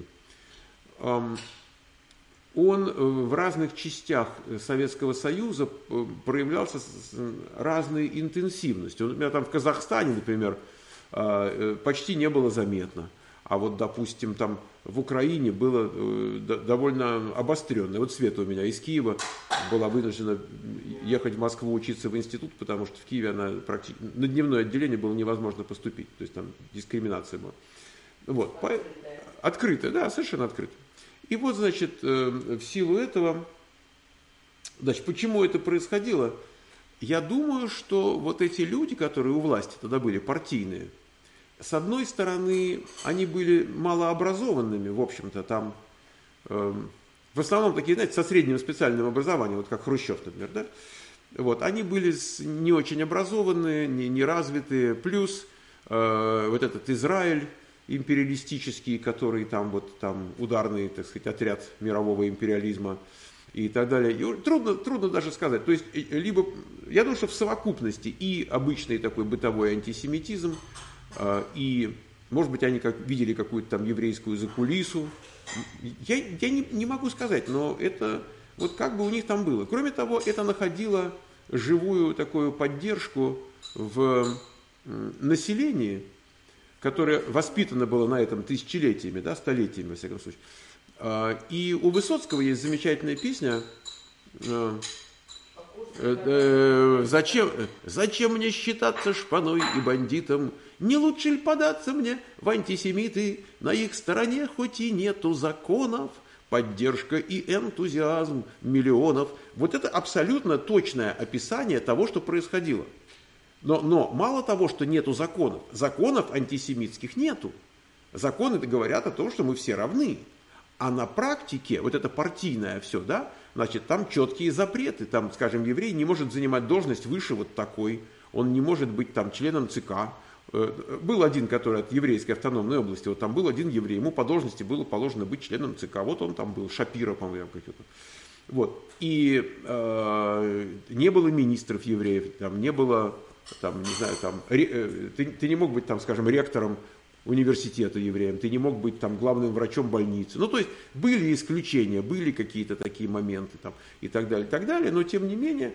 Он в разных частях Советского Союза проявлялся с разной интенсивностью. У меня там в Казахстане, например, почти не было заметно. А вот, допустим, там в Украине было довольно обостренно. Вот Света у меня из Киева была вынуждена ехать в Москву учиться в институт, потому что в Киеве она практически на дневное отделение было невозможно поступить. То есть там дискриминация была. Вот. Открытая, да, совершенно открытая. И вот, значит, в силу этого, значит, почему это происходило? Я думаю, что вот эти люди, которые у власти тогда были, партийные, с одной стороны, они были малообразованными, в общем-то, там, э, в основном такие, знаете, со средним специальным образованием, вот как Хрущев, например, да? Вот, они были не очень образованные, не, не развитые, плюс э, вот этот Израиль, империалистический, который там вот там ударный, так сказать, отряд мирового империализма и так далее. И трудно, трудно даже сказать. То есть, либо, я думаю, что в совокупности и обычный такой бытовой антисемитизм, и, может быть, они как, видели какую-то там еврейскую закулису. Я, я не, не могу сказать, но это вот как бы у них там было. Кроме того, это находило живую такую поддержку в населении, которое воспитано было на этом тысячелетиями, да, столетиями, во всяком случае. И у Высоцкого есть замечательная песня «Зачем, зачем мне считаться шпаной и бандитом? Не лучше ли податься мне в антисемиты? На их стороне хоть и нету законов, поддержка и энтузиазм миллионов». Вот это абсолютно точное описание того, что происходило. Но, но мало того, что нету законов, законов антисемитских нету. Законы говорят о том, что мы все равны. А на практике, вот это партийное все, да, значит, там четкие запреты. Там, скажем, еврей не может занимать должность выше вот такой, он не может быть там членом ЦК. Был один, который от еврейской автономной области, вот там был один еврей, ему по должности было положено быть членом ЦК. Вот он там был, Шапира, по-моему, какой-то. Вот. И э, не было министров евреев, там не было, там, не знаю, там, ре, ты, ты не мог быть, там, скажем, ректором университета евреем, ты не мог быть там главным врачом больницы. Ну, то есть были исключения, были какие-то такие моменты там, и так далее, и так далее, но тем не менее,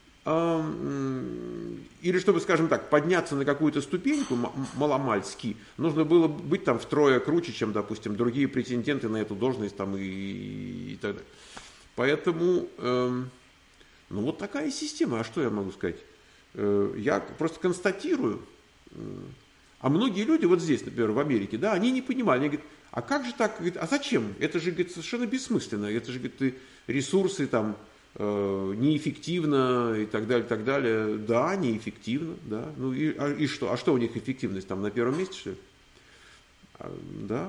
э, или чтобы, скажем так, подняться на какую-то ступеньку маломальски, нужно было быть там втрое круче, чем, допустим, другие претенденты на эту должность там, и, и так далее. Поэтому, э, ну вот такая система, а что я могу сказать? Э, я просто констатирую. А многие люди вот здесь, например, в Америке, да, они не понимали, они говорят, а как же так, а зачем? Это же, говорит, совершенно бессмысленно, это же, говорит, ресурсы там э, неэффективно и так далее, и так далее. Да, неэффективно, да. Ну и, а, и что? А что у них эффективность там на первом месте, что ли? А, да.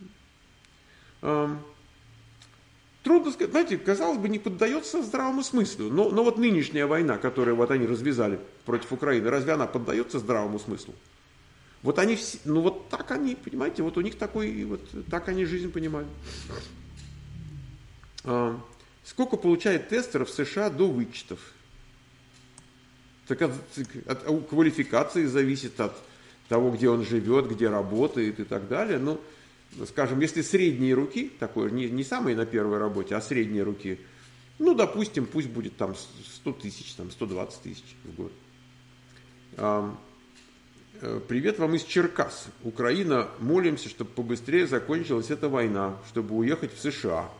А, трудно сказать, знаете, казалось бы, не поддается здравому смыслу. Но, но вот нынешняя война, которую вот они развязали против Украины, разве она поддается здравому смыслу? Вот они все, ну вот так они, понимаете, вот у них такой, вот так они жизнь понимают. А, сколько получает тестер в США до вычетов? Так от, от квалификации зависит, от того, где он живет, где работает и так далее. Ну, скажем, если средние руки, такое, не, не самые на первой работе, а средние руки, ну, допустим, пусть будет там сто тысяч, там сто двадцать тысяч в год. А, привет вам из Черкас. Украина, молимся, чтобы побыстрее закончилась эта война, чтобы уехать в США.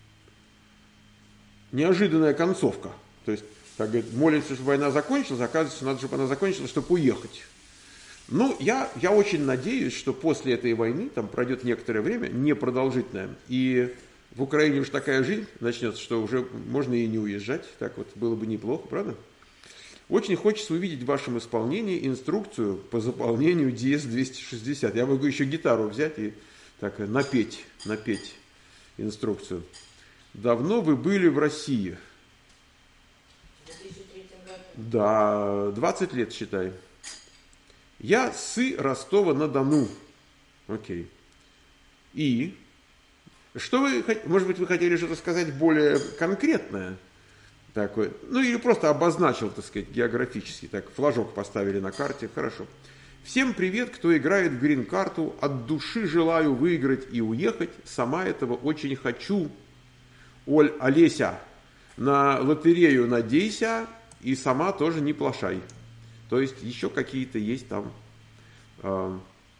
Неожиданная концовка. То есть, так говорит, молимся, чтобы война закончилась, оказывается, что надо, чтобы она закончилась, чтобы уехать. Ну, я, я очень надеюсь, что после этой войны, там пройдет некоторое время, непродолжительное, и в Украине уж такая жизнь начнется, что уже можно и не уезжать. Так вот, было бы неплохо, правда? Очень хочется увидеть в вашем исполнении инструкцию по заполнению ди эс двести шестьдесят. Я могу еще гитару взять и так напеть, напеть инструкцию. Давно вы были в России? В две тысячи третьем году. Да, двадцать лет, считай. Я с Ростова-на-Дону. Окей. И? Что вы, может быть, вы хотели что-то сказать более конкретное? Такое, ну или просто обозначил, так сказать, географически, так, флажок поставили на карте, хорошо. Всем привет, кто играет в грин-карту, от души желаю выиграть и уехать, сама этого очень хочу. Оль, Олеся, на лотерею надейся и сама тоже не плашай. То есть еще какие-то есть там э,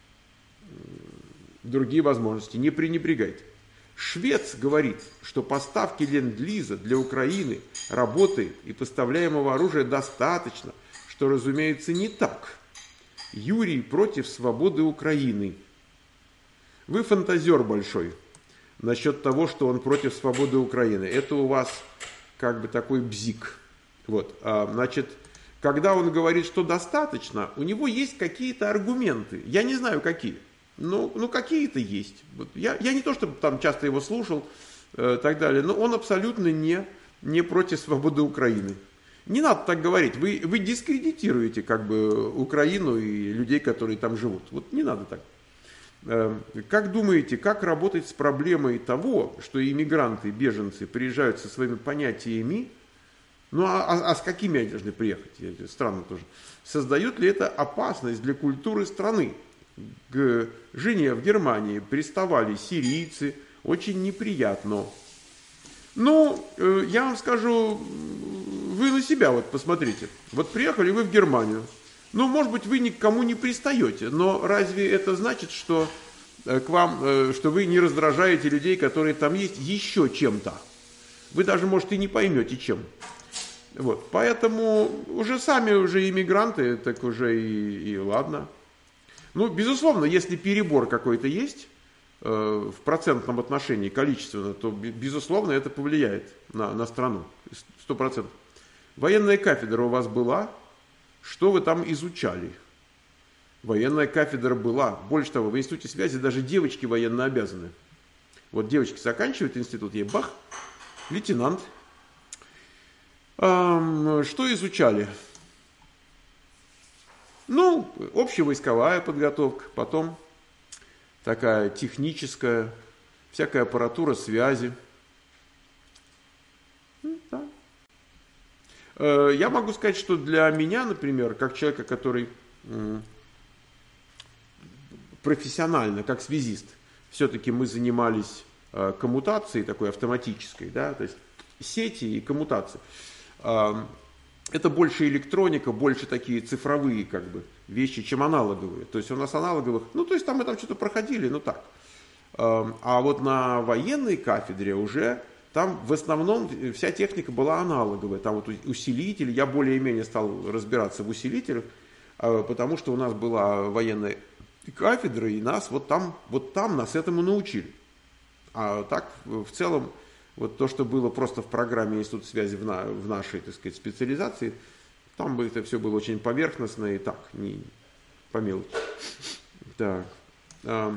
другие возможности, не пренебрегайте. Швец говорит, что поставки ленд-лиза для Украины работает и поставляемого оружия достаточно, что, разумеется, не так. Юрий против свободы Украины. Вы фантазер большой насчет того, что он против свободы Украины. Это у вас как бы такой бзик. Вот, а, значит, когда он говорит, что достаточно, у него есть какие-то аргументы. Я не знаю, какие. Ну, ну какие-то есть. Вот я, я не то, чтобы там часто его слушал и э, так далее, но он абсолютно не, не против свободы Украины. Не надо так говорить. Вы, вы дискредитируете как бы Украину и людей, которые там живут. Вот не надо так. Э, как думаете, как работать с проблемой того, что иммигранты, беженцы приезжают со своими понятиями? Ну, а, а, а с какими они должны приехать? Странно тоже. Создает ли это опасность для культуры страны? К жене в Германии приставали сирийцы, очень неприятно. Ну, я вам скажу, вы на себя вот посмотрите. Вот приехали вы в Германию. Ну, может быть, вы никому не пристаете, но разве это значит, что к вам, что вы не раздражаете людей, которые там есть, еще чем-то? Вы даже, может, и не поймете, чем. Вот, поэтому уже сами уже иммигранты, так уже и, и ладно. Ну, безусловно, если перебор какой-то есть э, в процентном отношении, количественно, то, безусловно, это повлияет на, на страну. Сто процентов. Военная кафедра у вас была? что вы там изучали. Военная кафедра была. Больше того, в институте связи даже девочки военно обязаны. Вот девочки заканчивают институт, ей бах, лейтенант. А, что изучали? Ну, общевойсковая подготовка, потом такая техническая, всякая аппаратура связи. Да. Я могу сказать, что для меня, например, как человека, который профессионально, как связист, все-таки мы занимались коммутацией такой автоматической, да, то есть сети и коммутации. Это больше электроника, больше такие цифровые как бы вещи, чем аналоговые. То есть у нас аналоговых, ну то есть там мы там что-то проходили, ну так. А вот на военной кафедре уже там в основном вся техника была аналоговая. Там вот усилители, я более-менее стал разбираться в усилителях, потому что у нас была военная кафедра, и нас вот там, вот там нас этому научили. А так в целом вот то, что было просто в программе Института связи в, на, в нашей, так сказать, специализации, там бы это все было очень поверхностно и так, не по мелочи. Так. А,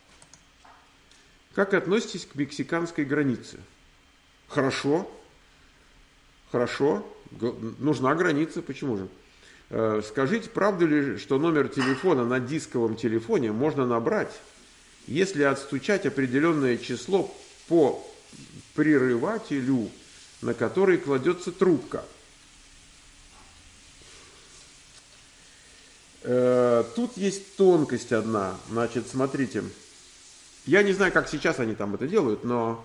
как относитесь к мексиканской границе? Хорошо. Хорошо. Нужна граница, почему же? Скажите, правда ли, что номер телефона на дисковом телефоне можно набрать, если отстучать определенное число по прерывателю, на который кладется трубка? Тут есть тонкость одна. Значит, смотрите, я не знаю, как сейчас они там это делают, но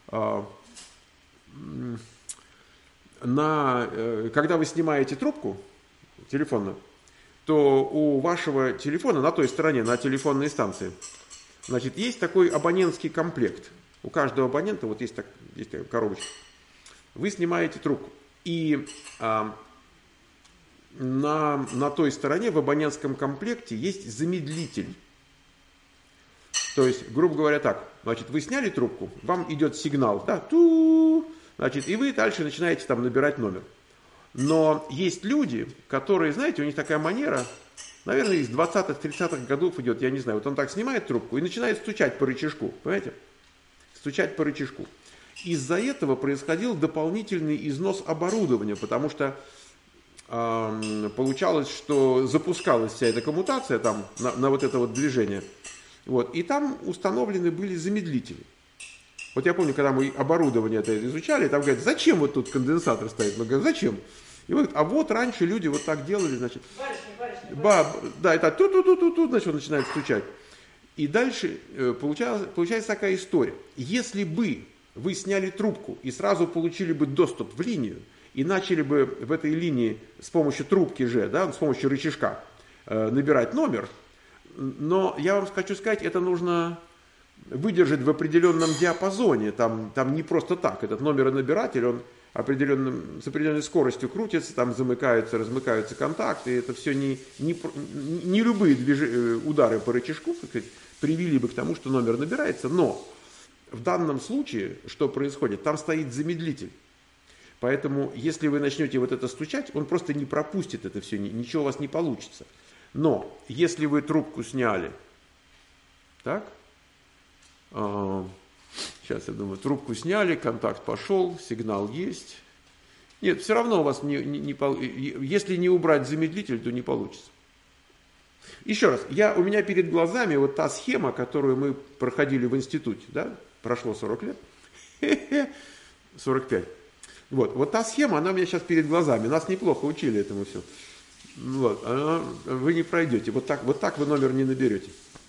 на, когда вы снимаете трубку телефонную, то у вашего телефона на той стороне, на телефонной станции, значит, есть такой абонентский комплект. У каждого абонента вот есть, так, есть такая коробочка. Вы снимаете трубку. И а, на, на той стороне в абонентском комплекте есть замедлитель. То есть, грубо говоря, так. Значит, вы сняли трубку, вам идет сигнал, да, ту, значит, и вы дальше начинаете там набирать номер. Но есть люди, которые, знаете, у них такая манера, наверное, из двадцатых-тридцатых годов идет, я не знаю, вот он так снимает трубку и начинает стучать по рычажку, понимаете? Стучать по рычажку. Из-за этого происходил дополнительный износ оборудования, потому что э, получалось, что запускалась вся эта коммутация там на, на вот это вот движение, вот, и там установлены были замедлители. Вот я помню, когда мы оборудование это изучали, там говорят, зачем вот тут конденсатор стоит? Мы говорим, зачем? И вот, а вот раньше люди вот так делали, значит, Барышня, барышня, ба, да, это ту-ту-ту-ту-ту, значит, он начинает стучать. И дальше э, получалась, получается такая история. Если бы вы сняли трубку и сразу получили бы доступ в линию, и начали бы в этой линии с помощью трубки же, да, с помощью рычажка э, набирать номер, но я вам хочу сказать, это нужно выдержать в определенном диапазоне, там, там не просто так, этот номеронабиратель, он определенным, с определенной скоростью крутится, там замыкаются, размыкаются контакты, это все не, не, не любые движи, удары по рычажку, так сказать, привели бы к тому, что номер набирается, но в данном случае, что происходит, там стоит замедлитель, поэтому если вы начнете вот это стучать, он просто не пропустит это все, ничего у вас не получится. Но если вы трубку сняли, так, сейчас я думаю, трубку сняли, контакт пошел, сигнал есть. Нет, все равно у вас не, не, не если не убрать замедлитель, то не получится. Еще раз, я, у меня перед глазами вот та схема, которую мы проходили в институте, да, прошло сорок лет, сорок пять. Вот, вот та схема, она у меня сейчас перед глазами, нас неплохо учили этому все. Вот, она, вы не пройдете, вот так, вот так вы номер не наберете.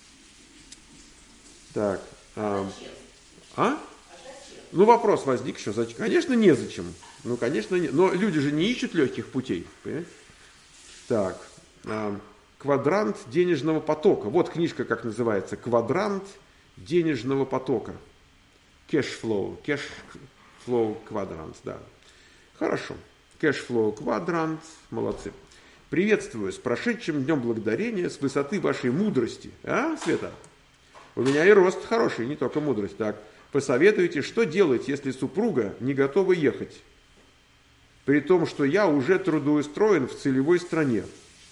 Так. А? а? Ну, вопрос возник еще. Зачем? Конечно, незачем. Ну, конечно, не. Но люди же не ищут легких путей. Понимаете? Так. А, квадрант денежного потока. Вот книжка, как называется. Квадрант денежного потока. Кэшфлоу. Кэшфлоу квадрант, да. Хорошо. Кэшфлоу квадрант. Молодцы. Приветствую с прошедшим Днем Благодарения, с высоты вашей мудрости. А, Света? У меня и рост хороший, не только мудрость. Так, посоветуйте, что делать, если супруга не готова ехать? при том, что я уже трудоустроен в целевой стране.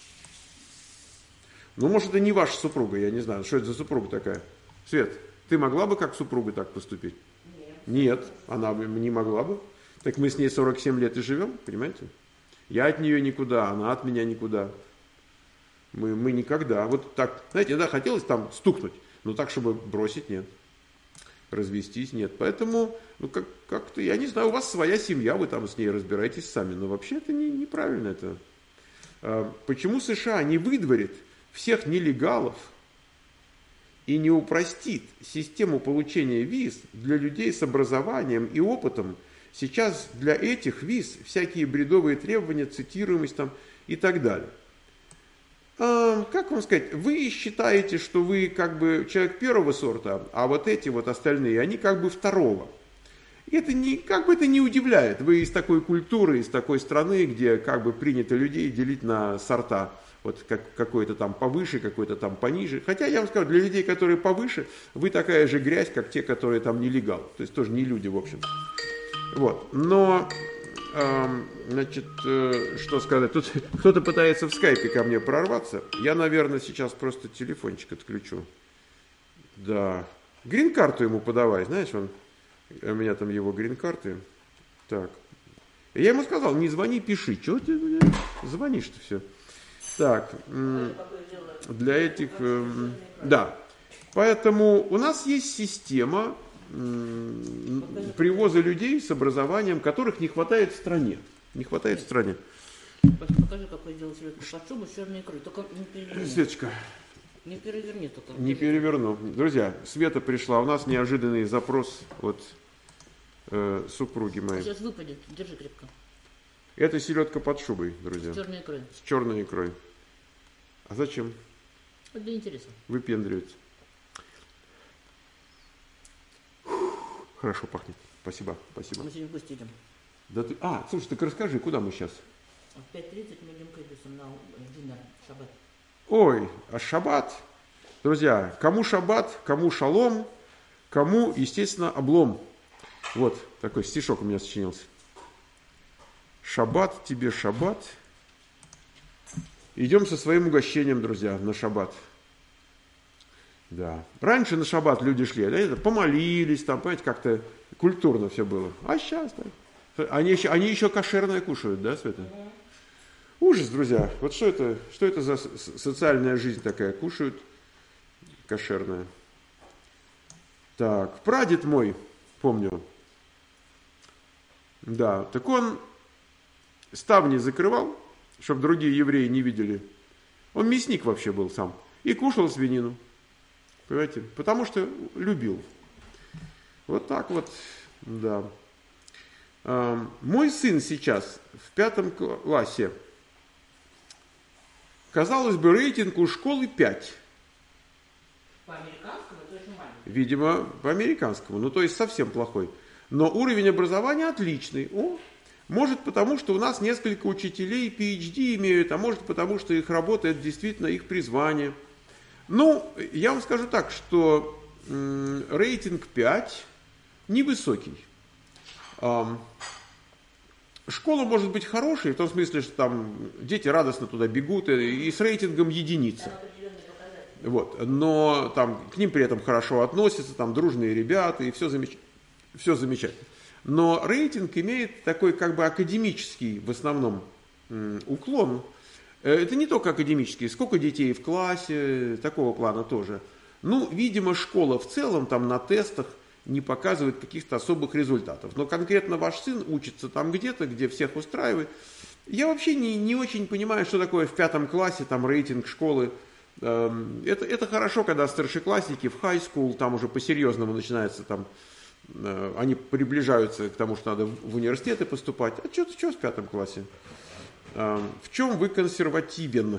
Ну, может, это не ваша супруга, я не знаю, что это за супруга такая. Свет, ты могла бы как супруга так поступить? Нет. Нет, она бы не могла бы. Так мы с ней сорок семь лет и живем, понимаете? Я от нее никуда, она от меня никуда. Мы, мы никогда. Вот так, знаете, да, хотелось там стукнуть, но так, чтобы бросить, нет. Развестись, нет. Поэтому, ну, как, как-то, я не знаю, у вас своя семья, вы там с ней разбираетесь сами, но вообще это не, неправильно. Это. А, почему США не выдворит всех нелегалов и не упростит систему получения виз для людей с образованием и опытом? Сейчас для этих виз всякие бредовые требования, цитируемость там и так далее. А, как вам сказать, вы считаете, что вы как бы человек первого сорта, а вот эти вот остальные, они как бы второго. И это не, как бы это не удивляет. Вы из такой культуры, из такой страны, где как бы принято людей делить на сорта. Вот как, какой-то там повыше, какой-то там пониже. Хотя я вам скажу, для людей, которые повыше, вы такая же грязь, как те, которые там нелегал. То есть тоже не люди, в общем. Вот. Но, э, значит, э, что сказать, тут кто-то пытается в скайпе ко мне прорваться. Я, наверное, сейчас просто телефончик отключу. Да. Грин-карту ему подавай, знаешь, он, у меня там его грин-карты. Так. Я ему сказал, не звони, пиши. Чего ты звонишь-то все? Так. Для этих, э, да. Поэтому у нас есть система привоза людей с образованием, которых не хватает в стране. Не хватает в стране. Покажи, какой сделал Светку под шубу с черной икрой. Только не переверни. Светочка. Не переверни только. Не переверну. Друзья, Света пришла. У нас неожиданный запрос от э, супруги моей. Сейчас выпадет. Держи крепко. Это селедка под шубой, друзья. С черной икрой. С черной икрой. А зачем? Для интереса. Выпендривается. Хорошо пахнет. Спасибо, спасибо. Мы сегодня в гости идем. Да ты... А, слушай, так расскажи, куда мы сейчас? В пять тридцать мы идем к Эдису на динер, шаббат. Ой, а шаббат? Друзья, кому шаббат, кому шалом, кому, естественно, облом. Вот, такой стишок у меня сочинился. Шаббат тебе, шаббат. Идем со своим угощением, друзья, на шаббат. Да. Раньше на шаббат люди шли, да, помолились, там, понимаете, как-то культурно все было. А сейчас так. Они еще, они еще кошерное кушают, да, Света? Ужас, друзья. Вот что это, что это за социальная жизнь такая? Кушают кошерное. Так, прадед мой, помню. Да, так он ставни закрывал, чтобы другие евреи не видели. Он мясник вообще был сам. И кушал свинину. Понимаете? Потому что любил. Вот так вот, да. А, мой сын сейчас в пятом классе. Казалось бы, рейтинг у школы пять. По американскому это очень маленький. Видимо, по американскому. Ну, то есть совсем плохой. Но уровень образования отличный. О, может, потому что у нас несколько учителей пи эйч ди имеют, а может, потому что их работа – это действительно их призвание. Ну, я вам скажу так, что м, рейтинг пять невысокий. А, школа может быть хорошей, в том смысле, что там дети радостно туда бегут, и, и с рейтингом единица. Вот. Но там к ним при этом хорошо относятся, там дружные ребята, и все, замеч... все замечательно. Но рейтинг имеет такой как бы академический в основном м, уклон. Это не только академический, сколько детей в классе, такого плана тоже. Ну, видимо, школа в целом там на тестах не показывает каких-то особых результатов. Но конкретно ваш сын учится там где-то, где всех устраивает. Я вообще не, не очень понимаю, что такое в пятом классе там рейтинг школы. Это, это хорошо, когда старшеклассники в high school, там уже по-серьезному начинается, там, они приближаются к тому, что надо в университеты поступать. А что, что в пятом классе? В чем вы консервативен?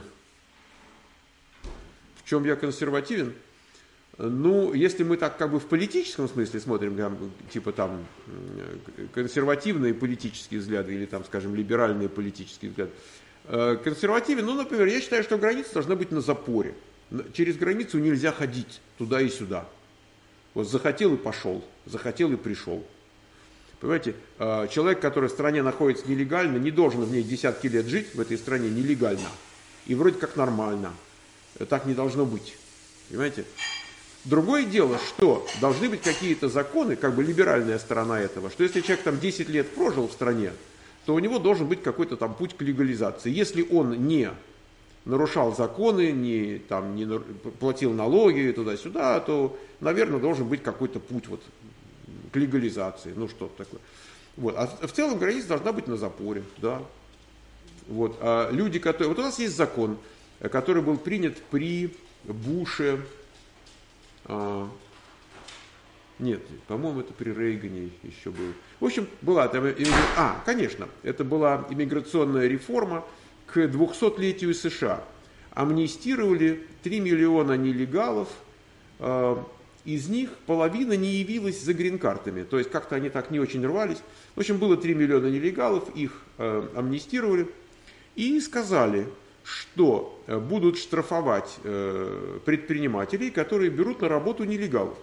В чем я консервативен? Ну, если мы так как бы в политическом смысле смотрим, там, типа там консервативные политические взгляды или там, скажем, либеральные политические взгляды, консервативен, ну, например, я считаю, что граница должна быть на запоре. Через границу нельзя ходить туда и сюда. Вот захотел и пошел, захотел и пришел. Понимаете, человек, который в стране находится нелегально, не должен в ней десятки лет жить, в этой стране нелегально. И вроде как нормально. Так не должно быть. Понимаете? Другое дело, что должны быть какие-то законы, как бы либеральная сторона этого, что если человек там десять лет прожил в стране, то у него должен быть какой-то там путь к легализации. Если он не нарушал законы, не, там, не платил налоги туда-сюда, то, наверное, должен быть какой-то путь вот к легализации, ну что-то такое. Вот. А в целом граница должна быть на запоре, да. Вот. А люди, которые... Вот у нас есть закон, который был принят при Буше. А... Нет, по-моему, это при Рейгане еще был. В общем, была там... А, конечно, это была иммиграционная реформа к двухсотлетию США. Амнистировали три миллиона нелегалов, из них половина не явилась за грин-картами, то есть как-то они так не очень рвались. В общем, было три миллиона нелегалов, их амнистировали и сказали, что будут штрафовать предпринимателей, которые берут на работу нелегалов.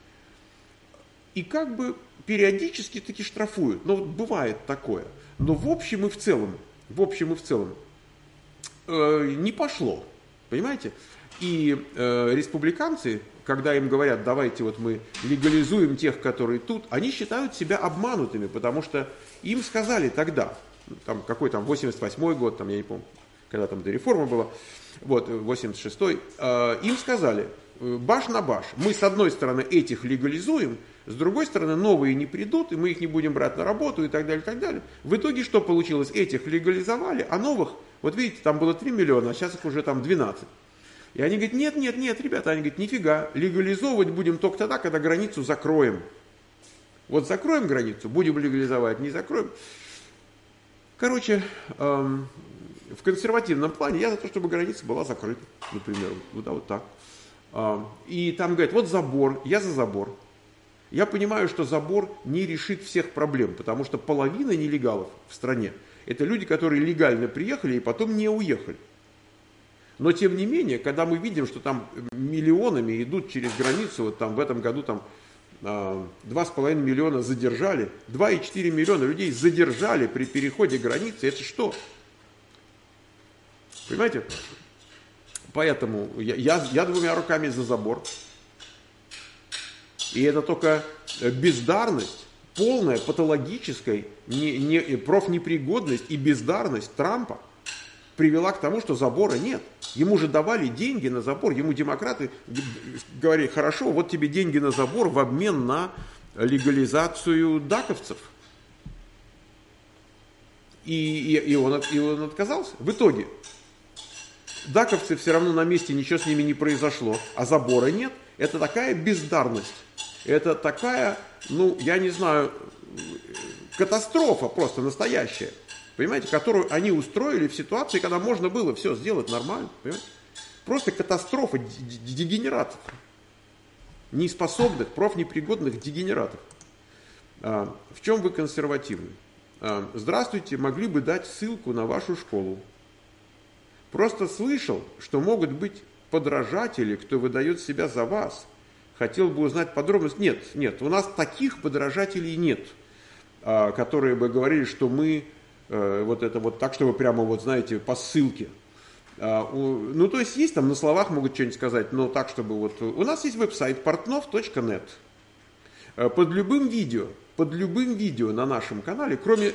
И как бы периодически таки штрафуют, но вот бывает такое. Но в общем и в целом, в общем и в целом, э, не пошло, понимаете? И э, республиканцы, когда им говорят, давайте вот мы легализуем тех, которые тут, они считают себя обманутыми, потому что им сказали тогда, там какой там восемьдесят восьмой год, там я не помню, когда там эта реформа была, вот восемьдесят шестой, э, им сказали, баш на баш, мы с одной стороны этих легализуем, с другой стороны новые не придут, и мы их не будем брать на работу и так далее, и так далее. В итоге что получилось? Этих легализовали, а новых, вот видите, там было три миллиона, а сейчас их уже там двенадцать. И они говорят, нет, нет, нет, ребята, они говорят, нифига, легализовывать будем только тогда, когда границу закроем. Вот закроем границу, будем легализовать, не закроем. Короче, эм, в консервативном плане я за то, чтобы граница была закрыта, например, вот, да, вот так. Эм, и там говорят, вот забор, я за забор. Я понимаю, что забор не решит всех проблем, потому что половина нелегалов в стране – это люди, которые легально приехали и потом не уехали. Но тем не менее, когда мы видим, что там миллионами идут через границу, вот там в этом году там два с половиной миллиона задержали, два и четыре миллиона людей задержали при переходе границы, это что? Понимаете? Поэтому я, я, я двумя руками за забор. И это только бездарность, полная патологическая не, не, профнепригодность и бездарность Трампа привела к тому, что забора нет. Ему же давали деньги на забор, ему демократы говорили, хорошо, вот тебе деньги на забор в обмен на легализацию даковцев. И, и, и, он, и он отказался. В итоге даковцы все равно на месте, ничего с ними не произошло, а забора нет. Это такая бездарность. Это такая, ну, я не знаю, катастрофа просто настоящая, понимаете, которую они устроили в ситуации, когда можно было все сделать нормально, понимаете? Просто катастрофа дегенератов, неспособных, профнепригодных дегенератов. А, в чем вы консервативны? А, здравствуйте, могли бы дать ссылку на вашу школу. Просто слышал, что могут быть подражатели, кто выдает себя за вас. Хотел бы узнать подробности. Нет, нет, у нас таких подражателей нет, которые бы говорили, что мы вот это вот так, чтобы прямо вот, знаете, по ссылке. Ну, то есть есть там на словах могут что-нибудь сказать, но так, чтобы вот... У нас есть веб-сайт портнов точка нет. Под любым видео, под любым видео на нашем канале, кроме,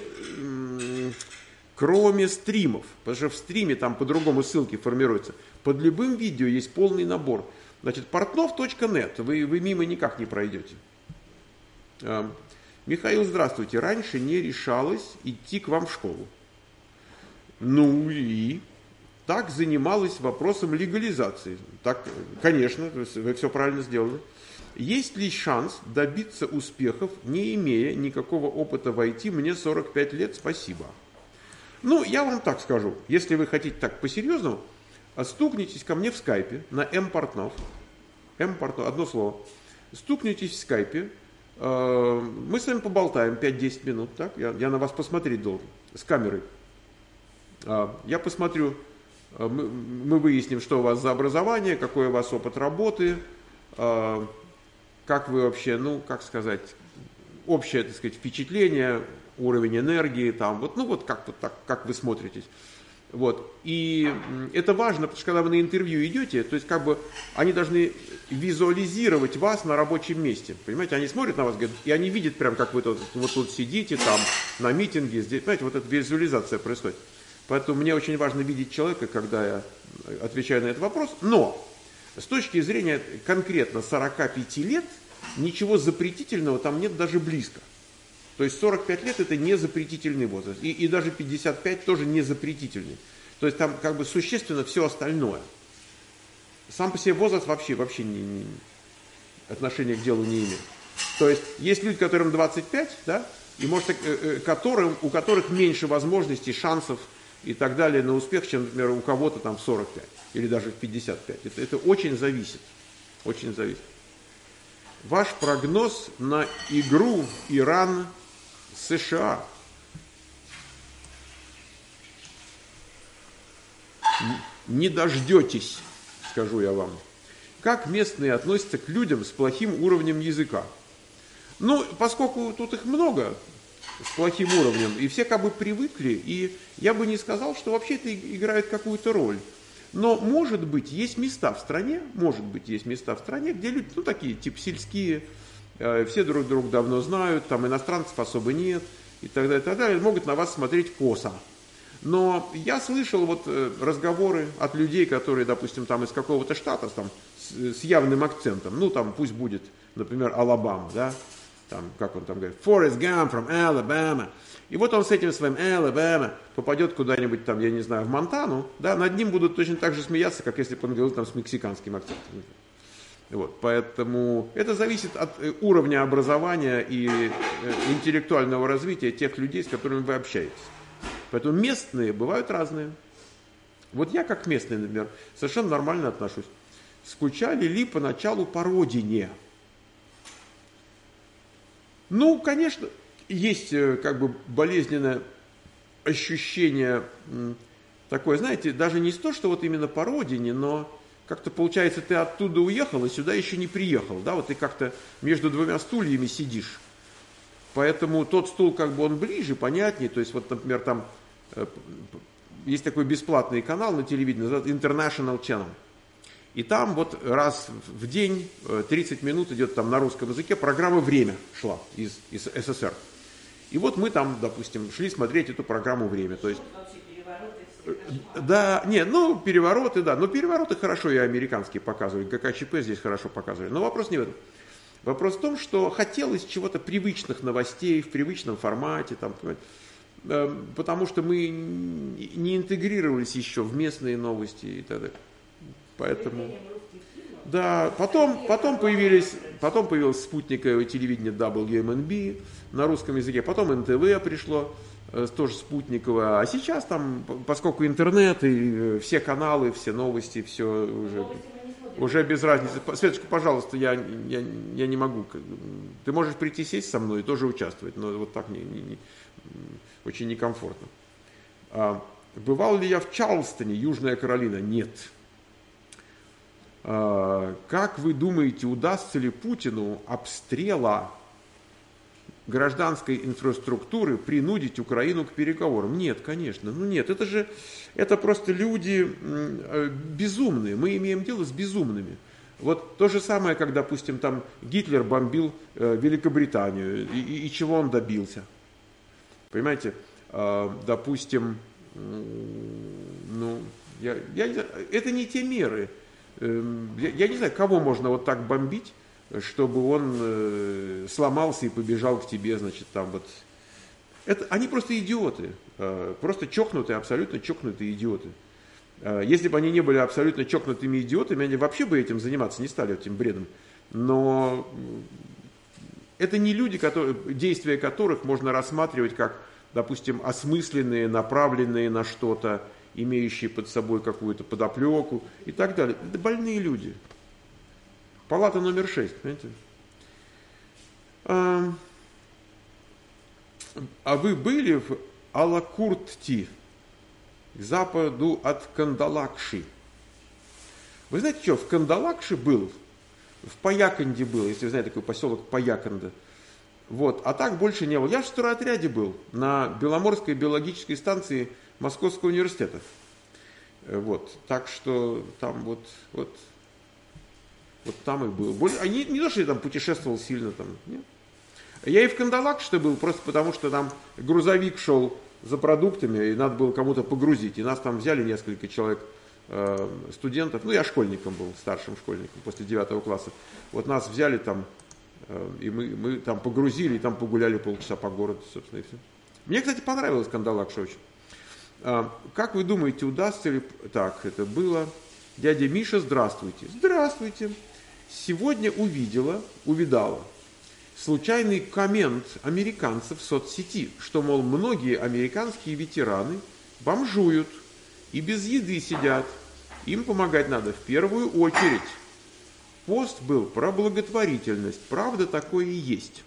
кроме стримов, потому что в стриме там по-другому ссылки формируются, под любым видео есть полный набор. Значит, портнов точка нет, вы, вы мимо никак не пройдете. А, Михаил, здравствуйте. Раньше не решалась идти к вам в школу. Ну и так занималась вопросом легализации. Так, конечно, вы все правильно сделали. Есть ли шанс добиться успехов, не имея никакого опыта в ай ти? Мне сорок пять лет, спасибо. Ну, я вам так скажу. Если вы хотите так по-серьезному, стукнитесь ко мне в скайпе на М-Портнов. М-Портнов, одно слово. Стукнитесь в скайпе. Мы с вами поболтаем пять-десять минут. Так? Я, я на вас посмотреть должен. С камерой. Я посмотрю. Мы, мы выясним, что у вас за образование, какой у вас опыт работы. Как вы вообще, ну, как сказать, общее, так сказать, впечатление, уровень энергии, там, вот, ну вот как, вот так, как вы смотритесь. Вот. И это важно, потому что когда вы на интервью идете, то есть как бы они должны визуализировать вас на рабочем месте. Понимаете, они смотрят на вас, говорят, и они видят прям, как вы тут, вот тут сидите, там, на митинге, здесь, понимаете, вот эта визуализация происходит. Поэтому мне очень важно видеть человека, когда я отвечаю на этот вопрос. Но с точки зрения конкретно сорока пяти лет, ничего запретительного там нет даже близко. То есть сорок пять лет это не запретительный возраст. И, и даже пятьдесят пять тоже не запретительный. То есть там как бы существенно все остальное. Сам по себе возраст вообще, вообще не, не, отношения к делу не имеет. То есть есть люди, которым двадцать пять, да, и может, э, э, которым, у которых меньше возможностей, шансов и так далее на успех, чем, например, у кого-то там в сорок пять или даже в пятьдесят пять. Это, это очень зависит. Очень зависит. Ваш прогноз на игру Иран-США. Не дождетесь, скажу я вам. Как местные относятся к людям с плохим уровнем языка? Ну, поскольку тут их много с плохим уровнем, и все как бы привыкли, и я бы не сказал, что вообще это играет какую-то роль. Но, может быть, есть места в стране, может быть, есть места в стране, где люди, ну, такие, типа сельские, э, все друг друга давно знают, там иностранцев особо нет, и так далее, и так далее, могут на вас смотреть косо. Но я слышал вот э, разговоры от людей, которые, допустим, там из какого-то штата, там, с, с явным акцентом, ну, там, пусть будет, например, Алабама, да, там, как он там говорит, Forrest Gump from Alabama. И вот он с этим своим Alabama попадет куда-нибудь там, я не знаю, в Монтану, да, над ним будут точно так же смеяться, как если бы он говорил там с мексиканским акцентом. Вот, поэтому это зависит от уровня образования и интеллектуального развития тех людей, с которыми вы общаетесь. Поэтому местные бывают разные. Вот я как местный, например, совершенно нормально отношусь. Скучали ли поначалу по родине? Ну, конечно, есть как бы болезненное ощущение такое, знаете, даже не то, что вот именно по родине, но как-то получается, ты оттуда уехал, и сюда еще не приехал, да, вот ты как-то между двумя стульями сидишь. Поэтому тот стул как бы он ближе, понятнее, то есть вот, например, там есть такой бесплатный канал на телевидении, называется International Channel. И там вот раз в день, тридцать минут идет там на русском языке, программа «Время» шла из, из СССР. И вот мы там, допустим, шли смотреть эту программу «Время». То есть, да, нет, ну, перевороты, да, но перевороты хорошо и американские показывали, ГКЧП здесь хорошо показывали. Но вопрос не в этом. Вопрос в том, что хотелось чего-то привычных новостей, в привычном формате, там, потому что мы не интегрировались еще в местные новости и так далее. Поэтому, да, потом, потом, появились, потом появилось спутниковое телевидение дабл ю эм эн би на русском языке, потом эн тэ вэ пришло, тоже спутниковое, а сейчас там, поскольку интернет и все каналы, все новости, все уже, уже без разницы. Светочка, пожалуйста, я, я, я не могу, ты можешь прийти сесть со мной и тоже участвовать, но вот так не, не, не, очень некомфортно. А, бывал ли я в Чарльстоне, Южная Каролина? Нет. Как вы думаете, удастся ли Путину обстрела гражданской инфраструктуры принудить Украину к переговорам? Нет, конечно. Ну нет, это же это просто люди безумные. Мы имеем дело с безумными. Вот то же самое, как, допустим, там Гитлер бомбил Великобританию. И, и, и чего он добился? Понимаете? Допустим, ну, я, я, это не те меры. Я, я не знаю, кого можно вот так бомбить, чтобы он э, сломался и побежал к тебе, значит, там вот. Это, они просто идиоты, э, просто чокнутые, абсолютно чокнутые идиоты. Э, если бы они не были абсолютно чокнутыми идиотами, они вообще бы этим заниматься не стали, этим бредом. Но это не люди, которые, действия которых можно рассматривать как, допустим, осмысленные, направленные на что-то, имеющие под собой какую-то подоплеку и так далее. Это больные люди. Палата номер шесть, понимаете? А, а вы были в Алакуртти, к западу от Кандалакши? Вы знаете что, в Кандалакши был, в Паяканде был, если вы знаете такой поселок Паяканда. Вот. А так больше не было. Я в стройотряде был на Беломорской биологической станции Московского университета. Вот. Так что там вот, вот, вот там и был. Больше, а не, не то, что я там путешествовал сильно. Там, нет. Я и в Кандалакше был, просто потому что там грузовик шел за продуктами, и надо было кому-то погрузить. И нас там взяли несколько человек, э, студентов. Ну, я школьником был, старшим школьником, после девятого класса. Вот нас взяли там, э, и мы, мы там погрузили, и там погуляли полчаса по городу, собственно, и все. Мне, кстати, понравилось Кандалакша очень. Э, как вы думаете, удастся ли... Так, это было... Дядя Миша, здравствуйте. Здравствуйте. Сегодня увидела, увидала случайный коммент американцев в соцсети, что, мол, многие американские ветераны бомжуют и без еды сидят. Им помогать надо в первую очередь. Пост был про благотворительность. Правда, такое и есть.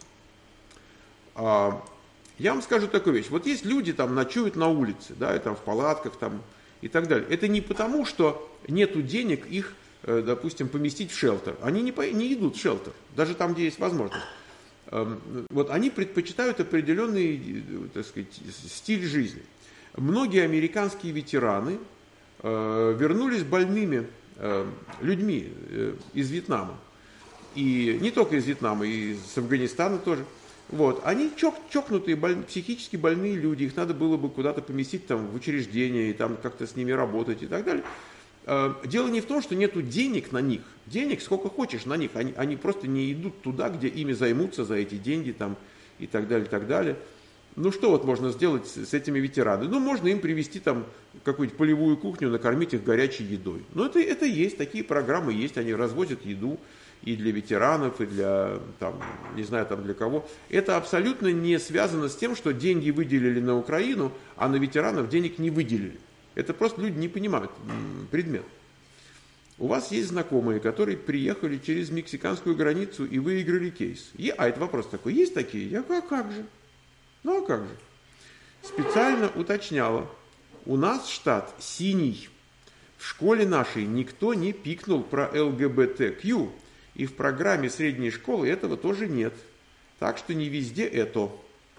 А, я вам скажу такую вещь. Вот есть люди, там, ночуют на улице, да, и там в палатках, там, и так далее. Это не потому, что нету денег их, допустим, поместить в шелтер. Они не, по, не идут в шелтер, даже там, где есть возможность. Вот они предпочитают определенный, так сказать, стиль жизни. Многие американские ветераны э, вернулись больными э, людьми э, из Вьетнама. И не только из Вьетнама, и из Афганистана тоже. Вот. Они чок, чокнутые, боль, психически больные люди. Их надо было бы куда-то поместить там, в учреждение, и там как-то с ними работать и так далее. Дело не в том, что нету денег на них. Денег сколько хочешь на них. Они, они просто не идут туда, где ими займутся за эти деньги там, и так далее, и так далее. Ну что вот можно сделать с, с этими ветеранами? Ну можно им привезти там какую-нибудь полевую кухню, накормить их горячей едой. Но это, это есть, такие программы есть. Они развозят еду и для ветеранов, и для, там, не знаю, там для кого. Это абсолютно не связано с тем, что деньги выделили на Украину, а на ветеранов денег не выделили. Это просто люди не понимают предмет. У вас есть знакомые, которые приехали через мексиканскую границу и выиграли кейс. И, а это вопрос такой, есть такие? Я говорю, а как же? Ну а как же? Специально уточняла. У нас штат синий. В школе нашей никто не пикнул про эл гэ бэ тэ кью. И в программе средней школы этого тоже нет. Так что не везде это.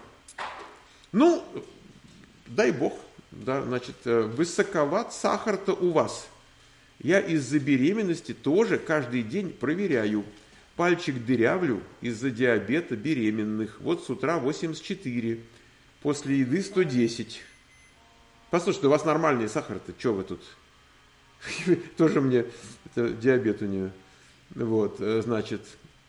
Ну, дай бог. Да, значит, высоковат сахар-то у вас. Я из-за беременности тоже каждый день проверяю. Пальчик дырявлю из-за диабета беременных. Вот с утра восемьдесят четыре. После еды сто десять. Послушайте, у вас нормальный сахар-то. Что вы тут? Тоже мне диабет у нее. Вот, значит,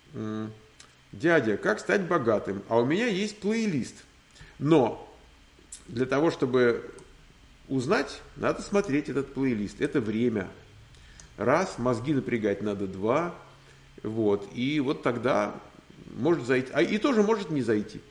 дядя, как стать богатым? А у меня есть плейлист. Но для того, чтобы узнать, надо смотреть этот плейлист. Это время. Раз, мозги напрягать надо, два. Вот, и вот тогда может зайти. А и тоже может не зайти.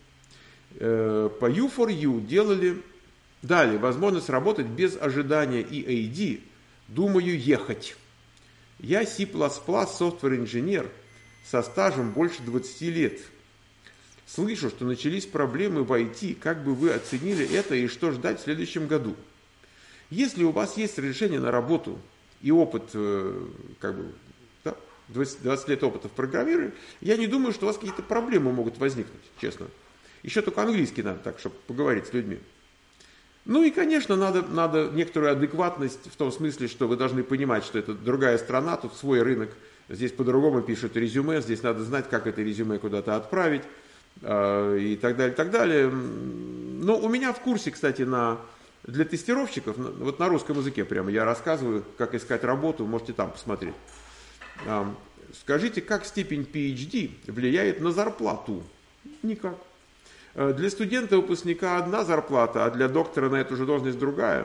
По ю фор ю делали, дали возможность работать без ожидания и эй ди. Думаю ехать. Я си плюс плюс софтвер-инженер со стажем больше двадцати лет. Слышу, что начались проблемы в ай ти. Как бы вы оценили это и что ждать в следующем году? Если у вас есть разрешение на работу и опыт, как бы, да, двадцать, двадцать лет опыта в программировании, я не думаю, что у вас какие-то проблемы могут возникнуть, честно. Еще только английский надо так, чтобы поговорить с людьми. Ну и, конечно, надо, надо некоторую адекватность в том смысле, что вы должны понимать, что это другая страна, тут свой рынок, здесь по-другому пишут резюме, здесь надо знать, как это резюме куда-то отправить э, и так далее, так далее. Но у меня в курсе, кстати, на, для тестировщиков, вот на русском языке прямо я рассказываю, как искать работу, можете там посмотреть. Э, скажите, как степень пи эйч ди влияет на зарплату? Никак. Для студента-выпускника одна зарплата, а для доктора на эту же должность другая.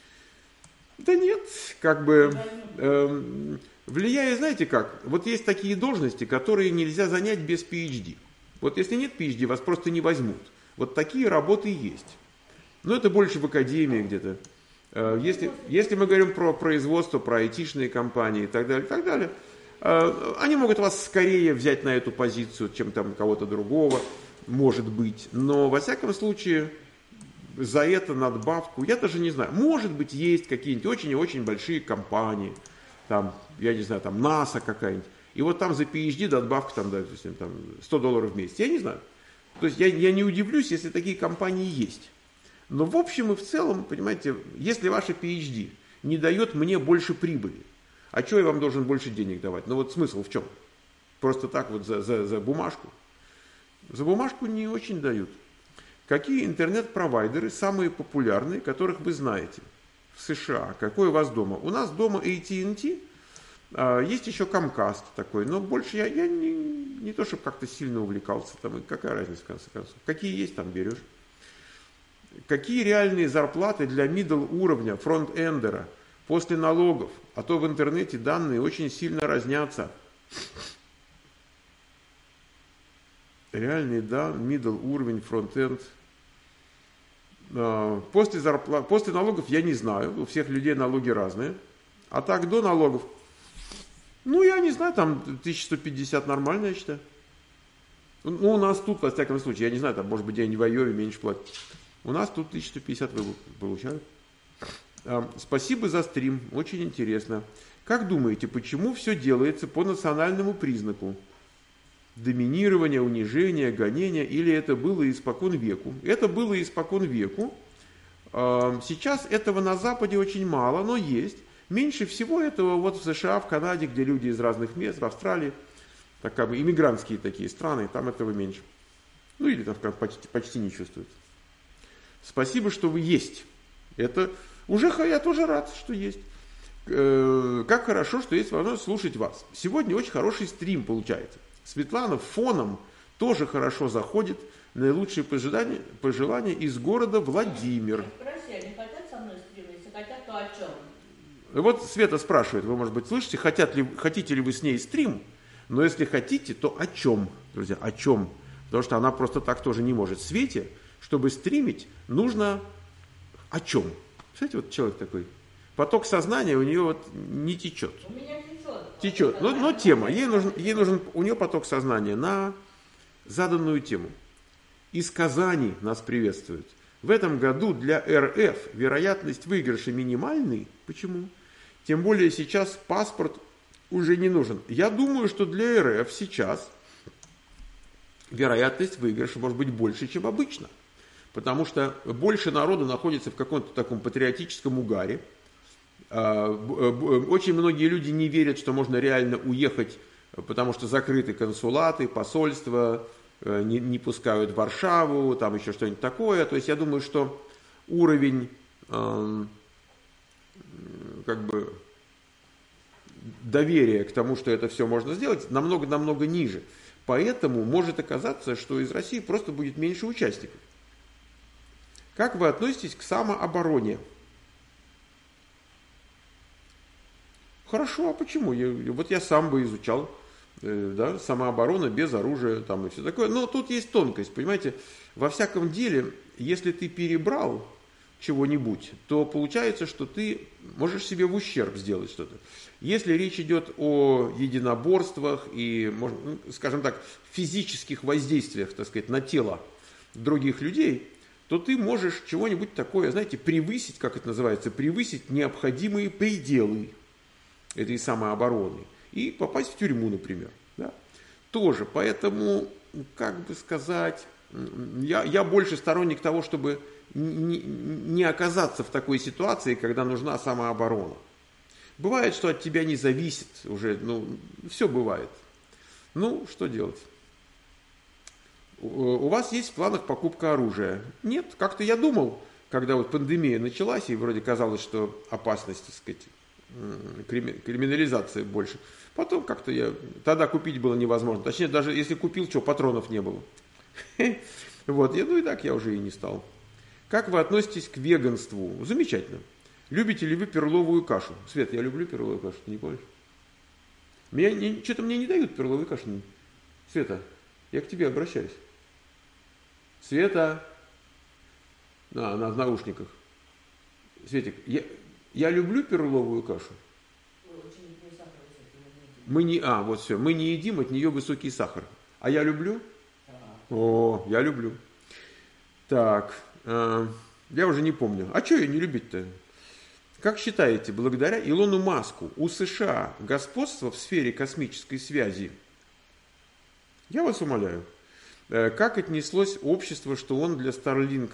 Да нет, как бы э, влияет, знаете как, вот есть такие должности, которые нельзя занять без пи эйч ди. Вот если нет пи эйч ди, вас просто не возьмут. Вот такие работы есть. Но это больше в академии где-то. Э, если, если мы говорим про производство, про айтишные компании и так далее, и так далее, э, они могут вас скорее взять на эту позицию, чем там кого-то другого. Может быть, но во всяком случае за это надбавку, я даже не знаю, может быть есть какие-нибудь очень и очень большие компании, там, я не знаю, там НАСА какая-нибудь, и вот там за пи эйч ди надбавка там, допустим, там сто долларов в месяц, я не знаю. То есть я, я не удивлюсь, если такие компании есть. Но в общем и в целом, понимаете, если ваше пи эйч ди не дает мне больше прибыли, а что я вам должен больше денег давать? Ну вот смысл в чем? Просто так вот за, за, за бумажку? За бумажку не очень дают. Какие интернет-провайдеры самые популярные, которых вы знаете в США? Какой у вас дома? У нас дома эй ти энд ти, а, есть еще Comcast такой, но больше я, я не, не то, чтобы как-то сильно увлекался, там, и какая разница в конце концов. Какие есть, там берешь. Какие реальные зарплаты для middle уровня, фронт-эндера после налогов? А то в интернете данные очень сильно разнятся. Реальный, да, middle уровень, фронт-энд. После, зарплат, после налогов я не знаю, у всех людей налоги разные. А так до налогов, ну я не знаю, там тысяча сто пятьдесят нормально, я считаю. Ну у нас тут, во всяком случае, я не знаю, там может быть где-нибудь в Айове меньше платят. У нас тут тысяча сто пятьдесят получают. Спасибо за стрим, очень интересно. Как думаете, почему все делается по национальному признаку? Доминирование, унижение, гонение, или это было испокон веку? Это было испокон веку. Сейчас этого на Западе очень мало, но есть. Меньше всего этого вот в США, в Канаде, где люди из разных мест, в Австралии, так как бы иммигрантские такие страны, там этого меньше. Ну или там почти, почти не чувствуют. Спасибо, что вы есть. Это уже я тоже рад, что есть. Как хорошо, что есть возможность слушать вас. Сегодня очень хороший стрим получается. Светлана фоном тоже хорошо заходит. Наилучшие пожелания, пожелания из города Владимир. Спроси, они хотят со мной стримить? Если хотят, то о чем? Вот Света спрашивает, вы, может быть, слышите, хотят ли, хотите ли вы с ней стрим? Но если хотите, то о чем, друзья, о чем? Потому что она просто так тоже не может. Свете, чтобы стримить, нужно о чем? Знаете, вот человек такой. Поток сознания у нее вот не течет. У меня течет. Течет. Но, но тема. Ей нужен, ей нужен, у нее поток сознания на заданную тему. Из Казани нас приветствуют. В этом году для эр эф вероятность выигрыша минимальный. Почему? Тем более сейчас паспорт уже не нужен. Я думаю, что для эр эф сейчас вероятность выигрыша может быть больше, чем обычно. Потому что больше народу находится в каком-то таком патриотическом угаре. Очень многие люди не верят, что можно реально уехать, потому что закрыты консулаты, посольства, не, не пускают в Варшаву, там еще что-нибудь такое. То есть я думаю, что уровень э, как бы доверия к тому, что это все можно сделать, намного-намного ниже. Поэтому может оказаться, что из России просто будет меньше участников. Как вы относитесь к самообороне? Хорошо, а почему? Я, вот я сам бы изучал, э, да, самооборона без оружия там и все такое. Но тут есть тонкость, понимаете, во всяком деле, если ты перебрал чего-нибудь, то получается, что ты можешь себе в ущерб сделать что-то. Если речь идет о единоборствах и, скажем так, физических воздействиях, так сказать, на тело других людей, то ты можешь чего-нибудь такое, знаете, превысить, как это называется, превысить необходимые пределы этой самообороны и попасть в тюрьму, например. Да? Тоже, поэтому, как бы сказать, я, я больше сторонник того, чтобы не, не оказаться в такой ситуации, когда нужна самооборона. Бывает, что от тебя не зависит уже, ну, все бывает. Ну, что делать? У вас есть в планах покупка оружия? Нет, как-то я думал, когда вот пандемия началась, и вроде казалось, что опасность, так сказать, криминализации больше. Потом как-то я... Тогда купить было невозможно. Точнее, даже если купил, что, патронов не было. Вот, ну и так я уже и не стал. Как вы относитесь к веганству? Замечательно. Любите ли вы перловую кашу? Свет, я люблю перловую кашу, ты не помнишь? Меня не, что-то мне не дают перловую кашу. Света, я к тебе обращаюсь. Света. А, она в наушниках. Светик, я, я люблю перловую кашу. Мы не, а, вот все, мы не едим, от нее высокий сахар. А я люблю? О, я люблю. Так, э, я уже не помню. А что ее не любить-то? Как считаете, благодаря Илону Маску у США господство в сфере космической связи? Я вас умоляю. Как отнеслось общество, что он для Starlink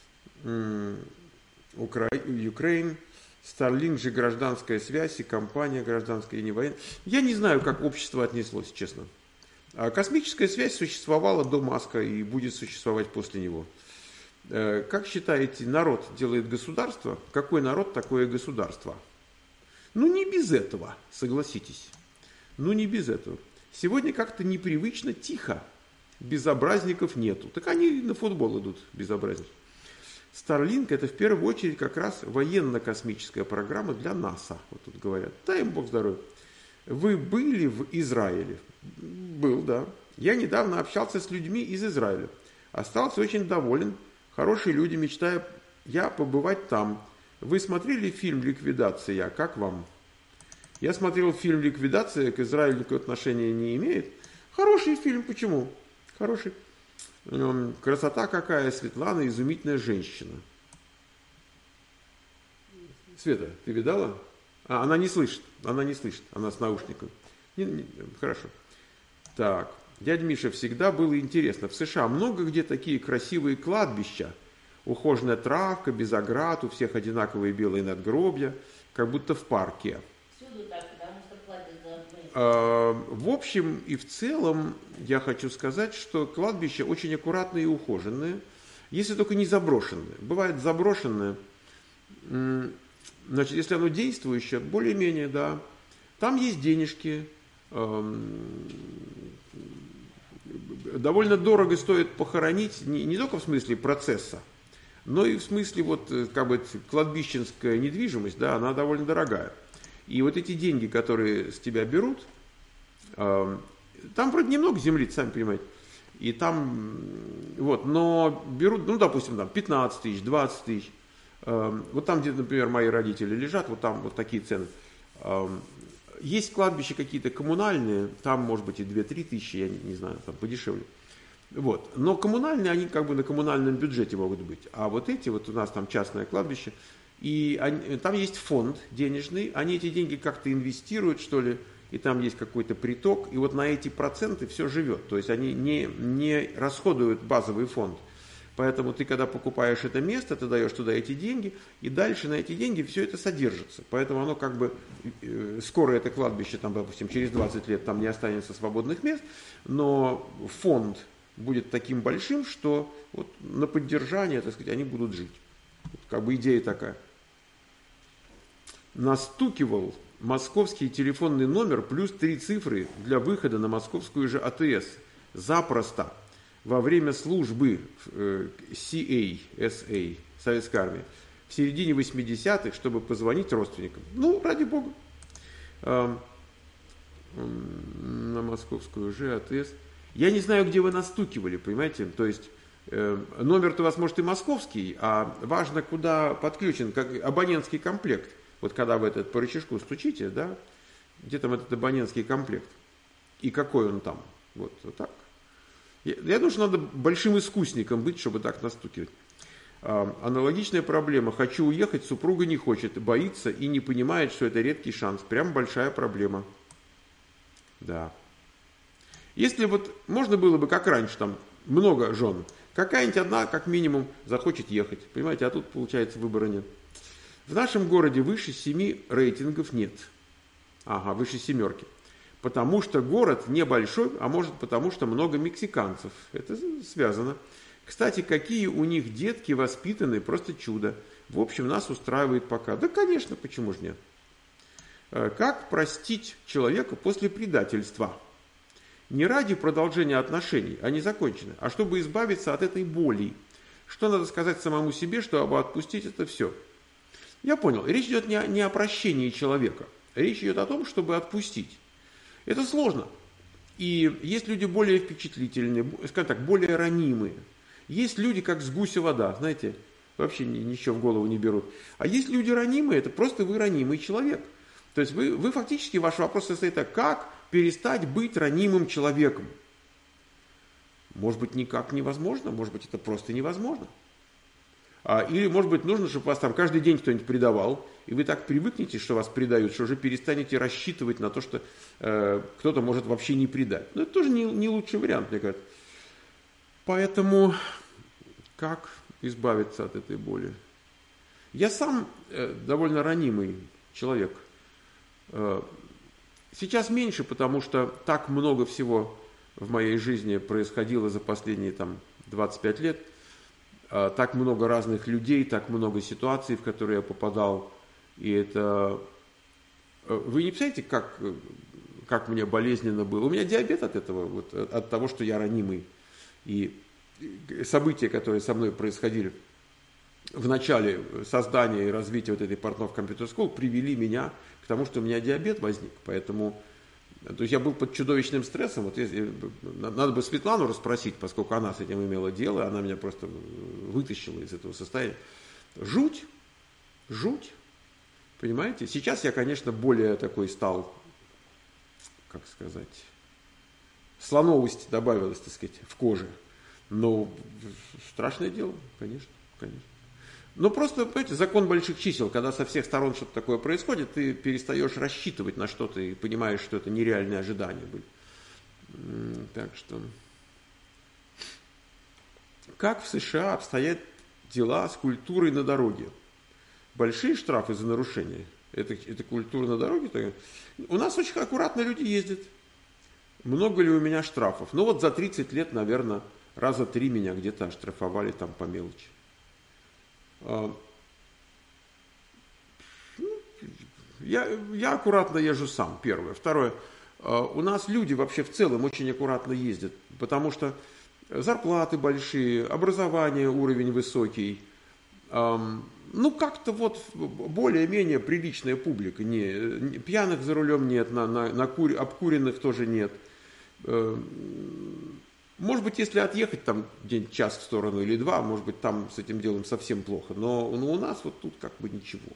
Ukraine, Starlink же гражданская связь и компания гражданская и не военная. Я не знаю, как общество отнеслось, честно. А космическая связь существовала до Маска и будет существовать после него. Как считаете, народ делает государство? Какой народ, такое государство? Ну, не без этого, согласитесь. Ну, не без этого. Сегодня как-то непривычно тихо. Безобразников нету. Так они на футбол идут, безобразники. Starlink это в первую очередь как раз военно-космическая программа для НАСА. Вот тут говорят. Дай им Бог здоровья. Вы были в Израиле? Был, да. Я недавно общался с людьми из Израиля. Остался очень доволен. Хорошие люди, мечтаю я побывать там. Вы смотрели фильм «Ликвидация»? Как вам? Я смотрел фильм «Ликвидация», к Израилю никакого отношения не имеет. Хороший фильм, почему? Хороший. Красота какая, Светлана, изумительная женщина. Света, ты видала? А, она не слышит, она не слышит, она с наушником. Не, не, хорошо. Так, дядя Миша, всегда было интересно. В США много где такие красивые кладбища. Ухоженная травка, без оград, у всех одинаковые белые надгробья, как будто в парке. Всюду так, потому что платят за одну. А, в общем и в целом, я хочу сказать, что кладбища очень аккуратные и ухоженные, если только не заброшенные. Бывает заброшенное, значит, если оно действующее, более-менее, да, там есть денежки, довольно дорого стоит похоронить, не, не только в смысле процесса, но и в смысле вот как бы кладбищенская недвижимость, да, она довольно дорогая. И вот эти деньги, которые с тебя берут, э, там вроде немного земли, сами понимаете, и там, вот, но берут, ну, допустим, там пятнадцать тысяч, двадцать тысяч, э, вот там, где, например, мои родители лежат, вот там вот такие цены. Э, есть кладбища какие-то коммунальные, там, может быть, и две-три тысячи, я не, не знаю, там подешевле. Вот. Но коммунальные, они как бы на коммунальном бюджете могут быть. А вот эти, вот у нас там частное кладбище, и они, там есть фонд денежный, они эти деньги как-то инвестируют, что ли, и там есть какой-то приток, и вот на эти проценты все живет. То есть они не, не расходуют базовый фонд. Поэтому ты, когда покупаешь это место, ты даешь туда эти деньги, и дальше на эти деньги все это содержится. Поэтому оно как бы, э, скоро это кладбище, там, допустим, через двадцать лет там не останется свободных мест, но фонд будет таким большим, что вот на поддержание, так сказать, они будут жить. Вот как бы идея такая. Настукивал московский телефонный номер плюс три цифры для выхода на московскую же АТС. Запросто. Во время службы си эй, эс эй, Советской армии, в середине восьмидесятых, чтобы позвонить родственникам. Ну, ради бога. На московскую же АТС. Я не знаю, где вы настукивали, понимаете? То есть номер-то у вас может и московский, а важно, куда подключен, как абонентский комплект. Вот когда вы этот по рычажку стучите, да, где там этот абонентский комплект? И какой он там? Вот, вот так. Я, я думаю, что надо большим искусником быть, чтобы так настукивать. А, аналогичная проблема. Хочу уехать, супруга не хочет, боится и не понимает, что это редкий шанс. Прям большая проблема. Да. Если вот можно было бы, как раньше, там много жен, какая-нибудь одна, как минимум, захочет ехать. Понимаете, а тут, получается, выбора нет. В нашем городе выше семи рейтингов нет. Ага, выше семерки. Потому что город небольшой, а может потому что много мексиканцев. Это связано. Кстати, какие у них детки воспитаны, просто чудо. В общем, нас устраивает пока. Да, конечно, почему же нет? Как простить человека после предательства? Не ради продолжения отношений, они закончены, а чтобы избавиться от этой боли. Что надо сказать самому себе, чтобы отпустить это все? Я понял, речь идет не о, не о прощении человека. Речь идет о том, чтобы отпустить. Это сложно. И есть люди более впечатлительные, скажем так, более ранимые. Есть люди, как с гуся вода, знаете, вообще ничего в голову не берут. А есть люди ранимые, это просто вы ранимый человек. То есть вы, вы фактически, ваш вопрос состоит так, как перестать быть ранимым человеком? Может быть, никак невозможно, может быть, это просто невозможно. А, или, может быть, нужно, чтобы вас там каждый день кто-нибудь предавал, и вы так привыкнете, что вас предают, что уже перестанете рассчитывать на то, что э, кто-то может вообще не предать. Но это тоже не, не лучший вариант, мне кажется. Поэтому как избавиться от этой боли? Я сам э, довольно ранимый человек. Э, сейчас меньше, потому что так много всего в моей жизни происходило за последние там, двадцать пять лет. Э, так много разных людей, так много ситуаций, в которые я попадал. И это... Э, вы не представляете, как, как мне болезненно было? У меня диабет от этого, вот, от того, что я ранимый. И события, которые со мной происходили в начале создания и развития вот этой Портнов Computer School, привели меня к тому, что у меня диабет возник. Поэтому, то есть я был под чудовищным стрессом. Вот если, надо бы Светлану расспросить, поскольку она с этим имела дело, она меня просто вытащила из этого состояния. Жуть, жуть, понимаете? Сейчас я, конечно, более такой стал, как сказать, слоновость добавилась, так сказать, в коже. Но страшное дело, конечно, конечно. Но просто, понимаете, закон больших чисел, когда со всех сторон что-то такое происходит, ты перестаешь рассчитывать на что-то и понимаешь, что это нереальные ожидания были. Так что... Как в США обстоят дела с культурой на дороге? Большие штрафы за нарушение? Это, это культура на дороге? У нас очень аккуратно люди ездят. Много ли у меня штрафов? Ну вот за тридцать лет, наверное, раза три меня где-то оштрафовали там по мелочи. Я, я аккуратно езжу сам, первое. Второе, у нас люди вообще в целом очень аккуратно ездят, потому что зарплаты большие, образование уровень высокий. Ну, как-то вот более-менее приличная публика. Не, пьяных за рулем нет, на, на, на кур, обкуренных тоже нет. Может быть, если отъехать там где-нибудь час в сторону или два, может быть, там с этим делом совсем плохо. Но, но у нас вот тут как бы ничего.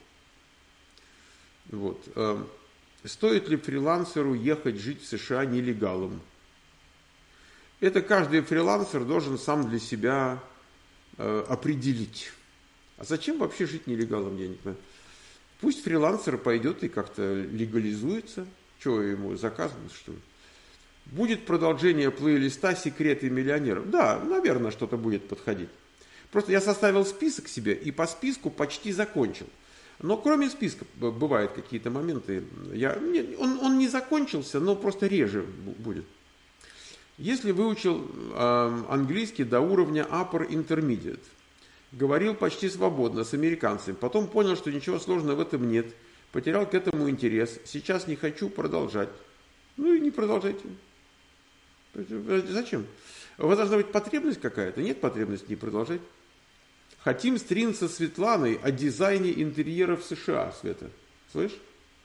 Вот. Стоит ли фрилансеру ехать жить в США нелегалом? Это каждый фрилансер должен сам для себя определить. А зачем вообще жить нелегалом, я не понимаю. Пусть фрилансер пойдет и как-то легализуется. Что ему заказано, что ли? Будет продолжение плейлиста «Секреты миллионеров». Да, наверное, что-то будет подходить. Просто я составил список себе и по списку почти закончил. Но кроме списка бывают какие-то моменты. Я, он, он не закончился, но просто реже будет. Если выучил э, английский до уровня Upper Intermediate, говорил почти свободно с американцами, потом понял, что ничего сложного в этом нет, потерял к этому интерес, сейчас не хочу продолжать. Ну и не продолжайте. Зачем? У вас должна быть потребность какая-то? Нет потребности, не продолжать. Хотим стрим со Светланой о дизайне интерьеров США, Света. Слышь?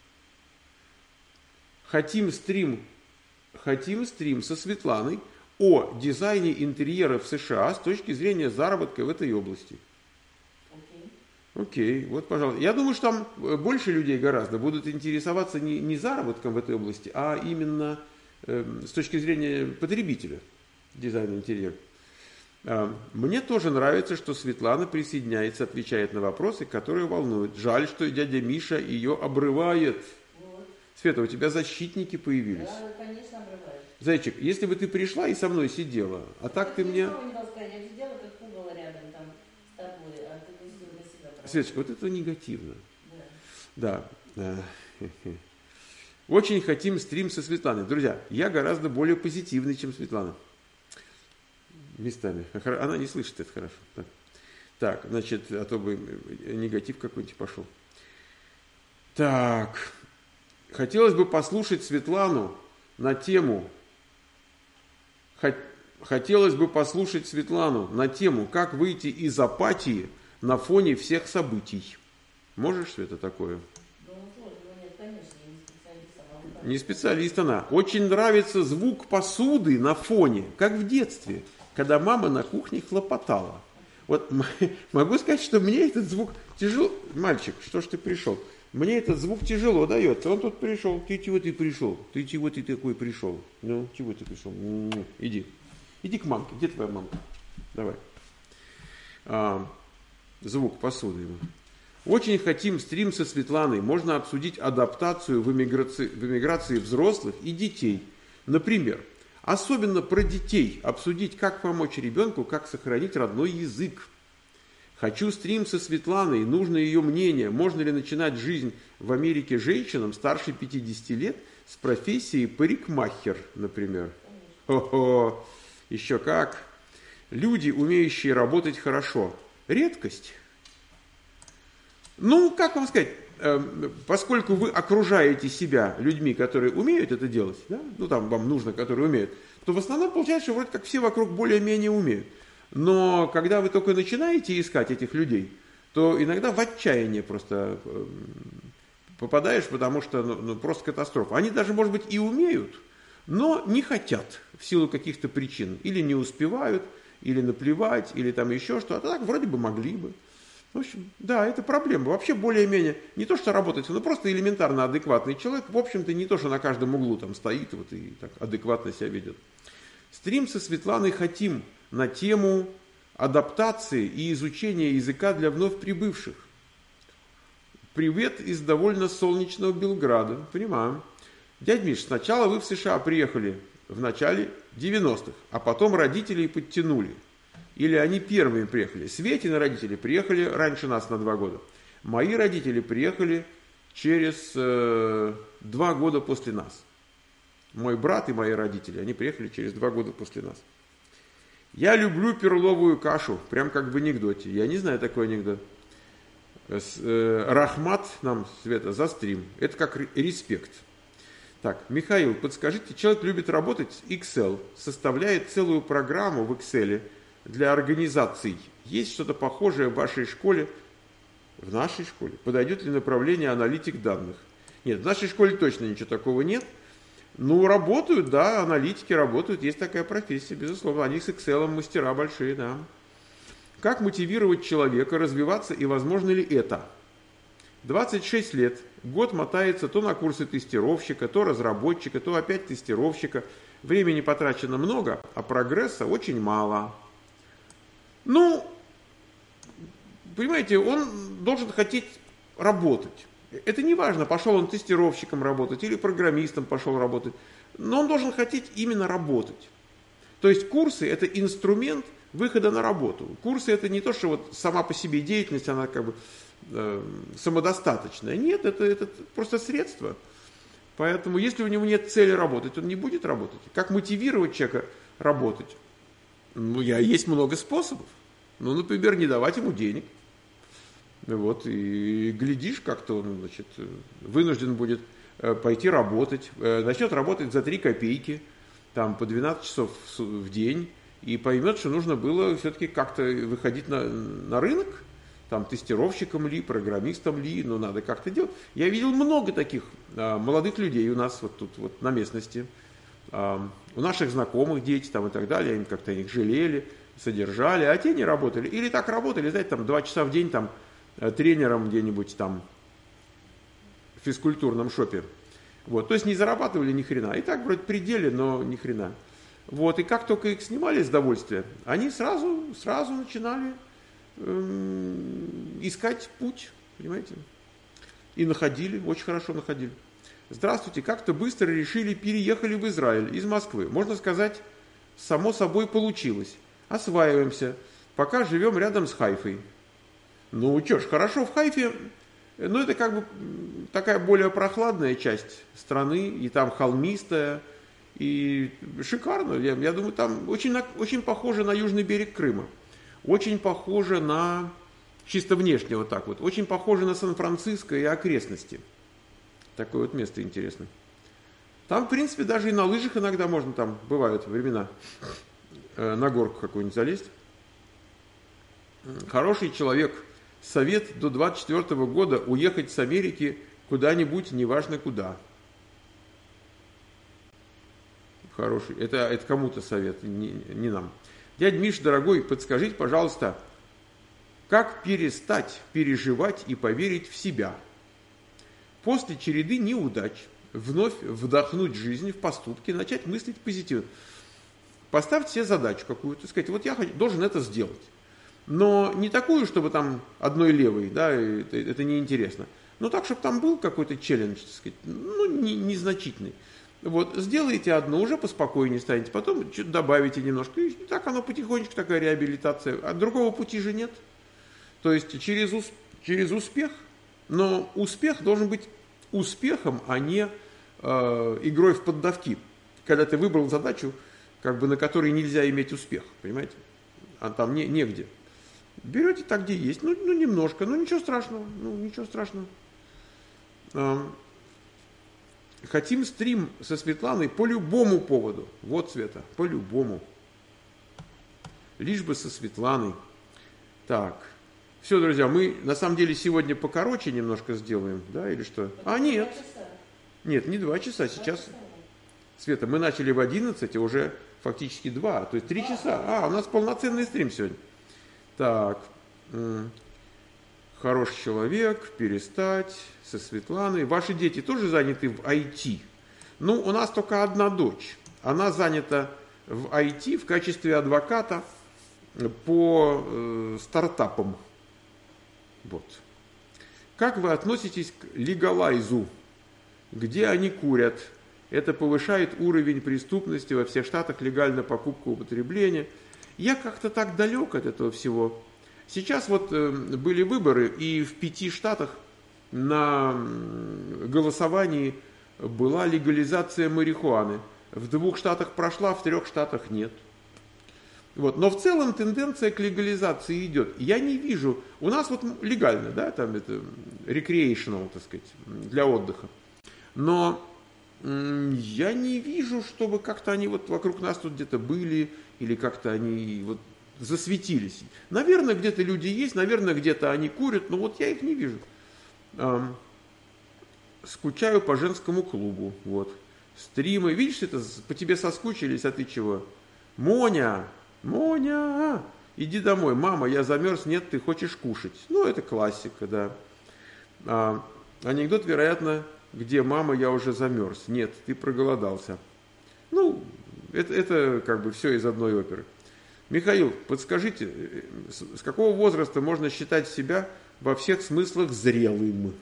Хотим стрим, хотим стрим со Светланой о дизайне интерьеров США с точки зрения заработка в этой области. Окей, okay, вот, пожалуйста. Я думаю, что там больше людей гораздо будут интересоваться не, не заработком в этой области, а именно э, с точки зрения потребителя дизайна интерьера. Э, мне тоже нравится, что Светлана присоединяется, отвечает на вопросы, которые волнуют. Жаль, что дядя Миша ее обрывает. Вот. Света, у тебя защитники появились. Да, конечно, обрывает. Зайчик, если бы ты пришла и со мной сидела, а так я ты мне... Не дал сказать, я сидела как пугало рядом там с тобой, а ты пустил на себя. Светочка, вот это негативно. Да. Да. Очень хотим стрим со Светланой. Друзья, я гораздо более позитивный, чем Светлана. Местами. Она не слышит, это хорошо. Так, так значит, а то бы негатив какой-нибудь пошел. Так. Хотелось бы послушать Светлану на тему... Хотелось бы послушать Светлану на тему, как выйти из апатии на фоне всех событий. Можешь, Света, такое? Ну, нет, конечно, я не специалист. Не специалист она. Очень нравится звук посуды на фоне, как в детстве, когда мама на кухне хлопотала. Вот могу сказать, что мне этот звук тяжело... Мальчик, что ж ты пришел? Мне этот звук тяжело дается. Он тут пришел. Ты чего ты пришел? Ты чего ты такой пришел? Ну, чего ты пришел? Иди. Иди к мамке. Где твоя мамка? Давай. А, звук посуды. Очень хотим стрим со Светланой. Можно обсудить адаптацию в эмиграции, в эмиграции взрослых и детей. Например, Особенно про детей. Обсудить, как помочь ребенку, как сохранить родной язык. Хочу стрим со Светланой, нужно ее мнение. Можно ли начинать жизнь в Америке женщинам старше пятидесяти лет с профессией парикмахер, например? Хо-хо, еще как. Люди, умеющие работать хорошо. Редкость. Ну, как вам сказать, поскольку вы окружаете себя людьми, которые умеют это делать, да? Ну, там вам нужно, которые умеют, то в основном получается, что вроде как все вокруг более-менее умеют. Но когда вы только начинаете искать этих людей, то иногда в отчаяние просто попадаешь, потому что ну, ну, просто катастрофа. Они даже, может быть, и умеют, но не хотят в силу каких-то причин. Или не успевают, или наплевать, или там еще что-то. А так вроде бы могли бы. В общем, да, это проблема. Вообще более-менее не то, что работать, но просто элементарно адекватный человек. В общем-то, не то, что на каждом углу там стоит вот и так адекватно себя ведет. Стрим со Светланой хотим на тему адаптации и изучения языка для вновь прибывших. Привет из довольно солнечного Белграда. Понимаю. Дядь Миш, сначала вы в США приехали в начале девяностых, а потом родителей подтянули. Или они первыми приехали. Светины родители приехали раньше нас на два года. Мои родители приехали через э, два года после нас. Мой брат и мои родители, они приехали через два года после нас. Я люблю перловую кашу, прям как в анекдоте. Я не знаю такой анекдот. С, э, Рахмат нам, Света, за стрим. Это как респект. Так, Михаил, подскажите, человек любит работать с Excel, составляет целую программу в Excel для организаций. Есть что-то похожее в вашей школе? В нашей школе? Подойдет ли направление аналитик данных? Нет, в нашей школе точно ничего такого нет. Ну, работают, да, аналитики работают, есть такая профессия, безусловно. Они с Excel мастера большие, да. Как мотивировать человека развиваться и возможно ли это? двадцать шесть лет, год мотается то на курсы тестировщика, то разработчика, то опять тестировщика. Времени потрачено много, а прогресса очень мало. Ну, понимаете, он должен хотеть работать. Это не важно, пошел он тестировщиком работать или программистом пошел работать, но он должен хотеть именно работать. То есть курсы – это инструмент выхода на работу. Курсы – это не то, что вот сама по себе деятельность, она как бы э, самодостаточная. Нет, это, это просто средство. Поэтому если у него нет цели работать, он не будет работать. Как мотивировать человека работать? Ну, я, есть много способов. Ну, например, не давать ему денег. Вот, и глядишь, как-то он, значит, вынужден будет пойти работать. Начнет работать за три копейки, там, по двенадцать часов в день, и поймет, что нужно было все-таки как-то выходить на, на рынок, там, тестировщиком ли, программистом ли, ну, надо как-то делать. Я видел много таких а, молодых людей у нас вот тут, вот на местности. А, у наших знакомых дети там и так далее, им как-то их жалели, содержали, а те не работали. Или так работали, знаете, там, два часа в день, там, тренером где-нибудь там в физкультурном шопе. Вот, то есть не зарабатывали ни хрена. И так вроде пределе, но ни хрена. Вот, и как только их снимали с довольствия, они сразу, сразу начинали эм, искать путь, понимаете? И находили, очень хорошо находили. Здравствуйте, как-то быстро решили, переехали в Израиль из Москвы. Можно сказать, само собой получилось. Осваиваемся, пока живем рядом с Хайфой. Ну, что ж, хорошо, в Хайфе, ну, это как бы такая более прохладная часть страны, и там холмистая, и шикарно. Я, я думаю, там очень, очень похоже на южный берег Крыма, очень похоже на, чисто внешне вот так вот, очень похоже на Сан-Франциско и окрестности. Такое вот место интересное. Там, в принципе, даже и на лыжах иногда можно, там бывают времена, на горку какую-нибудь залезть. Хороший человек. Совет до двадцать четвёртого года уехать с Америки куда-нибудь, неважно куда. Хороший. Это, это кому-то совет, не, не нам. Дядь Миш, дорогой, подскажите, пожалуйста, как перестать переживать и поверить в себя? После череды неудач вновь вдохнуть жизнь в поступки, начать мыслить позитивно. Поставьте себе задачу какую-то, сказать, вот я должен это сделать. Но не такую, чтобы там одной левой, да, это, это неинтересно. Но так, чтобы там был какой-то челлендж, так сказать, ну, не, незначительный. Вот, сделаете одно, уже поспокойнее станете, потом что-то добавите немножко, и так оно потихонечку, такая реабилитация. А другого пути же нет. То есть через, ус- через успех, но успех должен быть успехом, а не э, игрой в поддавки. Когда ты выбрал задачу, как бы на которой нельзя иметь успех, понимаете? А там не, негде. Берете так, где есть, ну, ну немножко, ну ничего страшного, ну ничего страшного. А, хотим стрим со Светланой по любому поводу. Вот, Света, по любому. Лишь бы со Светланой. Так. Все, друзья, мы на самом деле сегодня покороче немножко сделаем, да, или что? А, нет. Нет, не два часа, сейчас... Света, мы начали в одиннадцать, а уже фактически два, то есть три часа. А, у нас полноценный стрим сегодня. Так. Хороший человек, перестать, со Светланой. Ваши дети тоже заняты в ай ти? Ну, у нас только одна дочь. Она занята в ай ти в качестве адвоката по э, стартапам. Вот. Как вы относитесь к легалайзу? Где они курят? Это повышает уровень преступности во всех штатах, легальная покупка, употребление. Я как-то так далек от этого всего. Сейчас вот э, были выборы, и в пяти штатах на голосовании была легализация марихуаны. В двух штатах прошла, в трех штатах нет. Вот. Но в целом тенденция к легализации идет. Я не вижу, у нас вот легально, да, там это recreational, так сказать, для отдыха. Но м- я не вижу, чтобы как-то они вот вокруг нас тут где-то были, или как-то они вот засветились. Наверное, где-то люди есть, наверное, где-то они курят, но вот я их не вижу. Ам, скучаю по женскому клубу, вот. Стримы, видишь, это по тебе соскучились, а ты чего? Моня! Моня, иди домой. Мама, я замерз. Нет, ты хочешь кушать. Ну, это классика, да. А, анекдот, вероятно, где мама, я уже замерз. Нет, ты проголодался. Ну, это, это как бы все из одной оперы. Михаил, подскажите, с какого возраста можно считать себя во всех смыслах зрелым?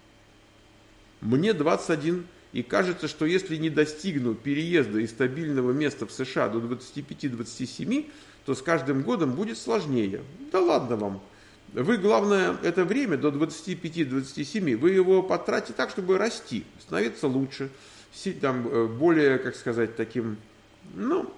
Мне двадцать один, и кажется, что если не достигну переезда из стабильного места в США до двадцати пяти — двадцати семи, то с каждым годом будет сложнее. Да ладно вам. Вы, главное, это время до двадцати пяти — двадцати семи, вы его потратите так, чтобы расти, становиться лучше, там, более, как сказать, таким, ну,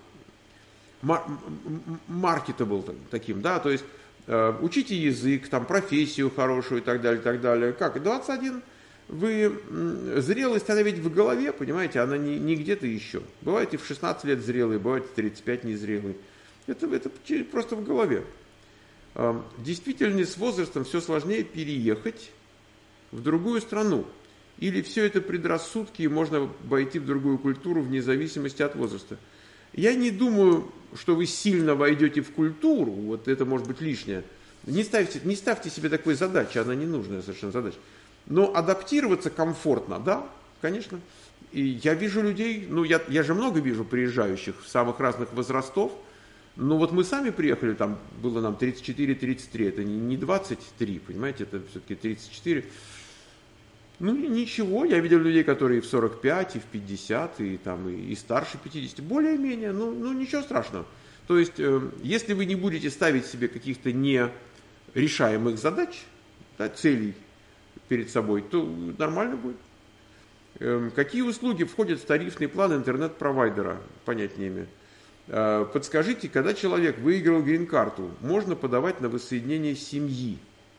marketable таким, да, то есть учите язык, там, профессию хорошую и так далее, и так далее. Как, двадцать один... Вы зрелость, она ведь в голове, понимаете, она не, не где-то еще. Бывает и в шестнадцать лет зрелый, бывает и в тридцать пять незрелый. Это, это просто в голове. Действительно, с возрастом все сложнее переехать в другую страну. Или все это предрассудки, и можно войти в другую культуру вне зависимости от возраста. Я не думаю, что вы сильно войдете в культуру, вот это может быть лишнее. Не ставьте, не ставьте себе такой задачи, она не нужная совершенно задача. Но адаптироваться комфортно, да, конечно. И я вижу людей, ну я, я же много вижу приезжающих самых разных возрастов. Но вот мы сами приехали, там было нам тридцать четыре — тридцать три, это не, не двадцать три, понимаете, это все-таки тридцать четыре. Ну ничего, я видел людей, которые и в сорок пять, и в пятьдесят, и, там, и, и старше пятидесяти, более-менее, ну, ну ничего страшного. То есть, э, если вы не будете ставить себе каких-то нерешаемых задач, да, целей, перед собой, то нормально будет. Эм, какие услуги входят в тарифный план интернет-провайдера? Понять не имею. Э, подскажите, когда человек выиграл грин-карту, можно подавать на воссоединение семьи?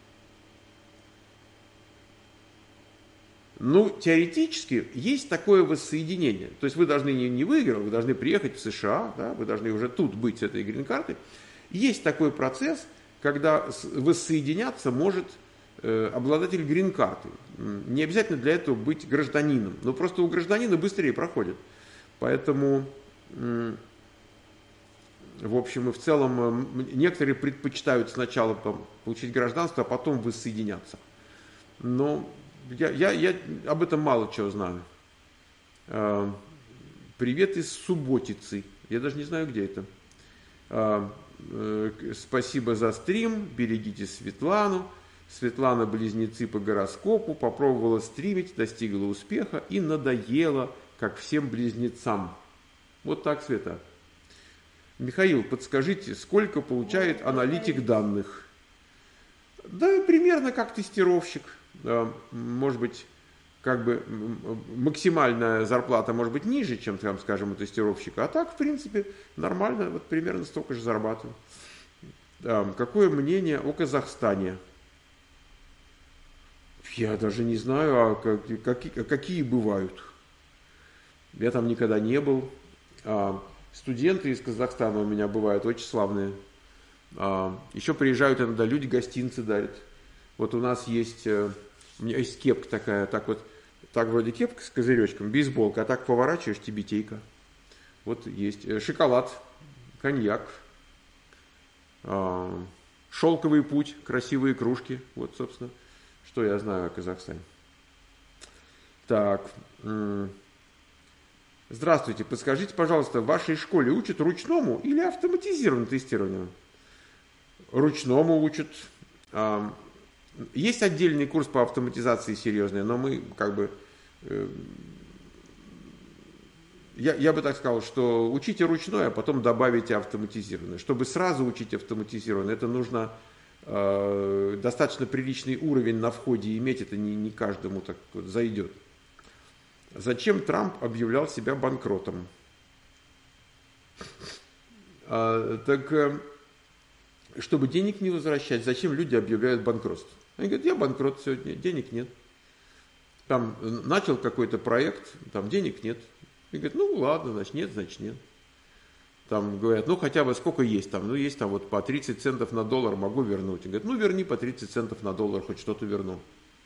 Ну, теоретически есть такое воссоединение. То есть вы должны не, не выиграть, вы должны приехать в США, да, вы должны уже тут быть с этой грин-картой. Есть такой процесс, когда воссоединяться может обладатель грин-карты. Не обязательно для этого быть гражданином, но просто у гражданина быстрее проходит. Поэтому, в общем и в целом, некоторые предпочитают сначала получить гражданство, а потом воссоединяться. Но я, я, я об этом мало чего знаю. Привет из Субботицы. Я даже не знаю, где это. Спасибо за стрим. Берегите Светлану. Светлана близнецы по гороскопу, попробовала стримить, достигла успеха и надоело как всем близнецам. Вот так, Света. Михаил, подскажите, сколько получает аналитик данных? Да, примерно как тестировщик. Может быть, как бы максимальная зарплата может быть ниже, чем, там, скажем, у тестировщика. А так, в принципе, нормально, вот примерно столько же зарабатываю. Какое мнение о Казахстане? Я даже не знаю, а какие, какие бывают. Я там никогда не был. Студенты из Казахстана у меня бывают очень славные. Еще приезжают иногда люди, гостинцы дарят. Вот у нас есть, у меня есть кепка такая, так вот, так вроде кепка с козыречком, бейсболка, а так поворачиваешь, тибетейка. Вот есть шоколад, коньяк, шелковый путь, красивые кружки. Вот, собственно, что я знаю о Казахстане. Так. Здравствуйте, подскажите, пожалуйста, в вашей школе учат ручному или автоматизированному тестированию? Ручному учат. Есть отдельный курс по автоматизации серьезный, но мы как бы... Я, я бы так сказал, что учите ручное, а потом добавите автоматизированное. Чтобы сразу учить автоматизированное, это нужно э, достаточно приличный уровень на входе иметь, это не, не каждому так вот зайдет. Зачем Трамп объявлял себя банкротом? А, так, чтобы денег не возвращать, зачем люди объявляют банкротство? Они говорят, я банкрот сегодня, денег нет. Там начал какой-то проект, там денег нет. И говорят, ну ладно, значит нет, значит нет. Там говорят, ну хотя бы сколько есть там, ну есть там вот по тридцать центов на доллар могу вернуть. И говорят, ну верни по тридцать центов на доллар, хоть что-то верну.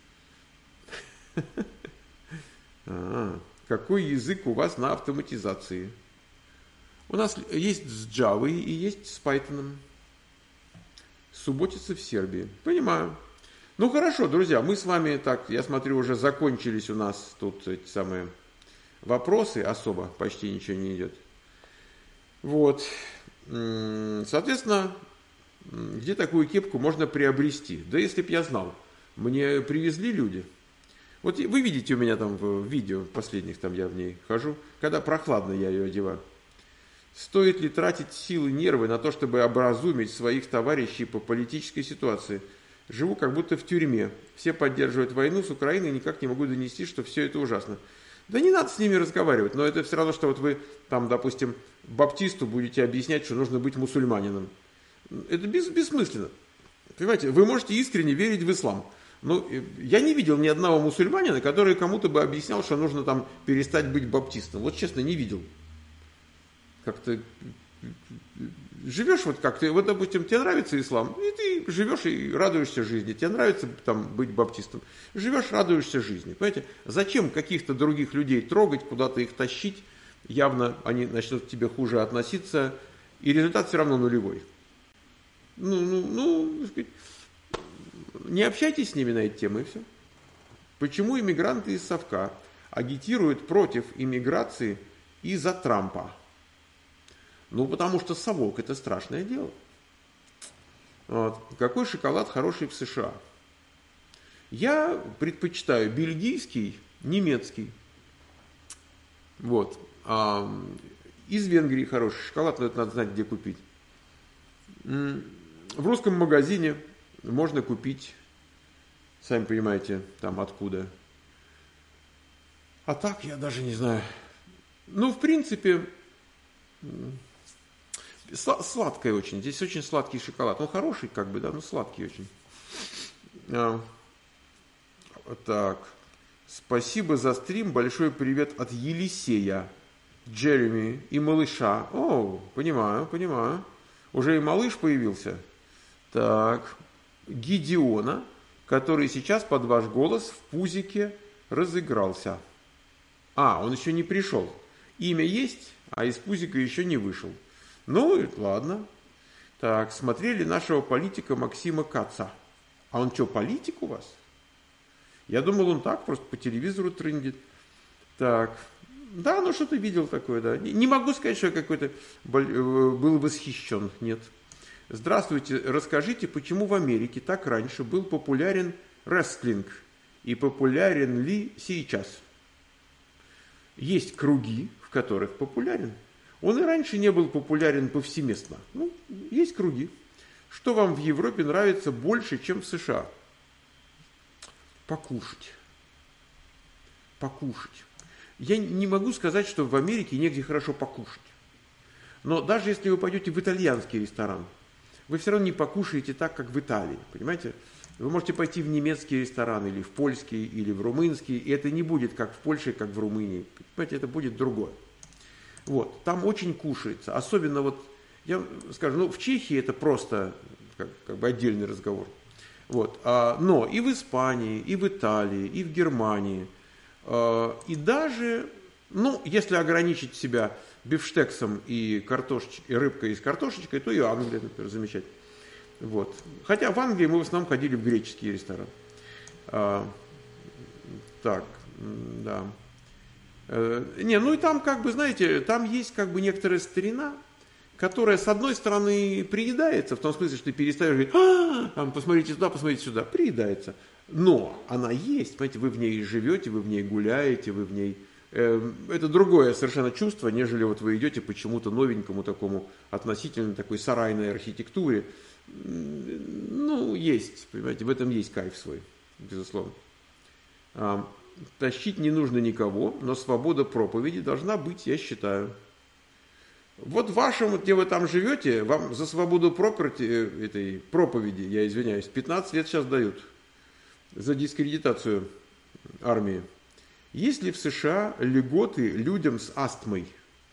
А, какой язык у вас на автоматизации? У нас есть с Java и есть с Python. Субботица в Сербии. Понимаю. Ну хорошо, друзья, мы с вами так, я смотрю, уже закончились у нас тут эти самые вопросы, особо почти ничего не идет. Вот. Соответственно, где такую кепку можно приобрести? Да если б я знал. Мне привезли люди. Вот вы видите у меня там в видео последних, там я в ней хожу, когда прохладно я ее одеваю. Стоит ли тратить силы, нервы на то, чтобы образумить своих товарищей по политической ситуации? Живу как будто в тюрьме. Все поддерживают войну с Украиной, никак не могу донести, что все это ужасно. Да не надо с ними разговаривать, но это все равно, что вот вы там, допустим, баптисту будете объяснять, что нужно быть мусульманином. Это бес, бессмысленно. Понимаете, вы можете искренне верить в ислам. Но я не видел ни одного мусульманина, который кому-то бы объяснял, что нужно там перестать быть баптистом. Вот честно, не видел. Как-то живешь вот как-то, вот, допустим, тебе нравится ислам, и ты живешь и радуешься жизни. Тебе нравится там быть баптистом, живешь, радуешься жизни. Понимаете, зачем каких-то других людей трогать, куда-то их тащить, явно они начнут к тебе хуже относиться, и результат все равно нулевой. Ну, ну, ну, не общайтесь с ними на эти темы, и все. Почему иммигранты из Совка агитируют против иммиграции и за Трампа? Ну, потому что совок – это страшное дело. Вот. Какой шоколад хороший в США? Я предпочитаю бельгийский, немецкий. Вот. А из Венгрии хороший шоколад, но это надо знать, где купить. В русском магазине можно купить, сами понимаете, там откуда. А так я даже не знаю. Ну, в принципе... Сладкое очень. Здесь очень сладкий шоколад. Он хороший, как бы, да, но сладкий очень. А, так. Спасибо за стрим. Большой привет от Елисея, Джереми и малыша. О, понимаю, понимаю. Уже и малыш появился. Так. Гидеона, который сейчас под ваш голос в пузике разыгрался. А, он еще не пришел. Имя есть, а из пузика еще не вышел. Ну, ладно. Так, смотрели нашего политика Максима Каца. А он что, политик у вас? Я думал, он так, просто по телевизору трындит. Так, да, ну что-то видел такое, да. Не, не могу сказать, что я какой-то был восхищен, нет. Здравствуйте, расскажите, почему в Америке так раньше был популярен рестлинг и популярен ли сейчас? есть круги, в которых популярен. Он и раньше не был популярен повсеместно. Ну, есть круги. Что вам в Европе нравится больше, чем в США? Покушать. Покушать. Я не могу сказать, что в Америке негде хорошо покушать. Но даже если вы пойдете в итальянский ресторан, вы все равно не покушаете так, как в Италии. Понимаете? Вы можете пойти в немецкий ресторан, или в польский, или в румынский, и это не будет как в Польше, как в Румынии. Понимаете, это будет другое. Вот. Там очень кушается. Особенно вот, я скажу, ну в Чехии это просто как, как бы отдельный разговор. Вот. А, но и в Испании, и в Италии, и в Германии, а, и даже, ну, если ограничить себя бифштексом и, картошеч... и рыбкой с картошечкой, то и Англия, например, замечательно. Вот. Хотя в Англии мы в основном ходили в греческий ресторан. А, так, да. А, не, ну и там, как бы, знаете, там есть как бы некоторая старина, которая, с одной стороны, приедается, в том смысле, что ты перестаешь говорить, а, там, посмотрите туда, посмотрите сюда, приедается. Но она есть, понимаете, вы в ней живете, вы в ней гуляете, вы в ней... Э, это другое совершенно чувство, нежели вот вы идете по чему-то новенькому такому, относительно такой сарайной архитектуре. Ну, есть, понимаете, в этом есть кайф свой, безусловно. А, тащить не нужно никого, но свобода проповеди должна быть, я считаю. Вот в вашем, где вы там живете, вам за свободу проповеди, этой проповеди, я извиняюсь, пятнадцать лет сейчас дают за дискредитацию армии. Есть ли в США льготы людям с астмой?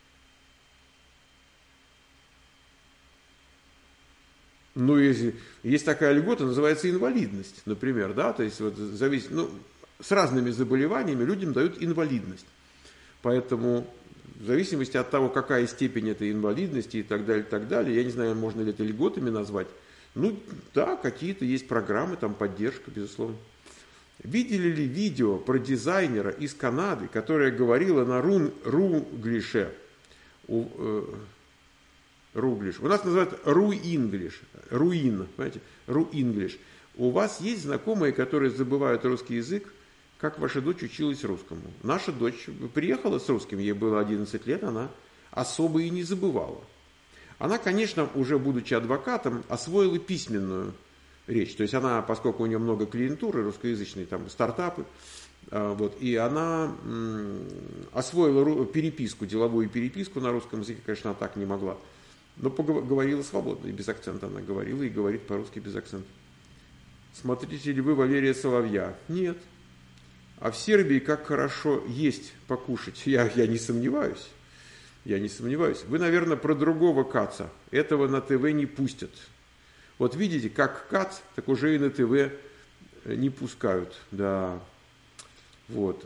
Ну, если есть такая льгота, называется инвалидность, например, да, то есть вот зависит, ну, с разными заболеваниями людям дают инвалидность. Поэтому в зависимости от того, какая степень этой инвалидности и так далее, и так далее, я не знаю, можно ли это льготами назвать. Ну, да, какие-то есть программы, там поддержка, безусловно. Видели ли видео про дизайнера из Канады, которая говорила на рун, руглише? У, э, руглиш. У нас называют руинглиш. Руин, понимаете? Руинглиш. У вас есть знакомые, которые забывают русский язык? Как ваша дочь училась русскому? Наша дочь приехала с русским, ей было одиннадцать лет, она особо и не забывала. Она, конечно, уже будучи адвокатом, освоила письменную речь. То есть она, поскольку у нее много клиентуры русскоязычной, там стартапы, вот, и она м, освоила переписку, деловую переписку на русском языке, конечно, она так не могла. Но говорила свободно, и без акцента она говорила, и говорит по-русски без акцента. Смотрите ли вы Валерия Соловья? Нет. А в Сербии как хорошо есть покушать. Я, я не сомневаюсь. Я не сомневаюсь. Вы, наверное, про другого Каца. Этого на ТВ не пустят. Вот видите, как Кац, так уже и на ТВ не пускают. Да. Вот.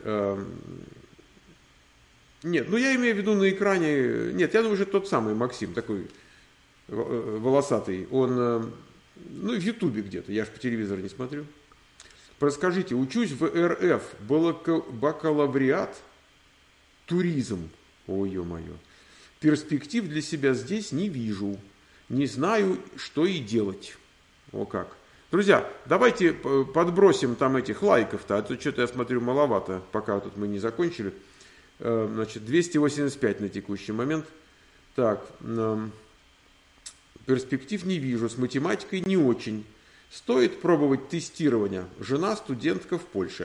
Нет, ну я имею в виду на экране... Нет, я думаю, что тот самый Максим, такой волосатый. Он, ну, в Ютубе где-то. Я же по телевизору не смотрю. Расскажите, учусь в РФ, бакалавриат, туризм, ой, ё-моё, перспектив для себя здесь не вижу, не знаю, что и делать. О как. Друзья, давайте подбросим там этих лайков-то, а то что-то я смотрю маловато, пока тут мы не закончили. Значит, двести восемьдесят пять на текущий момент. Так, перспектив не вижу, с математикой не очень. Стоит пробовать тестирование. Жена студентка в Польше.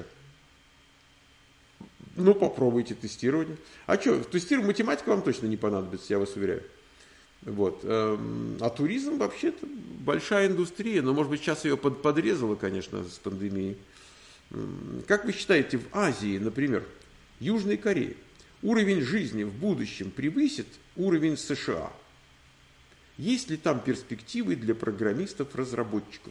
Ну, попробуйте тестирование. А что, тестирование математика вам точно не понадобится, я вас уверяю. Вот. А туризм вообще-то большая индустрия, но, может быть, сейчас ее подрезало, конечно, с пандемией. Как вы считаете, в Азии, например, Южной Корее, уровень жизни в будущем превысит уровень США? Есть ли там перспективы для программистов-разработчиков?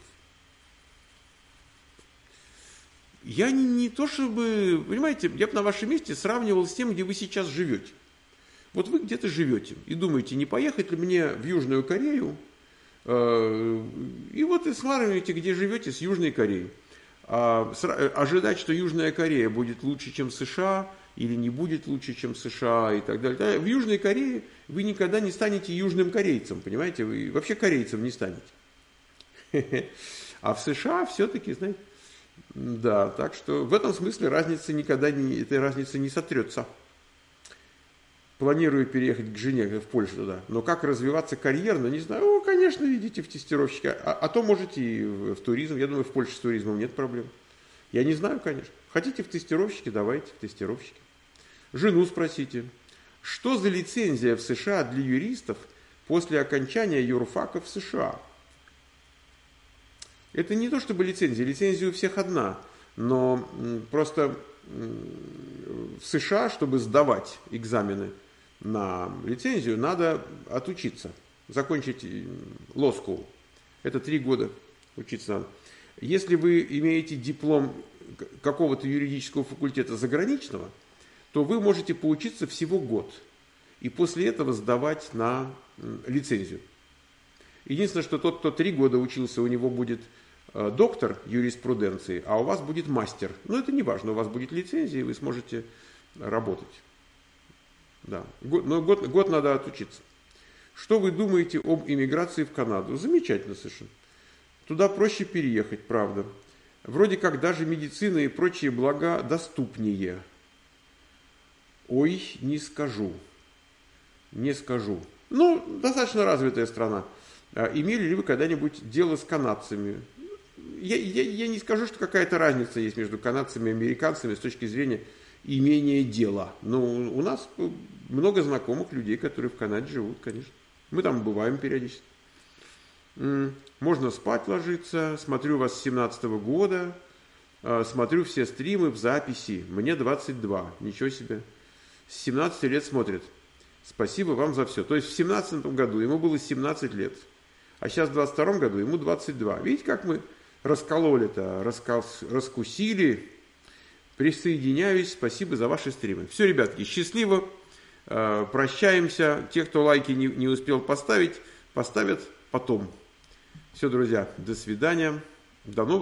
Я не, не то чтобы, понимаете, я бы на вашем месте сравнивал с тем, где вы сейчас живете. Вот вы где-то живете и думаете, не поехать ли мне в Южную Корею, э, и вот и сравниваете, где живете, с Южной Кореей. А, сра- ожидать, что Южная Корея будет лучше, чем США, или не будет лучше, чем США, и так далее. В Южной Корее вы никогда не станете южным корейцем, понимаете, вы вообще корейцем не станете. А в США все-таки, знаете, да, так что в этом смысле разница никогда не, этой разницы не сотрется. Планирую переехать к жене в Польшу туда. Но как развиваться карьерно, не знаю. О, конечно, идите в тестировщика. А, а то можете и в, в туризм. Я думаю, в Польше с туризмом нет проблем. Я не знаю, конечно. Хотите в тестировщики, давайте в тестировщики. Жену спросите, что за лицензия в США для юристов после окончания юрфака в США? Это не то чтобы лицензия. Лицензия у всех одна. Но просто в США, чтобы сдавать экзамены на лицензию, надо отучиться, закончить law school. Это три года учиться надо. Если вы имеете диплом какого-то юридического факультета заграничного, то вы можете поучиться всего год. И после этого сдавать на лицензию. Единственное, что тот, кто три года учился, у него будет доктор юриспруденции, а у вас будет мастер. Но это не важно, у вас будет лицензия, и вы сможете работать. Да. Год, но год, год надо отучиться. Что вы думаете об иммиграции в Канаду? Замечательно совершенно. Туда проще переехать, правда. Вроде как даже медицина и прочие блага доступнее. Ой, не скажу. Не скажу. Ну, достаточно развитая страна. Имели ли вы когда-нибудь дело с канадцами? Я, я, я не скажу, что какая-то разница есть между канадцами и американцами с точки зрения имения дела. Но у нас много знакомых людей, которые в Канаде живут, конечно. Мы там бываем периодически. Можно спать ложиться. Смотрю вас с семнадцатого года. Смотрю все стримы в записи. Мне двадцать два. Ничего себе. С семнадцати лет смотрит. Спасибо вам за все. То есть в семнадцатом году ему было семнадцать лет. А сейчас в двадцать втором году ему двадцать два. Видите, как мы раскололи-то, раскос, раскусили. Присоединяюсь. Спасибо за ваши стримы. Все, ребятки, счастливо. Э, прощаемся. Те, кто лайки не, не успел поставить, поставят потом. Все, друзья, до свидания. До новых